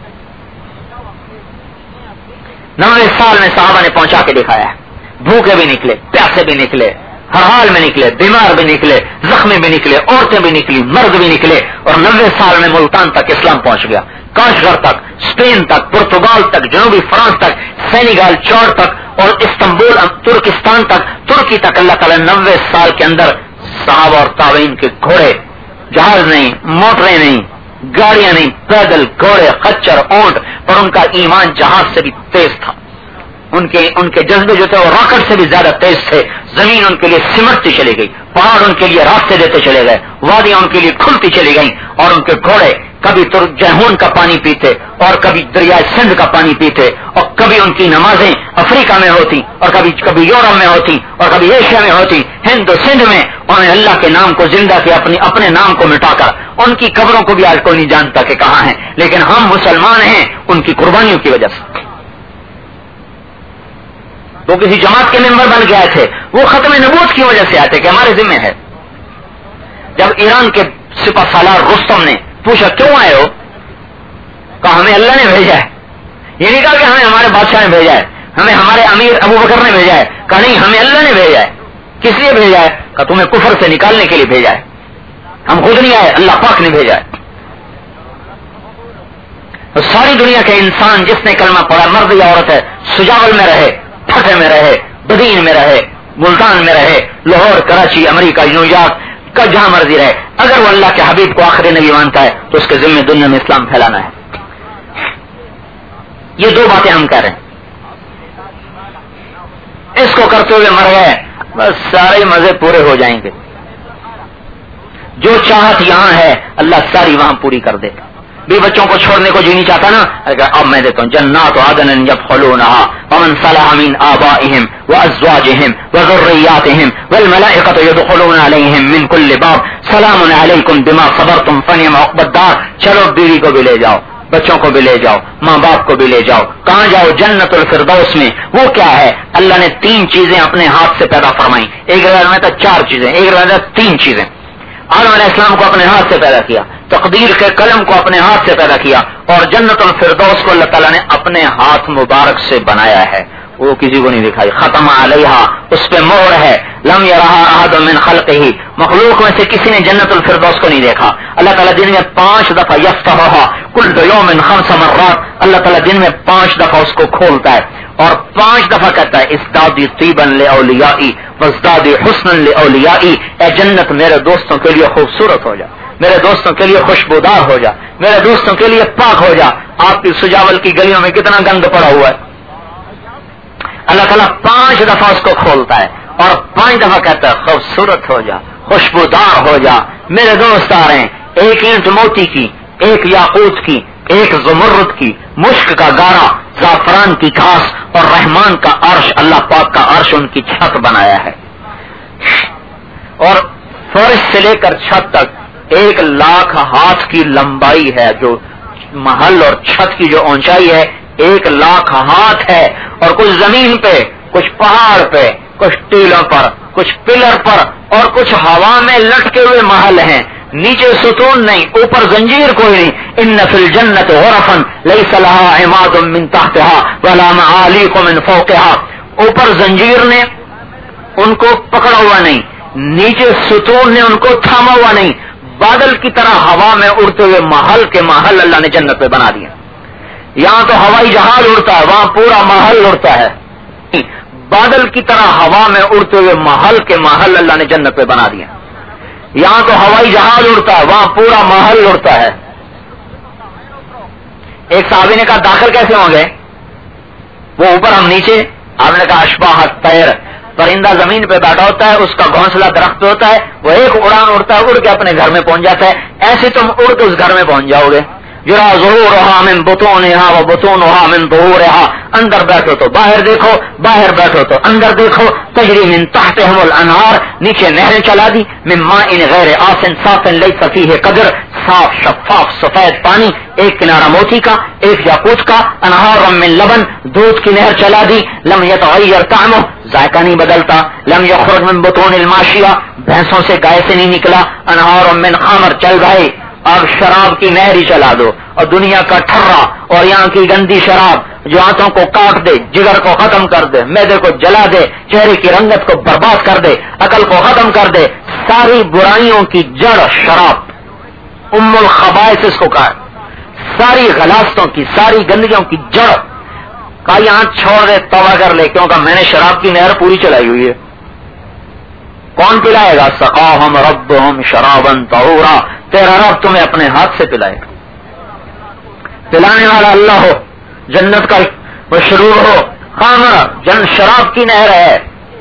90 سال میں صحابہ نے پہنچا کے دکھایا ہے. بھوکے بھی نکلے, پیاسے بھی نکلے, ہر حال میں نکلے, بیمار بھی نکلے, زخمی بھی نکلے, عورتیں بھی نکلی, مرد بھی نکلے, اور 90 سال میں ملتان تک اسلام پہنچ گیا, کاشغر تک, اسپین تک, پرتگال تک, جنوبی فرانس تک, سینیگال, چوڑ تک, اور استنبول ترکستان تک, ترکی تک. اللہ تعالیٰ 90 سال کے اندر صحابہ اور تابعین کے گھوڑے, جہاز نہیں, موٹریں نہیں, گاڑیاں نہیں, پیدل, گھوڑے, خچر, اونٹ, پر ان کا ایمان جہاز سے بھی تیز تھا. ان کے جذبے جو تھے وہ راکٹ سے بھی زیادہ تیز تھے. زمین ان کے لیے سمٹتی چلی گئی, پہاڑ ان کے لیے راستے دیتے چلے گئے, وادیاں ان کے لیے کھلتی چلی گئیں, اور ان کے گھوڑے کبھی جہون کا پانی پیتے اور کبھی دریائے سندھ کا پانی پیتے, اور کبھی ان کی نمازیں افریقہ میں ہوتی, اور کبھی یورپ میں ہوتی, اور کبھی ایشیا میں ہوتی. ہند و سندھ میں انہوں نے اللہ کے نام کو زندہ کیا, اپنے نام کو مٹا کر. ان کی قبروں کو بھی آج کوئی نہیں جانتا کہ کہاں ہیں, لیکن ہم مسلمان ہیں ان کی قربانیوں کی وجہ سے. وہ کسی جماعت کے ممبر بن کے آئے تھے, وہ ختم نبوت کی وجہ سے آئے تھے کہ ہمارے ذمہ ہے. جب ایران کے سپہ سالار رستم نے پوچھا کیوں آئے ہو, کہا ہمیں اللہ نے بھیجا ہے. یہ نہیں کہا کہ ہمیں ہمارے بادشاہ نے بھیجا ہے, ہمیں ہمارے امیر ابو بکر نے بھیجا ہے. کہا نہیں, ہمیں اللہ نے بھیجا ہے. کس لیے بھیجا ہے؟ کہا تمہیں کفر سے نکالنے کے لیے بھیجا ہے, ہم خود نہیں آئے, اللہ پاک نے بھیجا ہے. تو ساری دنیا کے انسان جس نے کلمہ پڑھا, مرد یا عورت ہے, سجاول میں رہے, پھٹے میں رہے, بدین میں رہے, ملتان میں رہے, لاہور, کراچی, امریکہ, نیو یارک کا جہاں مرضی رہے, اگر وہ اللہ کے حبیب کو آخری نبی مانتا ہے تو اس کے ذمہ دنیا میں اسلام پھیلانا ہے. یہ دو باتیں ہم کہہ رہے ہیں. اس کو کرتے ہوئے مر گئے, بس سارے مزے پورے ہو جائیں گے. جو چاہت یہاں ہے اللہ ساری وہاں پوری کر دے گا. بھی بچوں کو چھوڑنے کو جو نہیں چاہتا نا, اب میں دیتا ہوں جنات عدن یدخلونها ومن صلح من آبائهم وازواجهم وذرياتهم والملائکۃ يدخلون علیہم من کل باب سلام علیکم بما صبرتم فنعم عقبی الدار. چلو بیوی کو بھی لے جاؤ, بچوں کو بھی لے جاؤ, ماں باپ کو بھی لے جاؤ. کہاں جاؤ؟ جنت الفردوس میں. وہ کیا ہے؟ اللہ نے 3 چیزیں اپنے ہاتھ سے پیدا فرمائی. ایک روایت میں تو 4 چیزیں, ایک روایت میں 3 چیزیں. آدم علیہ السلام کو اپنے ہاتھ سے پیدا کیا, تقدیر کے قلم کو اپنے ہاتھ سے پیدا کیا, اور جنت الفردوس کو اللہ تعالیٰ نے اپنے ہاتھ مبارک سے بنایا ہے. وہ کسی کو نہیں دکھائی. ختم علیہا, اس پہ مہر ہے. لم یرہا احد من خلقہ, مخلوق میں سے کسی نے جنت الفردوس کو نہیں دیکھا. اللہ تعالیٰ دن میں 5 دفعہ یفتحھا کل یوم 5 مرات, اللہ تعالیٰ دن میں 5 دفعہ اس کو کھولتا ہے اور 5 دفعہ کہتا ہے ازدادی طیبا لاولیائی وازدادی حسنا لاولیائی. اے جنت میرے دوستوں کے لیے خوبصورت ہو جا, میرے دوستوں کے لیے خوشبودار ہو جا, میرے دوستوں کے لیے پاک ہو جا. آپ کی سجاول کی گلیوں میں کتنا گند پڑا ہوا ہے. اللہ تعالیٰ 5 دفعہ اس کو کھولتا ہے اور 5 دفعہ کہتا ہے خوبصورت ہو جا, خوشبودار ہو جا. میرے دوست آ رہے ہیں, ایک اینٹ موتی کی, ایک یاقوت کی, ایک زمرد کی, مشک کا گارا, زعفران کی گھاس اور رحمان کا عرش, اللہ پاک کا عرش ان کی چھت بنایا ہے. اور فرش سے لے کر چھت تک 1,00,000 ہاتھ کی لمبائی ہے. جو محل اور چھت کی جو اونچائی ہے 1,00,000 ہاتھ ہے. اور کچھ زمین پہ, کچھ پہاڑ پہ, کچھ ٹیلوں پر, کچھ پلر پر, اور کچھ ہوا میں لٹکے ہوئے محل ہیں. نیچے ستون نہیں, اوپر زنجیر کوئی نہیں. ان فی الجنت غرفا لیس لها عماد من تحتها ولا معالیق من فوقها. اوپر زنجیر نے ان کو پکڑا ہوا نہیں, نیچے ستون نے ان کو تھاما ہوا نہیں. بادل کی طرح ہوا میں اڑتے ہوئے محل کے محل اللہ نے جنت پہ بنا دیا. یہاں تو ہوائی جہاز اڑتا ہے, وہاں پورا محل اڑتا ہے. بادل کی طرح ہوا میں اڑتے ہوئے محل کے محل اللہ نے جنت پہ بنا دیا. یہاں تو ہوائی جہاز اڑتا ہے, وہاں پورا محل اڑتا ہے. ایک صحابی نے کہا داخل کیسے ہوں گے؟ وہ اوپر ہم نیچے. آپ نے کہا اشباہ الطیر, پرندہ زمین پہ بیٹھا ہوتا ہے, اس کا گھونسلہ درخت پہ ہوتا ہے, وہ ایک اڑان اڑتا ہے, اڑ کے اپنے گھر میں پہنچ جاتا ہے. ایسے تم اڑ کے اس گھر میں پہنچ جاؤ گے. جرا ظہورها من بطونها وبطونها من ظہورها. اندر بیٹھو تو باہر دیکھو, باہر بیٹھو تو اندر دیکھو. تجری من تحتهم الانہار, نیچے نہریں چلا دی. من ماء غیر آسن صاف لیس فیہ قدر, صاف شفاف سفید پانی, ایک کنارہ موتی کا, ایک یاقوت کا. انہار من لبن, دودھ کی نہر چلا دی. لم یتغیر طعمه, ذائقہ نہیں بدلتا. لم یخرج من بطون الماشیہ, بھینسوں سے گائے سے نہیں نکلا. انہار من خمر, چل بھائی اب شراب کی نہر ہی چلا دو. اور دنیا کا ٹھرا اور یہاں کی گندی شراب جو آنتوں کو کاٹ دے, جگر کو ختم کر دے, معدے کو جلا دے, چہرے کی رنگت کو برباد کر دے, عقل کو ختم کر دے. ساری برائیوں کی جڑ شراب, ام الخبائث اس کو کہا. ساری غلاستوں کی, ساری گندگیوں کی جڑ. کہا یہاں چھوڑ دے, توبہ کر لے, کیونکہ میں نے شراب کی نہر پوری چلائی ہوئی ہے. کون پلائے گا؟ سقاہم ربہم شرابا طہورا, تیرا رب تمہیں اپنے ہاتھ سے پلائے گا. پلانے والا اللہ ہو, جنت کا مشروب ہو. خامر شراب کی نہر ہے.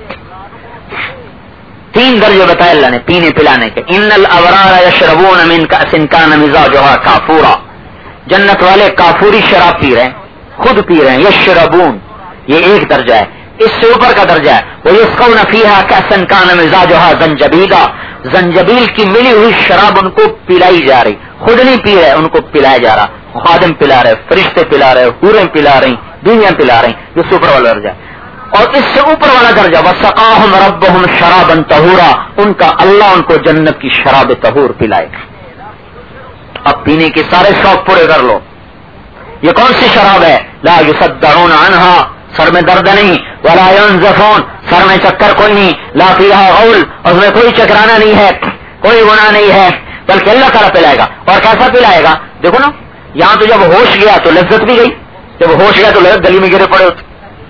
3 درجے بتائے اللہ نے پینے پلانے کے. ان الابرار یشربون من کأس کان مزاجها کافورا, جنت والے کافوری شراب پی رہے ہیں, خود پی رہے ہیں. یشربون, یہ ایک درجہ ہے. اس سے اوپر کا درجہ ہے وَيُسْقَوْنَ فِيهَا كَأْسًا كَانَ مِزَاجُهَا زنجبیلا, زنجبیل کی ملی ہوئی شراب ان کو پلائی جا رہی. خود نہیں پی رہے, ان کو پلایا جا رہا. خادم پلا رہے, فرشتے پلا رہے, حوریں پلا رہی, بیویاں پلا رہی. یہ اوپر والا درجہ. اور اس سے اوپر والا درجہ وَسَقَاهُمْ رَبُّهُمْ شَرَابًا طَهُورًا, ان کا اللہ ان کو جنت کی شراب طہور پلائے. اب پینے کے سارے شوق پورے کر لو. یہ کون سی شراب ہے؟ لا يُصَدَّعُونَ عَنْهَا, سر میں درد نہیں. ولا ينزفون, سر میں چکر کوئی نہیں. لا فيها غول, اس میں کوئی چکرانا نہیں ہے, کوئی گناہ نہیں ہے, بلکہ اللہ تعالیٰ پلائے گا. اور کیسا پلائے گا؟ دیکھو نا, یہاں تو جب ہوش گیا تو لذت بھی گئی, جب ہوش گیا تو لذت گلی میں گرے پڑے ہوتے,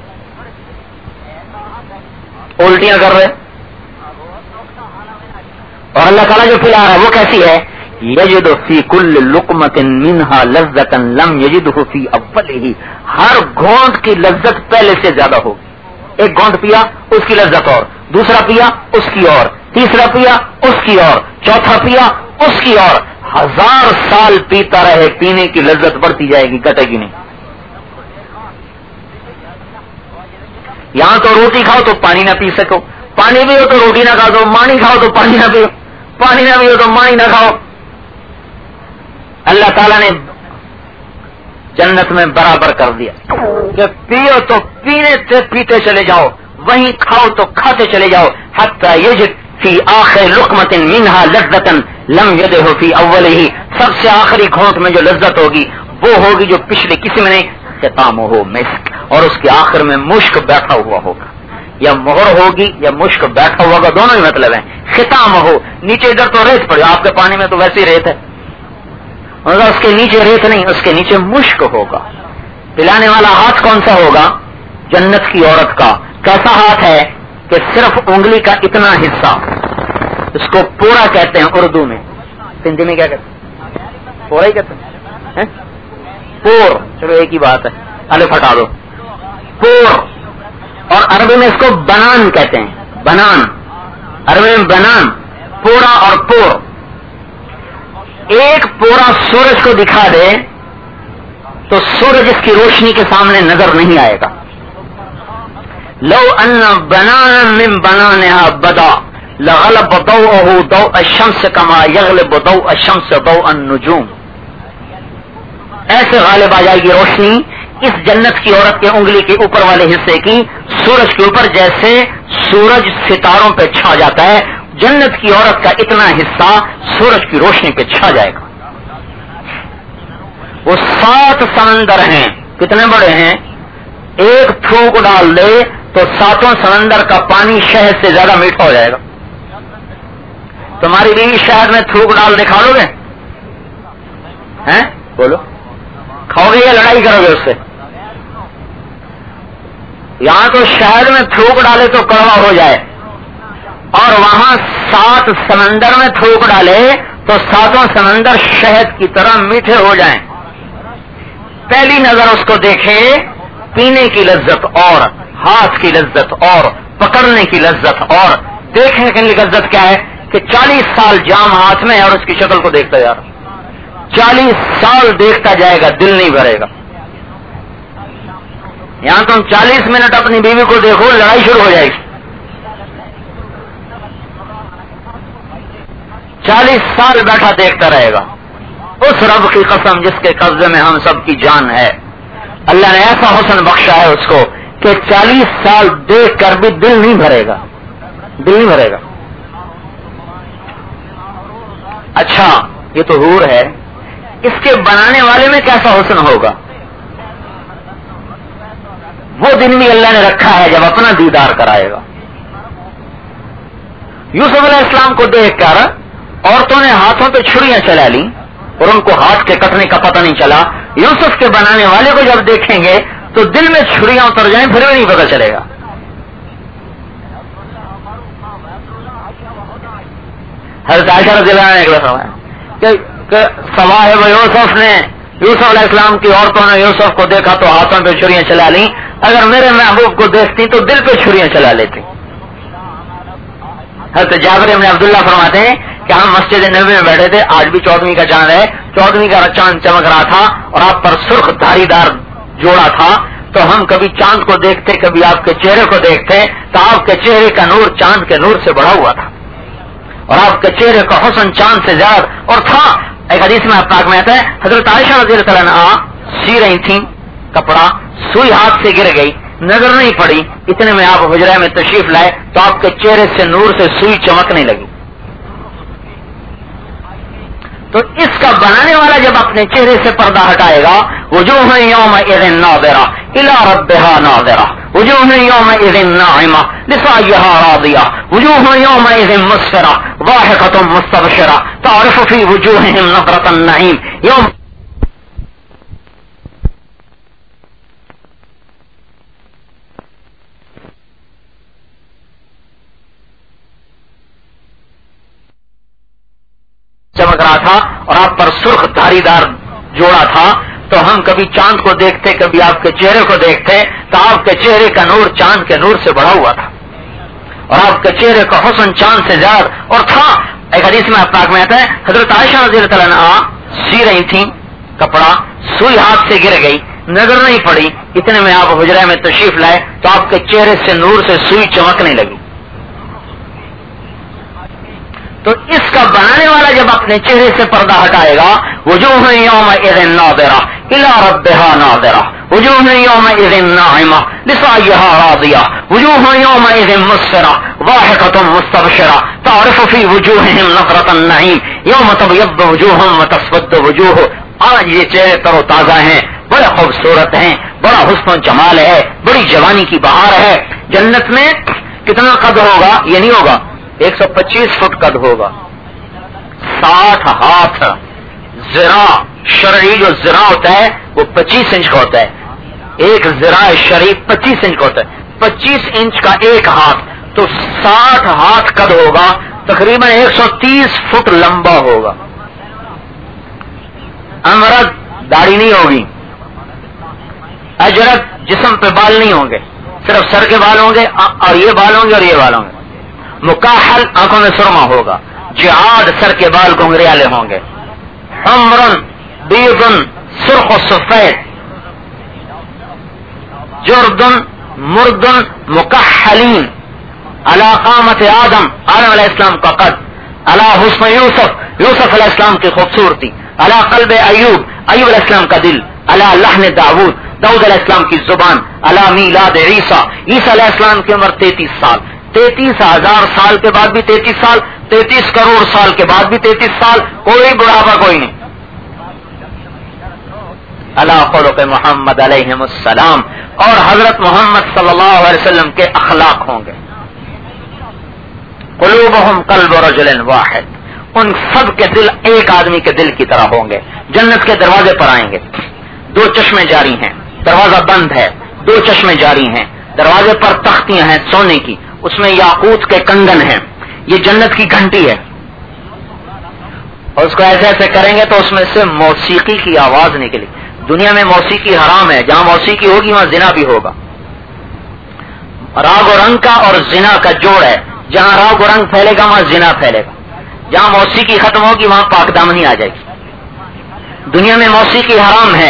الٹیاں کر رہے. اور اللہ تعالیٰ جو پلا رہا ہے وہ کیسی ہے؟ یجد فی کل لقمۃ منها لذۃ لم یجدہ فی اولہ, ہر گھونٹ کی لذت پہلے سے زیادہ ہوگی. ایک گھونٹ پیا اس کی لذت اور, دوسرا پیا اس کی اور, تیسرا پیا اس کی اور، چوتھا پیا اس کی اور، 1000 سال پیتا رہے، پینے کی لذت بڑھتی جائے گی، گٹے گی نہیں. یہاں تو روٹی کھاؤ تو پانی نہ پی سکو، پانی پیو تو روٹی نہ کھا دو، مانی کھاؤ تو پانی نہ پیو، پانی نہ پیو تو مانی نہ کھاؤ. اللہ تعالیٰ نے جنت میں برابر کر دیا کہ پیو تو پیتے چلے جاؤ، وہیں کھاؤ تو کھاتے چلے جاؤ، حتی یجد فی آخر لقمۃ منہا لذۃ لم یدہ فی اولہ، سب سے آخری گھونٹ میں جو لذت ہوگی وہ ہوگی جو پچھلے کسی میں نہیں. ختام ہو مسک، اور اس کے آخر میں مشک بیٹھا ہوا ہوگا، یا مہر ہوگی یا مشک بیٹھا ہوا ہوگا، دونوں ہی مطلب ہیں. ختام ہو، نیچے ادھر تو ریت پڑے، آپ کے پانی میں تو ویسے ہی ریت ہے، اس کے نیچے ریت نہیں، اس کے نیچے مشک ہوگا. پلانے والا ہاتھ کون سا ہوگا؟ جنت کی عورت کا. کیسا ہاتھ ہے کہ صرف انگلی کا اتنا حصہ، اس کو پورا کہتے ہیں اردو میں، ہندی میں کیا کہتے ہیں؟ پورا ہی کہتے ہیں، پور. چلو ایک ہی بات ہے، الف ہٹا دو. پور، اور عربی میں اس کو بنان کہتے ہیں، بنان، عربی میں بنان، پورا اور پور. ایک پورا سورج کو دکھا دے تو سورج اس کی روشنی کے سامنے نظر نہیں آئے گا. لو ان بنانا من بنانها بدا لغلب ضوءه ضوء الشمس كما يغلب ضوء الشمس ضوء النجوم. ایسے غالب آ جائے گی روشنی اس جنت کی عورت کے انگلی کے اوپر والے حصے کی سورج کے اوپر، جیسے سورج ستاروں پہ چھا جاتا ہے. جنت کی عورت کا اتنا حصہ سورج کی روشنی پہ چھا جائے گا. وہ 7 سمندر ہیں، کتنے بڑے ہیں؟ ایک تھوک ڈال دے تو 7 سمندر کا پانی شہد سے زیادہ میٹھا ہو جائے گا. تمہاری بیوی شہد میں تھوک ڈال دے، کھا لو گے؟ ہیں بولو، کھاؤ گے یا لڑائی کرو گے اس سے؟ یہاں تو شہد میں تھوک ڈالے تو کڑوا ہو جائے، اور وہاں 7 سمندر میں تھوک ڈالے تو 7 سمندر شہد کی طرح میٹھے ہو جائیں. پہلی نظر اس کو دیکھے، پینے کی لذت اور ہاتھ کی لذت اور پکڑنے کی لذت اور دیکھنے کی لذت کیا ہے کہ 40 سال جام ہاتھ میں ہے اور اس کی شکل کو دیکھتا جا رہا، 40 سال دیکھتا جائے گا، دل نہیں بھرے گا. یہاں تم 40 منٹ اپنی بیوی کو دیکھو، لڑائی شروع ہو جائے گی. 40 سال بیٹھا دیکھتا رہے گا. اس رب کی قسم جس کے قبضے میں ہم سب کی جان ہے، اللہ نے ایسا حسن بخشا ہے اس کو کہ 40 سال دیکھ کر بھی دل نہیں بھرے گا، دل نہیں بھرے گا. اچھا یہ تو حور ہے، اس کے بنانے والے میں کیسا حسن ہوگا؟ وہ دن بھی اللہ نے رکھا ہے جب اپنا دیدار کرائے گا. یوسف علیہ السلام کو دیکھ کر عورتوں نے ہاتھوں پہ چھریاں چلا لی اور ان کو ہاتھ کے کٹنے کا پتہ نہیں چلا. یوسف کے بنانے والے کو جب دیکھیں گے تو دل میں چھریاں اتر جائیں، پھر بھی نہیں پتہ چلے گا. حضرت عائشہ رضی اللہ عنہا نے کہ صواحب یوسف نے، یوسف علیہ السلام کی عورتوں نے یوسف کو دیکھا تو ہاتھوں پہ چھریاں چلا لی، اگر میرے محبوب کو دیکھتی تو دل پہ چھریاں چلا لیتی. حضرت جابر بن عبداللہ فرماتے ہیں کہ ہم مسجد نبوی میں بیٹھے تھے، آج بھی 14ویں کا چاند ہے، 14ویں کا چاند چمک رہا تھا اور آپ پر سرخ دھاری دار جوڑا تھا، تو ہم کبھی چاند کو دیکھتے کبھی آپ کے چہرے کو دیکھتے تو آپ کے چہرے کا نور چاند کے نور سے بڑھا ہوا تھا اور آپ کے چہرے کا حسن چاند سے زیادہ اور تھا. ایک حدیث میں پاک میں آتا ہے حضرت عائشہ رضی اللہ عنہا سی رہی تھیں کپڑا، سوئی ہاتھ سے گر گئی، نظر نہیں پڑی، اتنے میں آپ حجرہ میں تشریف لائے تو آپ کے چہرے سے نور سے سوئی چمکنے لگی. تو اس کا بنانے والا جب اپنے چہرے سے پردہ ہٹائے گا، وجوہ یومئذ ناظرہ الی ربہا ناظرہ وجوہ یومئذ ناعمہ لسعیہا راضیہ وجوہ یومئذ مسفرہ ضاحکۃ مستبشرہ تعرف فی وجوہہم نظرۃ النعیم. یوم چمک رہا تھا اور آپ پر سرخ دھاری دار جوڑا تھا، تو ہم کبھی چاند کو دیکھتے کبھی آپ کے چہرے کو دیکھتے تو آپ کے چہرے کا نور چاند کے نور سے بڑھا ہوا تھا اور آپ کے چہرے کا حسن چاند سے زیادہ اور تھا. ایک حدیث میں پاک میں آتا ہے حضرت عائشہ رضی اللہ تعالیٰ عنہا سی رہی تھی کپڑا، سوئی ہاتھ سے گر گئی، نظر نہیں پڑی، اتنے میں آپ حجرہ میں تشریف لائے تو آپ کے چہرے سے نور سے سوئی چمکنے لگی. تو اس کا بنانے والا جب اپنے چہرے سے پردہ ہٹائے گا، وجوہ یومئذ ناظرہ الی ربہا ناظرہ وجوہ یومئذ ناعمہ لسعیہا راضیہ وجوہ یومئذ مسفرہ ضاحکۃ مستبشرہ تعرف فی وجوہہم نظرۃ النعیم یوم تبیض وجوہ وتسود وجوہ. آج یہ چہرے تر و تازہ ہیں، بڑے خوبصورت ہیں، بڑا حسن و جمال ہے، بڑی جوانی کی بہار ہے. جنت میں کتنا قد ہوگا؟ یہ نہیں ہوگا 125 فٹ قد ہوگا، 60 ہاتھ. ذراع شرعی جو ذراع ہوتا ہے وہ 25 انچ کا ہوتا ہے. ایک ذراع شرعی 25 انچ کا ہوتا ہے. 25 انچ کا ایک ہاتھ تو 60 ہاتھ قد ہوگا، تقریباً 130 فٹ لمبا ہوگا. امرد داڑھی نہیں ہوگی، اجرد جسم پہ بال نہیں ہوں گے، صرف سر کے بال ہوں گے اور یہ بال ہوں گے اور یہ بال ہوں گے. مکاحل آنکھوں میں سرما ہوگا، جعاد سر کے بال گھنگریالے ہوں گے. حمرن بیضن سرخ و سفید، جردن مردن مکحلین علی قامت آدم علیہ السلام کا قد، علی حسن یوسف علیہ السلام کی خوبصورتی، علی قلب ایوب علیہ السلام کا دل، علی لحن داؤد علیہ السلام کی زبان، علی میلاد عیسیٰ علیہ السلام کی عمر 33 سال. 33,000 سال کے بعد بھی 33 سال، 33 کروڑ سال کے بعد بھی 33 سال، کوئی بڑھاپا کوئی نہیں. علی خلق محمد علیہ السلام، اور حضرت محمد صلی اللہ علیہ وسلم کے اخلاق ہوں گے. قلوبہم قلب رجل واحد، ان سب کے دل ایک آدمی کے دل کی طرح ہوں گے. جنت کے دروازے پر آئیں گے، 2 چشمے جاری ہیں، دروازہ بند ہے، 2 چشمے جاری ہیں. دروازے پر تختیاں ہیں سونے کی، اس میں یاقوت کے کنگن ہیں. یہ جنت کی گھنٹی ہے، اور اس کو ایسے ایسے کریں گے تو اس میں سے موسیقی کی آواز نکلے. دنیا میں موسیقی حرام ہے، جہاں موسیقی ہوگی وہاں زنا بھی ہوگا. راگ و رنگ کا اور زنا کا جوڑ ہے، جہاں راگ و رنگ پھیلے گا وہاں زنا پھیلے گا، جہاں موسیقی ختم ہوگی وہاں پاک دامنی آ جائے گی. دنیا میں موسیقی حرام ہے،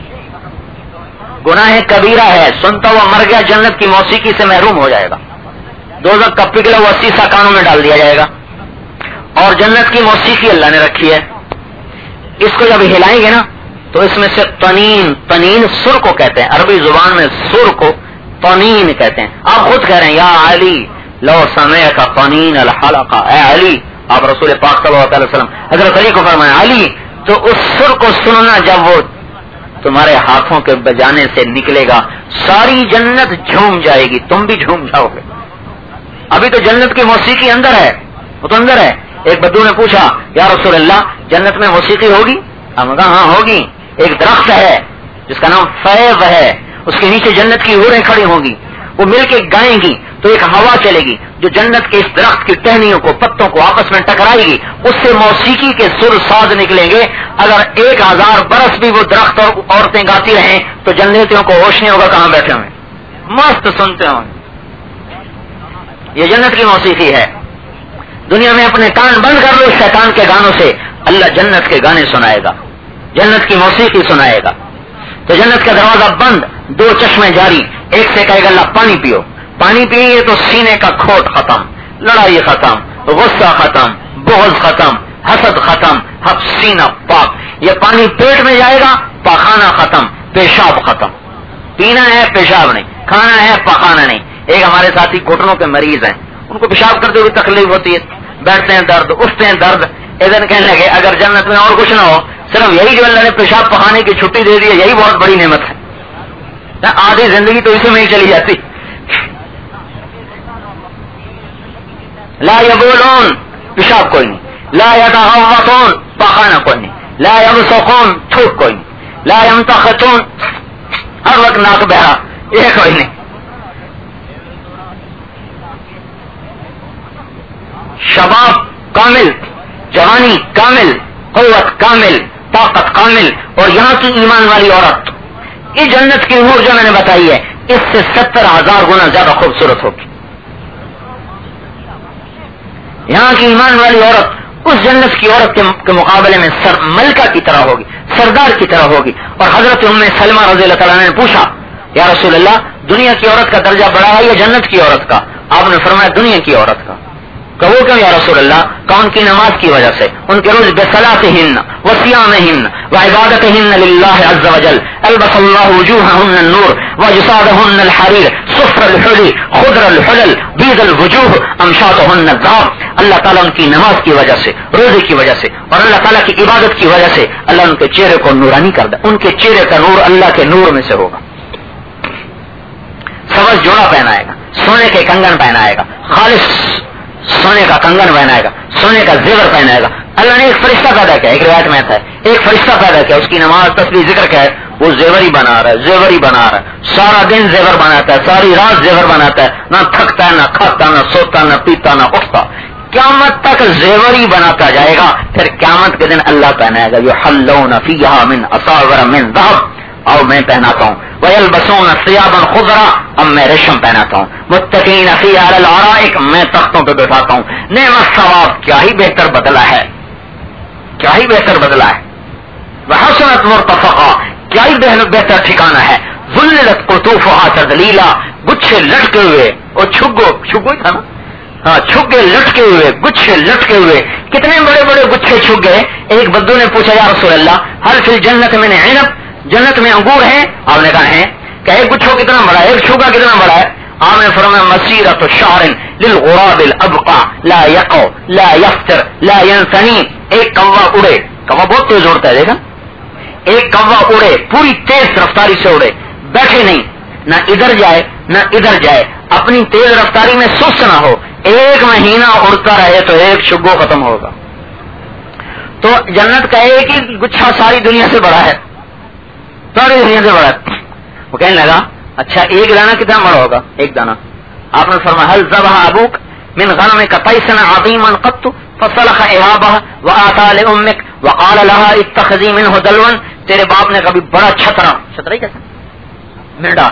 گناہ کبیرہ ہے، سنتا ہوا مر گیا جنت کی موسیقی سے محروم ہو جائے گا. دوزخ کا پگھلا ہوا سیسا کانوں میں ڈال دیا جائے گا. اور جنت کی موسیقی اللہ نے رکھی ہے، اس کو جب ہلائیں گے نا تو اس میں سے تنین سر کو کہتے ہیں، عربی زبان میں سر کو تنین کہتے ہیں. آپ خود کہہ رہے ہیں یا علی لو سمعت تنین الحلقہ، اے علی، آپ رسول پاک صلی اللہ علیہ وسلم حضرت علی کو فرمایا علی تو اس سر کو سننا جب وہ تمہارے ہاتھوں کے بجانے سے نکلے گا ساری جنت جھوم جائے گی، تم بھی جھوم جاؤ گے. ابھی تو جنت کی موسیقی اندر ہے، وہ تو اندر ہے. ایک بدو نے پوچھا یا رسول اللہ جنت میں موسیقی ہوگی؟ ہم نے کہا ہاں ہوگی. ایک درخت ہے جس کا نام فیض ہے، اس کے نیچے جنت کی حوریں کھڑی ہوں گی، وہ مل کے گائیں گی تو ایک ہوا چلے گی جو جنت کے اس درخت کی ٹہنیوں کو پتوں کو آپس میں ٹکرائے گی، اس سے موسیقی کے سر ساز نکلیں گے. اگر 1000 برس بھی وہ درخت اور عورتیں گاتی رہیں تو جنتیوں کو ہوش نہیں ہوگا کہاں بیٹھے ہوئے، مست سنتے ہوں. یہ جنت کی موسیقی ہے. دنیا میں اپنے کان بند کر لو شیطان کے گانوں سے، اللہ جنت کے گانے سنائے گا، جنت کی موسیقی سنائے گا. تو جنت کا دروازہ بند، 2 چشمے جاری. ایک سے کہے گا اللہ پانی پیو، پانی پیئیں گے تو سینے کا کھوٹ ختم، لڑائی ختم، غصہ ختم، بغض ختم، حسد ختم، حب سینہ پاک. یہ پانی پیٹ میں جائے گا، پاخانہ ختم، پیشاب ختم. پینا ہے پیشاب نہیں، کھانا ہے پاخانہ نہیں. ایک ہمارے ساتھی گھٹنوں کے مریض ہیں، ان کو پیشاب کرتے ہوئے تکلیف ہوتی ہے، بیٹھتے ہیں درد، اٹھتے ہیں درد. ایک دن کہنے لگے اگر جنت میں اور کچھ نہ ہو، صرف یہی جو اللہ نے پیشاب پخانے کی چھٹی دے دی ہے یہی بہت بڑی نعمت ہے. آدھی زندگی تو اسی میں ہی چلی جاتی. لا یبولون پیشاب کوئی نہیں، لا یتغوطون پخانہ کوئی نہیں، لا یبصقون تھوک کوئی نہیں، لا یمتخطون ہر وقت ناک بہرا یہ کوئی نہیں. شباب کامل، جوانی کامل، قوت کامل، طاقت کامل. اور یہاں کی ایمان والی عورت یہ جنت کی حور جو میں نے بتائی ہے اس سے 70,000 گنا زیادہ خوبصورت ہوگی. یہاں کی ایمان والی عورت اس جنت کی عورت کے مقابلے میں ملکہ کی طرح ہوگی، سردار کی طرح ہوگی. اور حضرت ام سلمہ رضی اللہ تعالیٰ نے پوچھا یا رسول اللہ دنیا کی عورت کا درجہ بڑا ہے یا جنت کی عورت کا؟ آپ نے فرمایا دنیا کی عورت کا. کہ وہ کیوں یا رسول اللہ؟ کہ ان کی نماز کی وجہ سے، ان کے روز بصلاتہن وصیامہن وعبادتہن للہ عز وجل البس اللہ وجوہہن النور وجسادہن الحریر صفر الحلی خضر الحلل بیض الوجوہ امشاطہن الذہب. اللہ تعالیٰ ان کی نماز کی وجہ سے، روزے کی وجہ سے اور اللہ تعالیٰ کی عبادت کی وجہ سے اللہ ان کے چہرے کو نورانی کر دے. ان کے چہرے کا نور اللہ کے نور میں سے ہوگا. سبز جوڑا پہنائے گا، سونے کے کنگن پہنائے گا، خالص سونے کا کنگن پہنائے گا، سونے کا زیور پہنائے گا. اللہ نے ایک فرشتہ پیدا کیا، ایک روایت میں تھا ایک فرشتہ پیدا کیا، اس کی نماز تسبیح ذکر کیا ہے، وہ زیور ہی بنا رہا ہے، زیور ہی بنا رہا ہے، سارا دن زیور بناتا ہے، ساری رات زیور بناتا ہے، نہ تھکتا ہے، نہ کھاتا، نہ سوتا، نہ پیتا، نہ اٹھتا. قیامت تک زیور ہی بناتا جائے گا. پھر قیامت کے دن اللہ پہنائے گا یحلون فیہا من اساور من ذہب، اور میں پہناتا ہوں وَيَلْبَسُونَ ثِيَابًا خُضْرًا، اب میں ریشم پہناتا ہوں. مُتَّكِئِينَ فِيهَا عَلَى الْأَرَائِكِ، میں تختوں پہ بیٹھاتا ہوں. نعم الثواب، کیا ہی بہتر بدلہ ہے، کیا ہی بہتر بدلہ ہے. وَحَسُنَتْ مُرْتَفَقًا، کیا ہی بہتر ٹھکانہ ہے. ذُلِّلَتْ قُطُوفُهَا تَذْلِيلًا، گچھے لٹکے ہوئے، اور چھگو ہی تھا نا، ہاں چھگے لٹکے ہوئے، گچھے لٹکے ہوئے. کتنے بڑے بڑے گچھے چھگ گئے. ایک بدو نے پوچھا یا رسول اللہ هل فی الجنت من عنب، جنت میں انگور ہیں؟ آپ نے کہا ہیں. کہ ایک گچھو کتنا بڑا ہے، ایک چھوکا کتنا بڑا ہے؟ آپ نے فرمایا مسیرۃ شہر للغراب الابقع لا یقع لا یفتر لا ینثنی. ایک کوا اڑے، کوا بہت تیز اڑتا ہے، دیکھا، ایک کوا اڑے پوری تیز رفتاری سے اڑے، بیٹھے نہیں، نہ ادھر جائے نہ ادھر جائے، اپنی تیز رفتاری میں سست نہ ہو. 1 مہینہ اڑتا رہے تو ایک شگو ختم ہوگا. تو جنت کا ایک ہی گچھا ساری دنیا سے بڑا ہے، ساری دنیا سے بڑا ہے. وہ کہنے لگا اچھا ایک دانہ کتنا بڑا ہوگا؟ ایک دانہ. آپ نے فرمایا هل ذبح ابوک من غنمک قیسا عظیما قط فصلخ اهابها وآتى لامك وقال لها اتخذي منه دلوا. تیرے باپ نے کبھی بڑا چھترا ہی کیسا مینڈا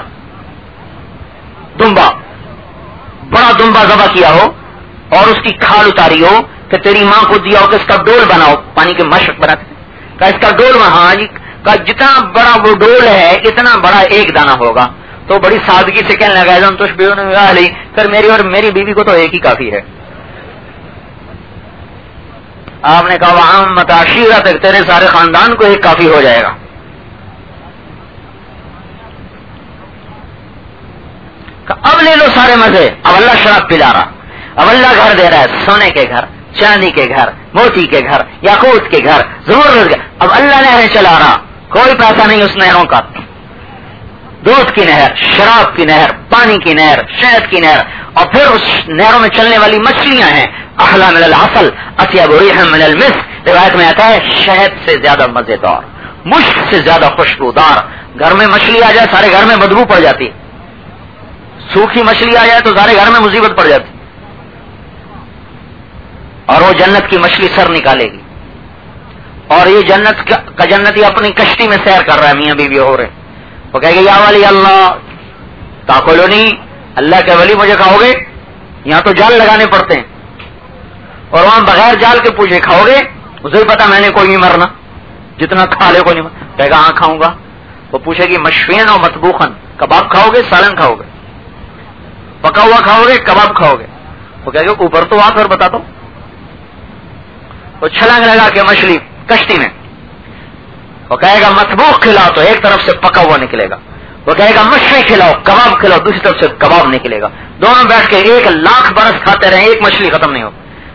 دمبا، بڑا دمبا ذبح کیا ہو اور اس کی کھال اتاری ہو کہ تیری ماں کو دیا ہو کہ اس کا ڈول بناؤ، پانی کے مشق بناتے کہ اس کا ڈول بنا، ہاں جی کا جتنا بڑا وہ ڈول ہے اتنا بڑا ایک دانہ ہوگا. تو بڑی سادگی سے کہنے لگا پھر میری اور میری بیوی کو تو ایک ہی کافی ہے. آپ نے کہا عام متعشیرت، تیرے سارے خاندان کو ایک کافی ہو جائے گا. اب لے لو سارے مزے. اب اللہ شراب پلا رہا، اب اللہ گھر دے رہا ہے، سونے کے گھر، چاندی کے گھر، موتی کے گھر، یاقوت کے گھر، زمرد کے. اب اللہ نہریں چلا رہا، کوئی پیسہ نہیں اس نہروں کا. دودھ کی نہر، شراب کی نہر، پانی کی نہر، شہد کی نہر، اور پھر اس نہروں میں چلنے والی مچھلیاں ہیں. احلا من العسل اطیب ریحا من المسک. روایت میں آتا ہے شہد سے زیادہ مزیدار، مشک سے زیادہ خوشبودار. گھر میں مچھلی آ جائے سارے گھر میں بدبو پڑ جاتی، سوکھی مچھلی آ جائے تو سارے گھر میں مصیبت پڑ جاتی. اور وہ جنت کی مچھلی سر نکالے گی، اور یہ جنت کا جنتی اپنی کشتی میں سیر کر رہا ہے، میاں بیوی ہو رہے. وہ کہے گا یا ولی اللہ تاکلونی، اللہ کے ولی مجھے کھاؤ گے؟ یہاں تو جال لگانے پڑتے ہیں، اور وہاں بغیر جال کے پوچھے کھاؤ گے؟ اسے پتا میں نے کوئی نہیں مرنا، جتنا کھا لے کوئی نہیں مرنا. کہے گا ہاں کھاؤں گا. وہ پوچھے گی مشفین اور مطبوخن، کباب کھاؤ گے سالن کھاؤ گے، پکا ہوا کھاؤ گے کباب کھاؤ گے؟ وہ کہے گا اوپر تو آ کر بتا دو. وہ چھلانگ لگا کے مچھلی کشتی میں. وہ کہے گا مطبوخ کھلاؤ تو ایک طرف سے پکا ہوا نکلے گا. وہ کہے گا مچھلی کھلاؤ کباب کھلاؤ دوسری طرف سے کباب نکلے گا. دونوں بیٹھ کے 1,00,000 برس کھاتے رہے، ایک مچھلی ختم نہیں ہو.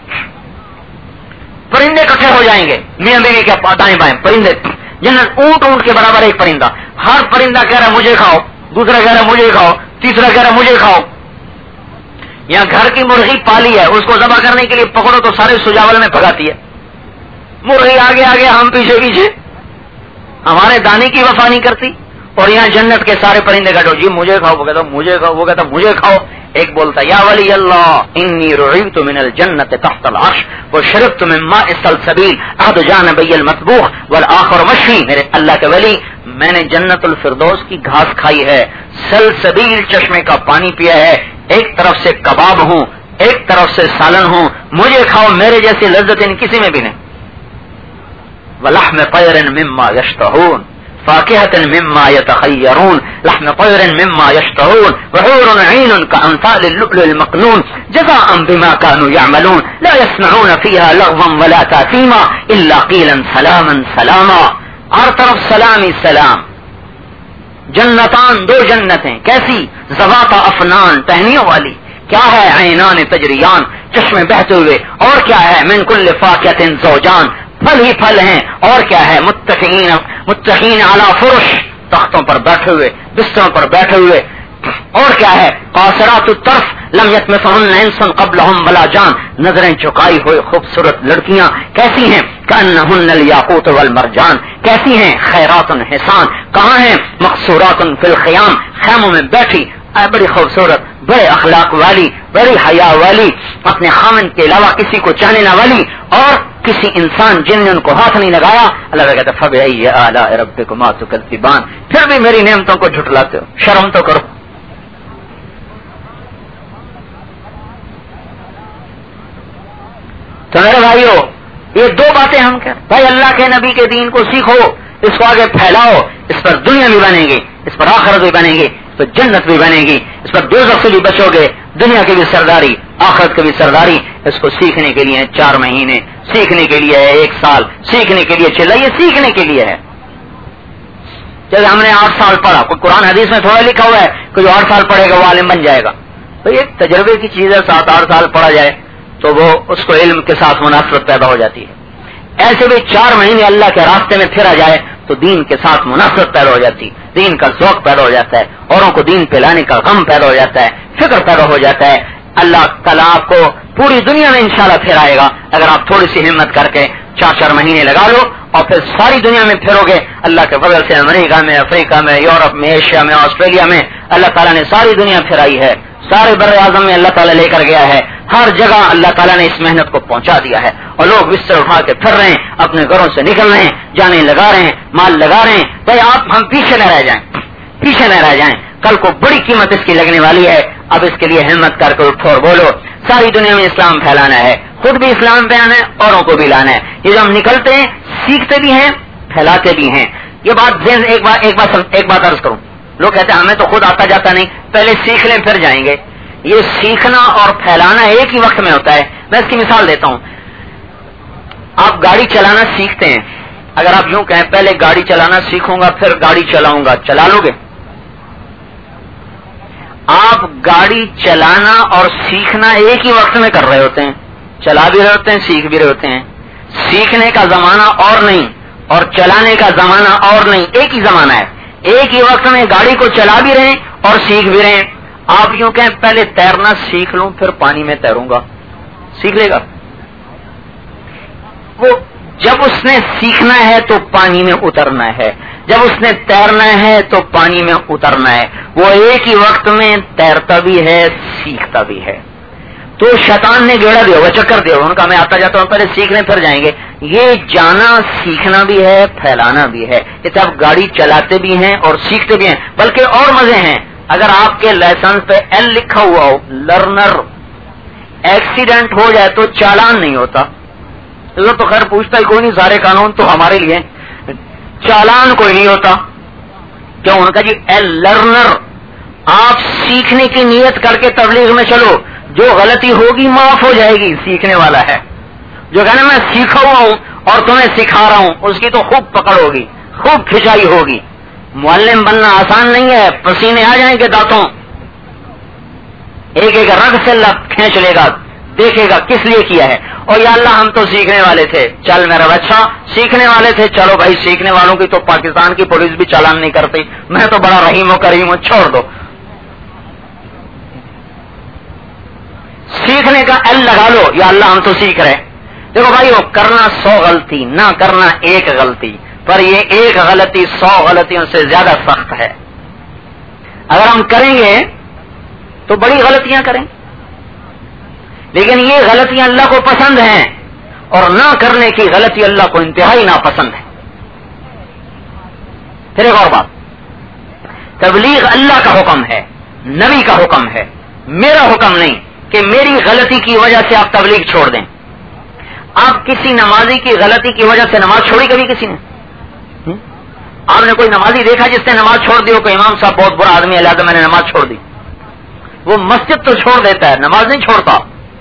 پرندے اکٹھے ہو جائیں گے میاں بیوی کے دائیں بائیں پرندے، جنت اونٹ کے برابر ایک پرندہ. ہر پرندہ کہہ رہا مجھے کھاؤ، دوسرا کہہ رہا مجھے کھاؤ، تیسرا کہہ رہا مجھے کھاؤ. یہاں گھر کی مرغی پالی ہے، اس کو ذبح کرنے کے لیے پکڑو تو سارے سجاول میں بھگاتی ہے. مرغی آگے آگے ہم پیچھے پیچھے، ہمارے دانے کی وفا نہیں کرتی. اور یہاں جنت کے سارے پرندے کہتے جی مجھے کھاؤ، وہ کہتا مجھے کھاؤ، وہ کہتا مجھے کھاؤ. ایک بولتا یا ولی اللہ انی رعیت من الجنت تحت العرش وشربت من ماء السلسبیل احد جانبی المطبوخ والآخر مشوی. میرے اللہ کے ولی میں نے جنت الفردوس کی گھاس کھائی ہے، سلسبیل چشمے کا پانی پیا ہے، ایک طرف سے کباب ہوں ایک طرف سے سالن ہوں، مجھے کھاؤ، میرے جیسی لذت ان کسی میں بھی نہیں. وَلَحْمِ طَيْرٍ مِّمَّا يَشْتَهُونَ فَاكِهَةٍ مِّمَّا يَتَخَيَّرُونَ لَحْمِ طَيْرٍ مِّمَّا يَشْتَهُونَ وَحُورٌ عِينٌ كَأَمْثَالِ اللُّؤْلُؤِ الْمَكْنُونِ جَزَاءً بِمَا كَانُوا يَعْمَلُونَ لَا يَسْمَعُونَ فِيهَا لَغْوًا وَلَا تَأْثِيمًا إِلَّا قِيلًا سَلَامًا سَلَامًا. ہر طرف سلام ہی سلام. جنتان، دو جنتیں کیسی؟ ذوات افنان، ٹہنیوں والی. کیا ہے؟ عینان تجریان، چشمے بہتے ہوئے. اور کیا ہے؟ من کل فاکہۃ زوجان، پھل ہی پھل ہیں. اور کیا ہے؟ متقین علی فرش، تختوں پر بیٹھے ہوئے، بستروں پر بیٹھے ہوئے. اور کیا ہے؟ قاصرات الطرف لم یطمثہن انس قبلہم ولا جان، نظریں جھکائی ہوئی خوبصورت لڑکیاں کیسی ہیں؟ کأنہن الیاقوت والمرجان، کیسی ہیں؟ خیرات حسان. کہاں ہیں؟ مقصورات فی الخیام، خیموں میں بیٹھی، بڑی خوبصورت، بڑے اخلاق والی، بڑی حیا والی، اپنے خامن کے علاوہ کسی کو چاہنے نہ والی. اور کسی انسان جن نے ان کو ہاتھ نہیں لگایا. اللہ کہتا ہے فبأي آلاء ربكما تكذبان، پھر بھی میری نعمتوں کو جھٹلاتے ہو، شرم تو کرو. تو میرے بھائیو، یہ دو باتیں ہم کہتے ہیں. بھائی اللہ کے نبی کے دین کو سیکھو، اس کو آگے پھیلاؤ. اس پر دنیا بھی بنے گی، اس پر آخرت بھی بنے گی، اس پر جنت بھی بنے گی. اس پر دوزخ سے بھی بچو گے، دنیا کی بھی سرداری، آخرت کی بھی سرداری. اس کو سیکھنے کے لیے 4 مہینے، سیکھنے کے لیے 1 سال، سیکھنے کے لیے چلا، یہ سیکھنے کے لیے ہے. جیسے ہم نے 8 سال پڑھا، کوئی قرآن حدیث میں تھوڑا لکھا ہوا ہے کہ جو 8 سال پڑھے گا وہ عالم بن جائے گا. تو یہ تجربے کی چیز ہے. 7-8 سال پڑھا جائے تو وہ اس کو علم کے ساتھ مناسبت پیدا ہو جاتی ہے. ایسے بھی 4 مہینے اللہ کے راستے میں پھرا جائے تو دین کے ساتھ مناسبت پیدا ہو جاتی، دین کا ذوق پیدا ہو جاتا ہے، اوروں کو دین پلانے کا غم پیدا ہو جاتا ہے، فکر پیدا ہو جاتا ہے. اللہ تعالیٰ آپ کو پوری دنیا میں انشاءاللہ پھرائے گا اگر آپ تھوڑی سی ہمت کر کے 4 مہینے لگا لو اور پھر ساری دنیا میں پھرو گے. اللہ کے فضل سے امریکہ میں، افریقہ میں، یورپ میں، ایشیا میں، آسٹریلیا میں اللہ تعالیٰ نے ساری دنیا پھرائی ہے. سارے بر اعظم میں اللہ تعالیٰ لے کر گیا ہے. ہر جگہ اللہ تعالیٰ نے اس محنت کو پہنچا دیا ہے اور لوگ بستر اٹھا کے پھر رہے ہیں، اپنے گھروں سے نکل رہے ہیں، جانے لگا رہے ہیں، مال لگا رہے ہیں. بھائی ہم پیچھے نہ رہ جائیں، پیچھے نہ رہ جائیں. کل کو بڑی قیمت اس کی لگنے والی ہے. اب اس کے لیے ہمت کر کے اٹھو اور بولو. ساری دنیا میں اسلام پھیلانا ہے، خود بھی اسلام پھیلانا ہے، اوروں کو بھی لانا ہے. یہ جو ہم نکلتے ہیں سیکھتے بھی ہیں، پھیلاتے بھی ہیں. یہ بات ایک بات عرض کروں. لوگ کہتے ہیں ہمیں تو خود آتا جاتا نہیں، پہلے سیکھ لیں پھر جائیں گے. یہ سیکھنا اور پھیلانا ایک ہی وقت میں ہوتا ہے. میں اس کی مثال دیتا ہوں. آپ گاڑی چلانا سیکھتے ہیں. اگر آپ یوں کہیں پہلے گاڑی چلانا سیکھوں گا پھر گاڑی چلاؤں گا، چلا لو گے؟ آپ گاڑی چلانا اور سیکھنا ایک ہی وقت میں کر رہے ہوتے ہیں. چلا بھی رہے ہوتے ہیں، سیکھ بھی رہے ہوتے ہیں. سیکھنے کا زمانہ اور نہیں اور چلانے کا زمانہ اور نہیں، ایک ہی زمانہ ہے. ایک ہی وقت میں گاڑی کو چلا بھی رہے ہیں اور سیکھ بھی رہے ہیں. آپ یوں کہیں پہلے تیرنا سیکھ لوں پھر پانی میں تیروں گا، سیکھ لے گا؟ وہ جب اس نے سیکھنا ہے تو پانی میں اترنا ہے، جب اس نے تیرنا ہے تو پانی میں اترنا ہے. وہ ایک ہی وقت میں تیرتا بھی ہے، سیکھتا بھی ہے. تو شیطان نے گیڑا دیا، وہ چکر دیا، ان کا میں آتا جاتا ہوں پہلے سیکھنے پھر جائیں گے. یہ جانا سیکھنا بھی ہے، پھیلانا بھی ہے. یہ آپ گاڑی چلاتے بھی ہیں اور سیکھتے بھی ہیں. بلکہ اور مزے ہیں. اگر آپ کے لائسنس پہ ایل لکھا ہوا ہو، لرنر، ایکسیڈنٹ ہو جائے تو چالان نہیں ہوتا. تو خیر پوچھتا ہی کوئی نہیں، سارے قانون تو ہمارے لیے. چالان کوئی نہیں ہوتا. کیوں؟ ان کا جی ایل لرنر. آپ سیکھنے کی نیت کر کے تبلیغ میں چلو، جو غلطی ہوگی معاف ہو جائے گی، سیکھنے والا ہے. جو کہنا میں سیکھا ہوا ہوں اور تمہیں سکھا رہا ہوں، اس کی تو خوب پکڑ ہوگی، خوب کھچائی ہوگی. معلم بننا آسان نہیں ہے، پسینے آ جائیں گے دانتوں. ایک ایک رگ سے اللہ کھینچ لے گا، دیکھے گا کس لیے کیا ہے. اور یا اللہ ہم تو سیکھنے والے تھے، چل میرا بچہ سیکھنے والے تھے، چلو بھائی سیکھنے والوں کی تو پاکستان کی پولیس بھی چالان نہیں کرتی، میں تو بڑا رحیم و کریم ہوں، چھوڑ دو. سیکھنے کا ایل لگا لو، یا اللہ ہم تو سیکھ رہے. دیکھو بھائی، کرنا 100 غلطی، نہ کرنا 1 غلطی، پر یہ 1 غلطی 100 غلطیوں سے زیادہ سخت ہے. اگر ہم کریں گے تو بڑی غلطیاں کریں، لیکن یہ غلطیاں اللہ کو پسند ہیں اور نہ کرنے کی غلطی اللہ کو انتہائی ناپسند ہے. پھر ایک اور بات، تبلیغ اللہ کا حکم ہے، نبی کا حکم ہے، میرا حکم نہیں. کہ میری غلطی کی وجہ سے آپ تبلیغ چھوڑ دیں. آپ کسی نمازی کی غلطی کی وجہ سے نماز چھوڑی کبھی کسی نے؟ آپ نے کوئی نمازی دیکھا جس نے نماز چھوڑ دی ہو کہ امام صاحب بہت برا آدمی ہے لہٰذا میں نے نماز چھوڑ دی؟ وہ مسجد تو چھوڑ دیتا ہے، نماز نہیں چھوڑتا.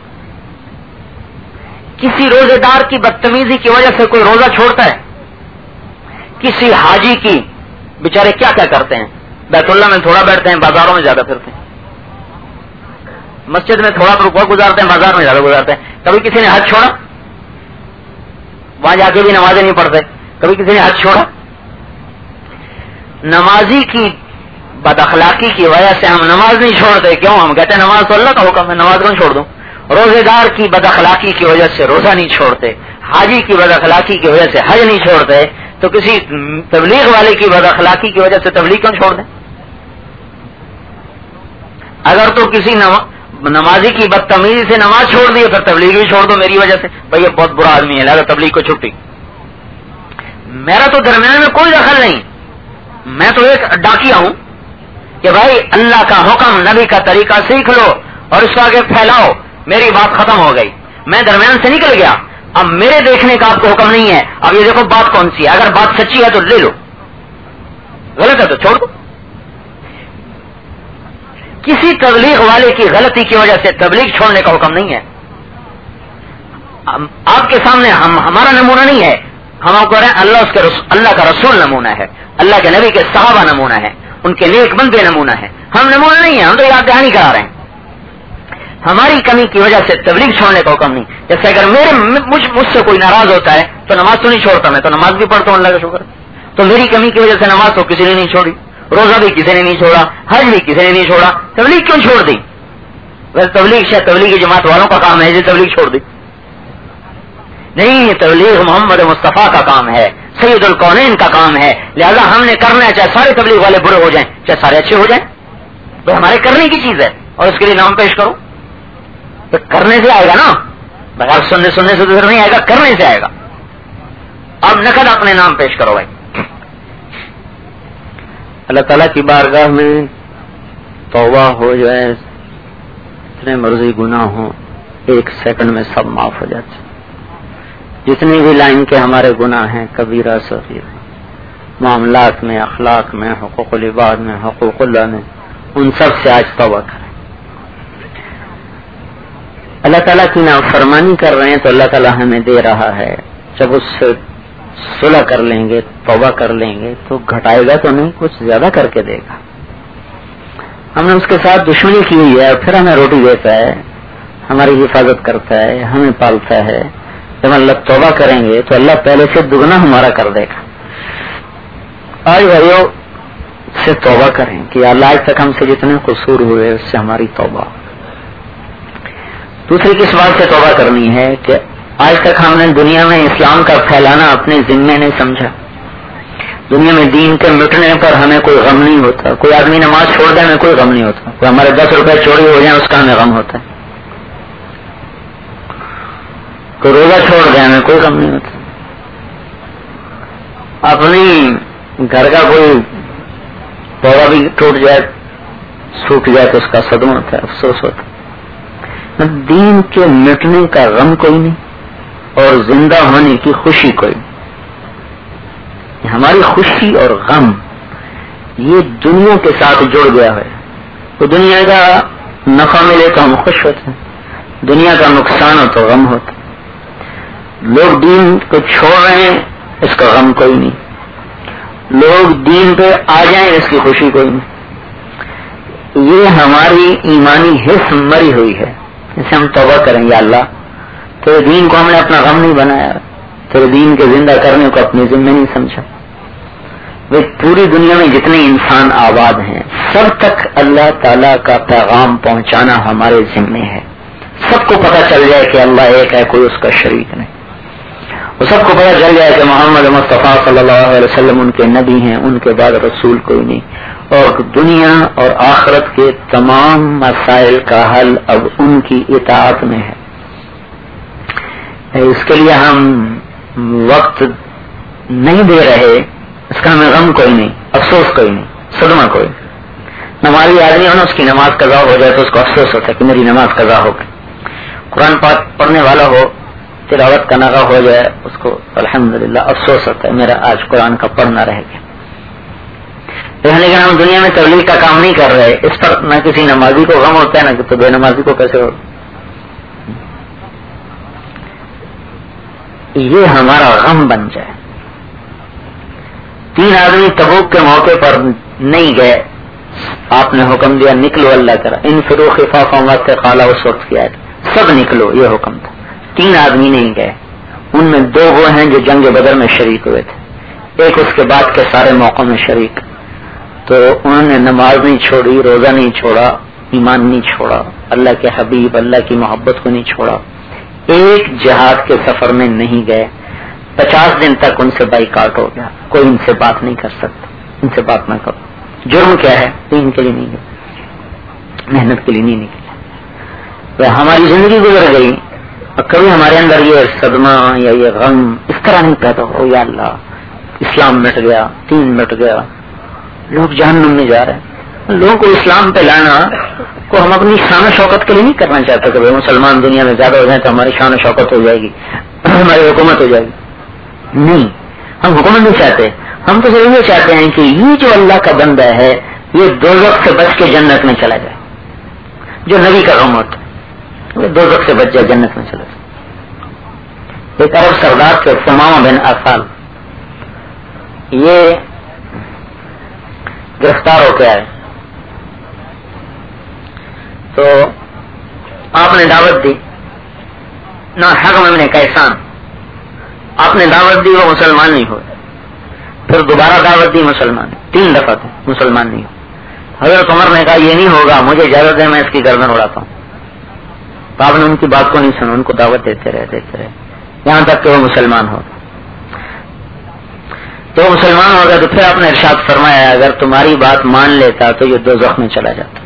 کسی روزے دار کی بدتمیزی کی وجہ سے کوئی روزہ چھوڑتا ہے؟ کسی حاجی کی بیچارے کیا کیا کرتے ہیں، بیت اللہ میں تھوڑا بیٹھتے ہیں، بازاروں میں زیادہ پھرتے ہیں. مسجد میں تھوڑا وقت گزارتے ہیں، بازار میں زیادہ گزارتے ہیں. کبھی کسی نے حج چھوڑا؟ وہاں جا کے بھی نمازیں نہیں پڑھتے. کبھی کسی نے حج چھوڑا؟ نمازی کی بد اخلاقی کی وجہ سے ہم نماز نہیں چھوڑتے. کیوں؟ ہم کہتے ہیں نماز تو اللہ کا حکم ہے، نماز کیوں چھوڑ دوں؟ روزے دار کی بد اخلاقی کی وجہ سے روزہ نہیں چھوڑتے، حاجی کی بد اخلاقی کی وجہ سے حج نہیں چھوڑتے، تو کسی تبلیغ والے کی بد اخلاقی کی وجہ سے تبلیغ کیوں چھوڑ دیں؟ اگر تو کسی نمازی کی بدتمیزی سے نماز چھوڑ دی پھر تبلیغ بھی چھوڑ دو میری وجہ سے، بھائی یہ بہت برا آدمی ہے لہٰذا تبلیغ کو چھٹی. میرا تو درمیان میں کوئی دخل نہیں. میں تو ایک ڈاکیا ہوں کہ بھائی اللہ کا حکم، نبی کا طریقہ سیکھ لو اور اس کو آگے پھیلاؤ. میری بات ختم ہو گئی، میں درمیان سے نکل گیا. اب میرے دیکھنے کا آپ کو حکم نہیں ہے. اب یہ دیکھو بات کون سی ہے، اگر بات سچی ہے تو لے لو، غلط ہے تو چھوڑ دو. کسی تبلیغ والے کی غلطی کی وجہ سے تبلیغ چھوڑنے کا حکم نہیں ہے. آپ کے سامنے ہمارا نمونہ نہیں ہے، ہم آپ کو رہے ہیں اللہ کا رسول نمونہ ہے، اللہ کے نبی کے صحابہ نمونہ ہے، ان کے نیک بندے نمونہ ہے. ہم نمونہ نہیں ہیں، ہم تو یاد دہانی کرا رہے ہیں. ہماری کمی کی وجہ سے تبلیغ چھوڑنے کا حکم نہیں. جیسے اگر مجھ سے کوئی ناراض ہوتا ہے تو نماز تو نہیں چھوڑتا، میں تو نماز بھی پڑھتا ہوں اللہ کا شکر. تو میری کمی کی وجہ سے نماز تو کسی نے نہیں چھوڑی، روزہ بھی کسی نے نہیں چھوڑا، حج بھی کسی نے نہیں چھوڑا. تبلیغ کیوں چھوڑ دی؟ ویسے تبلیغ شاید تبلیغی جماعت والوں کا کام ہے جو تبلیغ چھوڑ دی. نہیں، تبلیغ محمد مصطفیٰ کا کام ہے، سید الکونین کا کام ہے. لہذا ہم نے کرنا ہے، چاہے سارے تبلیغ والے برے ہو جائیں چاہے سارے اچھے ہو جائیں، تو ہمارے کرنے کی چیز ہے اور اس کے لیے نام پیش کرو. تو کرنے سے آئے گا نا، بغیر سننے سے تو نہیں آئے گا، کرنے سے آئے گا. اب نقد اپنے نام پیش کرو بھائی. اللہ تعالیٰ کی بارگاہ میں توبہ ہو جائے، جتنے مرضی گناہ ہوں 1 سیکنڈ میں سب معاف ہو جاتے. جتنی بھی لائن کے ہمارے گناہ ہیں، کبیرہ صغیرہ، معاملات میں، اخلاق میں، حقوق العباد میں، حقوق اللہ میں، ان سب سے آج توبہ کریں. اللہ تعالیٰ کی نافرمانی کر رہے ہیں تو اللہ تعالیٰ ہمیں دے رہا ہے. جب اس سے صلح کر لیں گے، توبہ کر لیں گے تو گھٹائے گا تو نہیں، کچھ زیادہ کر کے دے گا. ہم نے اس کے ساتھ دشمنی کی ہوئی ہے، پھر ہمیں روٹی دیتا ہے، ہماری حفاظت کرتا ہے، ہمیں پالتا ہے. جب اللہ توبہ کریں گے تو اللہ پہلے سے دگنا ہمارا کر دے گا. آج بھائیوں سے توبہ کریں کہ اللہ آج تک ہم سے جتنے قصور ہوئے اس سے ہماری توبہ. دوسری کس بات سے توبہ کرنی ہے کہ آج تک ہم نے دنیا میں اسلام کا پھیلانا اپنے ذمے نہیں سمجھا. دنیا میں دین کے مٹنے پر ہمیں کوئی غم نہیں ہوتا. کوئی آدمی نماز چھوڑ دے ہمیں کوئی غم نہیں ہوتا. کوئی ہمارے 10 روپے چوری ہو جائیں اس کا ہمیں غم ہوتا ہے. کوئی روزہ چھوڑ دے ہمیں کوئی غم نہیں ہوتا. اپنی گھر کا کوئی پودا بھی ٹوٹ جائے، سوکھ جائے تو اس کا صدمہ ہوتا ہے، افسوس ہوتا ہے. دین کے مٹنے کا غم کوئی نہیں اور زندہ ہونے کی خوشی کوئی نہیں. ہماری خوشی اور غم یہ دنیا کے ساتھ جڑ گیا ہے. تو دنیا کا نفع ملے تو ہم خوش ہوتے ہیں، دنیا کا نقصان ہو تو غم ہوتا ہے. لوگ دین کو چھوڑ رہے ہیں اس کا غم کوئی نہیں، لوگ دین پہ آ جائیں اس کی خوشی کوئی نہیں. یہ ہماری ایمانی حص مری ہوئی ہے. اسے ہم توبہ کریں یا اللہ تیرے دین کو ہم نے اپنا غم نہیں بنایا، تیرے دین کے زندہ کرنے کو اپنے ذمہ نہیں سمجھا. وہ پوری دنیا میں جتنے انسان آباد ہیں سب تک اللہ تعالیٰ کا پیغام پہنچانا ہمارے ذمہ ہے. سب کو پتہ چل جائے کہ اللہ ایک ہے، کوئی اس کا شریک نہیں. وہ سب کو پتہ چل جائے کہ محمد مصطفیٰ صلی اللہ علیہ وسلم ان کے نبی ہیں، ان کے بعد رسول کوئی نہیں. اور دنیا اور آخرت کے تمام مسائل کا حل اب ان کی اطاعت میں ہے. اس کے لیے ہم وقت نہیں دے رہے، اس کا ہمیں غم کوئی نہیں، افسوس کوئی نہیں، صدمہ کوئی نہیں. نمازی آدمی ہونا، اس کی نماز قضا ہو جائے تو اس کو افسوس ہوتا ہے کہ میری نماز قضا ہو گئی. قرآن پاک پڑھنے والا ہو، تلاوت کا نغہ ہو جائے، اس کو الحمدللہ افسوس ہوتا ہے میرا آج قرآن کا پڑھنا رہ گیا. لیکن ہم دنیا میں تبلیغ کا کام نہیں کر رہے، اس پر نہ کسی نمازی کو غم ہوتا ہے نہ تو بے نمازی کو کیسے ہو. یہ ہمارا غم بن جائے. 3 آدمی تبوک کے موقع پر نہیں گئے، آپ نے حکم دیا نکلو، اللہ کرا انفروا خفافا وثقالا، اس وقت کیا ہے سب نکلو، یہ حکم تھا. 3 آدمی نہیں گئے، ان میں 2 وہ ہیں جو جنگ بدر میں شریک ہوئے تھے، ایک اس کے بعد کے سارے موقعوں میں شریک. تو انہوں نے نماز نہیں چھوڑی، روزہ نہیں چھوڑا، ایمان نہیں چھوڑا، اللہ کے حبیب اللہ کی محبت کو نہیں چھوڑا. ایک جہاد کے سفر میں نہیں گئے. 50 دن تک ان سے بائیکاٹ ہو گیا، کوئی ان سے بات نہیں کر سکتا، ان سے بات نہ کرو. جرم کیا ہے؟ دین کے لیے نہیں گئے، محنت کے لیے نہیں نکلے. ہماری زندگی گزر گئی اور کبھی ہمارے اندر یہ صدمہ یا یہ غم اس طرح نہیں پیدا ہو یا اللہ اسلام مٹ گیا، دین مٹ گیا، لوگ جہنم میں جا رہے ہیں. لوگوں کو اسلام پہ لانا کو ہم اپنی شان و شوکت کے لیے نہیں کرنا چاہتے کہ مسلمان دنیا میں زیادہ ہو جائیں تو ہماری شان و شوکت ہو جائے گی، ہماری حکومت ہو جائے گی. نہیں، ہم حکومت نہیں چاہتے، ہم تو صرف یہ چاہتے ہیں کہ یہ جو اللہ کا بندہ ہے یہ دوزخ سے بچ کے جنت میں چلا جائے. جو نبی کا غم ہوتا ہے وہ دوزخ سے بچ جائے، جنت میں چلا جائے. ایک عرب سردار تھے ثمامہ بن آسال، یہ گرفتار ہو کے آئے تو آپ نے دعوت دی، نہ حکم نے کیسان، آپ نے دعوت دی، وہ مسلمان نہیں ہوئے. پھر دوبارہ دعوت دی، مسلمان 3 دفعہ تھے، مسلمان نہیں ہوئے. حضرت عمر نے کہا یہ نہیں ہوگا، مجھے اجازت ہے میں اس کی گردن اڑاتا ہوں. تو آپ نے ان کی بات کو نہیں سنا، ان کو دعوت دیتے رہے یہاں تک کہ وہ مسلمان ہو. تو مسلمان ہو گیا تو پھر آپ نے ارشاد فرمایا اگر تمہاری بات مان لیتا تو یہ دوزخ میں چلا جاتا.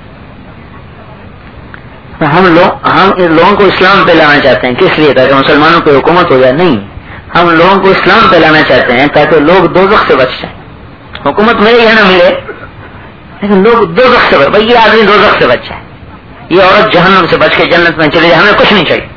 ہم ان لوگوں کو اسلام پہ لانا چاہتے ہیں، کس لیے؟ تاکہ مسلمانوں کی حکومت ہو جائے؟ نہیں، ہم لوگوں کو اسلام پہ لانا چاہتے ہیں تاکہ لوگ دوزخ سے بچ جائیں. حکومت ملے یا نہ ملے لیکن لوگ دوزخ سے بچ، یہ آدمی دوزخ سے بچ جائے، یہ عورت جہنم سے بچ کے جنت میں چلے جائے، ہمیں کچھ نہیں چاہیے.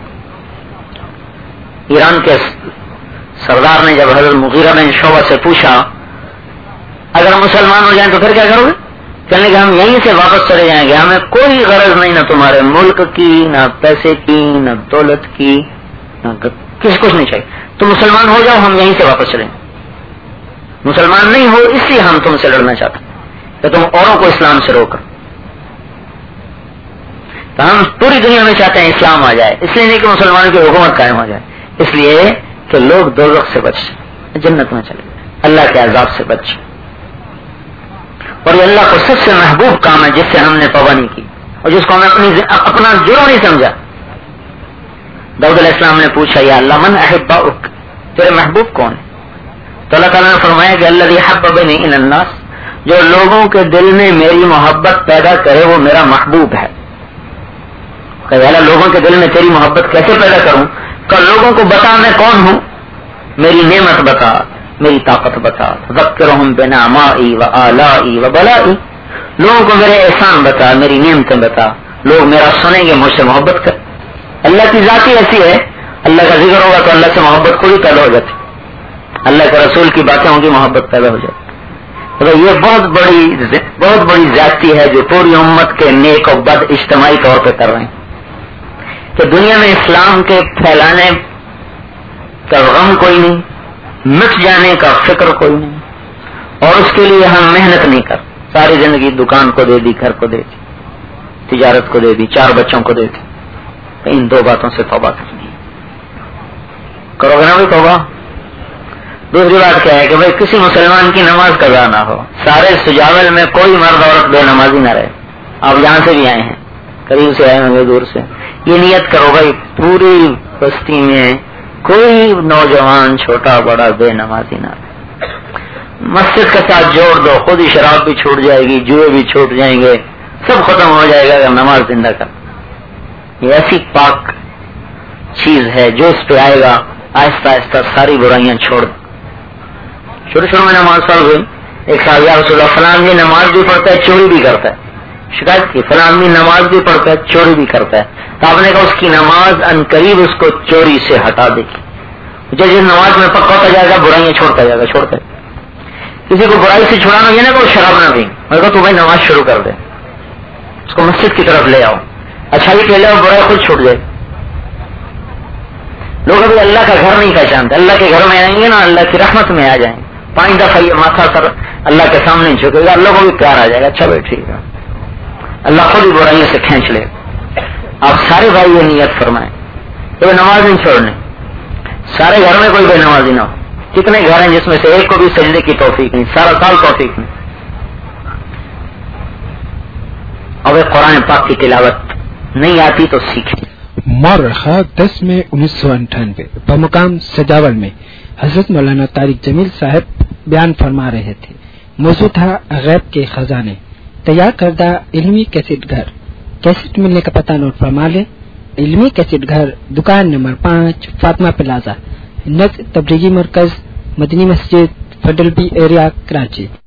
ایران کے سردار نے جب حضرت مغیرہ بن شعبہ سے پوچھا اگر مسلمان ہو جائیں تو پھر کیا کرو گے؟ کہنے کہ ہم یہیں سے واپس چلے جائیں گے، ہمیں کوئی غرض نہیں نہ تمہارے ملک کی، نہ پیسے کی، نہ دولت کی، نہ کسی کچھ نہیں چاہیے. تم مسلمان ہو جاؤ، ہم یہیں سے واپس چلیں. مسلمان نہیں ہو اس لیے ہم تم سے لڑنا چاہتے ہیں کہ تم اوروں کو اسلام سے روکو. تو ہم پوری دنیا میں چاہتے ہیں اسلام آ جائے، اس لیے نہیں کہ مسلمانوں کی حکومت قائم ہو جائے، اس لیے کہ لوگ دوزخ سے بچ جنت میں چلے جائیں، اللہ کے عذاب سے بچ. اور یہ اللہ کو سب سے محبوب کام ہے جس سے ہم نے توبہ نہیں کی اور جس کو ہم نے اپنا جرم نہیں سمجھا. داؤد علیہ السلام نے پوچھا یا اللہ من احباؤک، تیرے محبوب کون ہے؟ تو اللہ تعالیٰ نے فرمایا کہ الذی حببنی الی الناس، جو لوگوں کے دل میں میری محبت پیدا کرے وہ میرا محبوب ہے. کہ اللہ لوگوں کے دل میں تیری محبت کیسے پیدا کروں؟ کہ لوگوں کو بتا میں کون ہوں، میری نعمت بتا، میری طاقت بتا. ذکرہم بنعمائی و آلائی و بلائی، لوگوں کو میرے احسان بتا، میری نعمتیں بتا، لوگ میرا سنیں گے، مجھ سے محبت کر. اللہ کی ذات ہی ایسی ہے، اللہ کا ذکر ہوگا تو اللہ سے محبت کو بھی پیدا ہو جاتی، اللہ کے رسول کی باتیں ہوں گی محبت پیدا ہو جاتی. تو یہ بہت بڑی زیادتی ہے جو پوری امت کے نیک و بد اجتماعی طور پہ کر رہے ہیں کہ دنیا میں اسلام کے پھیلانے کا غم کوئی نہیں، مٹ جانے کا فکر کوئی نہیں، اور اس کے لیے ہم محنت نہیں کر. ساری زندگی دکان کو دے دی، گھر کو دے دی، تجارت کو دے دی، 4 بچوں کو دے دی. ان 2 باتوں سے توبہ کرنی ہے، کرو گے نا بھی توبہ. دوسری بات کیا ہے کہ بھائی کسی مسلمان کی نماز قضا نہ ہو، سارے سجاول میں کوئی مرد عورت بے نمازی نہ رہے. آپ جہاں سے بھی آئے ہیں، قریب سے آئے ہوں گے، دور سے، یہ نیت کرو بھائی پوری بستی میں کوئی نوجوان چھوٹا بڑا بے نمازی نہ رہے. مسجد کے ساتھ جوڑ دو، خود ہی شراب بھی چھوٹ جائے گی، جوئے بھی چھوٹ جائیں گے، سب ختم ہو جائے گا اگر نماز زندہ کر. یہ ایسی پاک چیز ہے جو اس پہ آئے گا آہستہ آہستہ ساری برائیاں چھوڑ. شروع میں نماز فرض ہوئی، ایک صاحب یا رسول اللہ فلاں بھی نماز بھی پڑھتا ہے چوری بھی کرتا ہے، شکایت کی فلاں بھی نماز بھی پڑھتا ہے چوری بھی کرتا ہے، تو آپ نے کہا اس کی نماز ان قریب اس کو چوری سے ہٹا دے گی. جب جس نماز میں پکا ہوتا جائے گا برائیاں چھوڑتا جائے گا. چھوڑتا ہے کسی کو برائی سے چھڑانا یہ نہ کہ شراب نہ پی، میں کہا تو بھائی نماز شروع کر دے، اس کو مسجد کی طرف لے آؤ، اچھائی کے لے آؤ، برائی خود چھوٹ جائے. لوگ ابھی اللہ کا گھر نہیں پہچانتے، اللہ کے گھر میں آئیں گے نا اللہ کی رحمت میں آ جائیں گے. 5 دفعہ یہ ماتھا سر اللہ کے سامنے جھکے گا، اللہ کو بھی پیار آ جائے گا، اچھا بھائی ٹھیک ہے، اللہ خود ہی برائیوں سے کھینچ لے. آپ سارے بھائی یہ نیت فرمائیں کہ نماز نہیں چھوڑنے، سارے گھر میں کوئی بے نمازی نہ ہو. کتنے گھر ہیں جس میں سے ایک کو بھی سجدے کی توفیق نہیں، سارا سال توفیق نہیں. اب قرآن پاک کی تلاوت نہیں آتی تو سیکھیں. مورخہ 10 مئی 1998 بمقام سجاول میں حضرت مولانا طارق جمیل صاحب بیان فرما رہے تھے. موضوع تھا غیب کے خزانے. تیار کردہ علمی کیسٹ گھر. کیسٹ ملنے کا پتہ نوٹ فرما لیں. علمی کیسٹ گھر، دکان نمبر 5، فاطمہ پلازا، نزد تبلیغی مرکز، مدنی مسجد، فیڈرل بی ایریا، کراچی.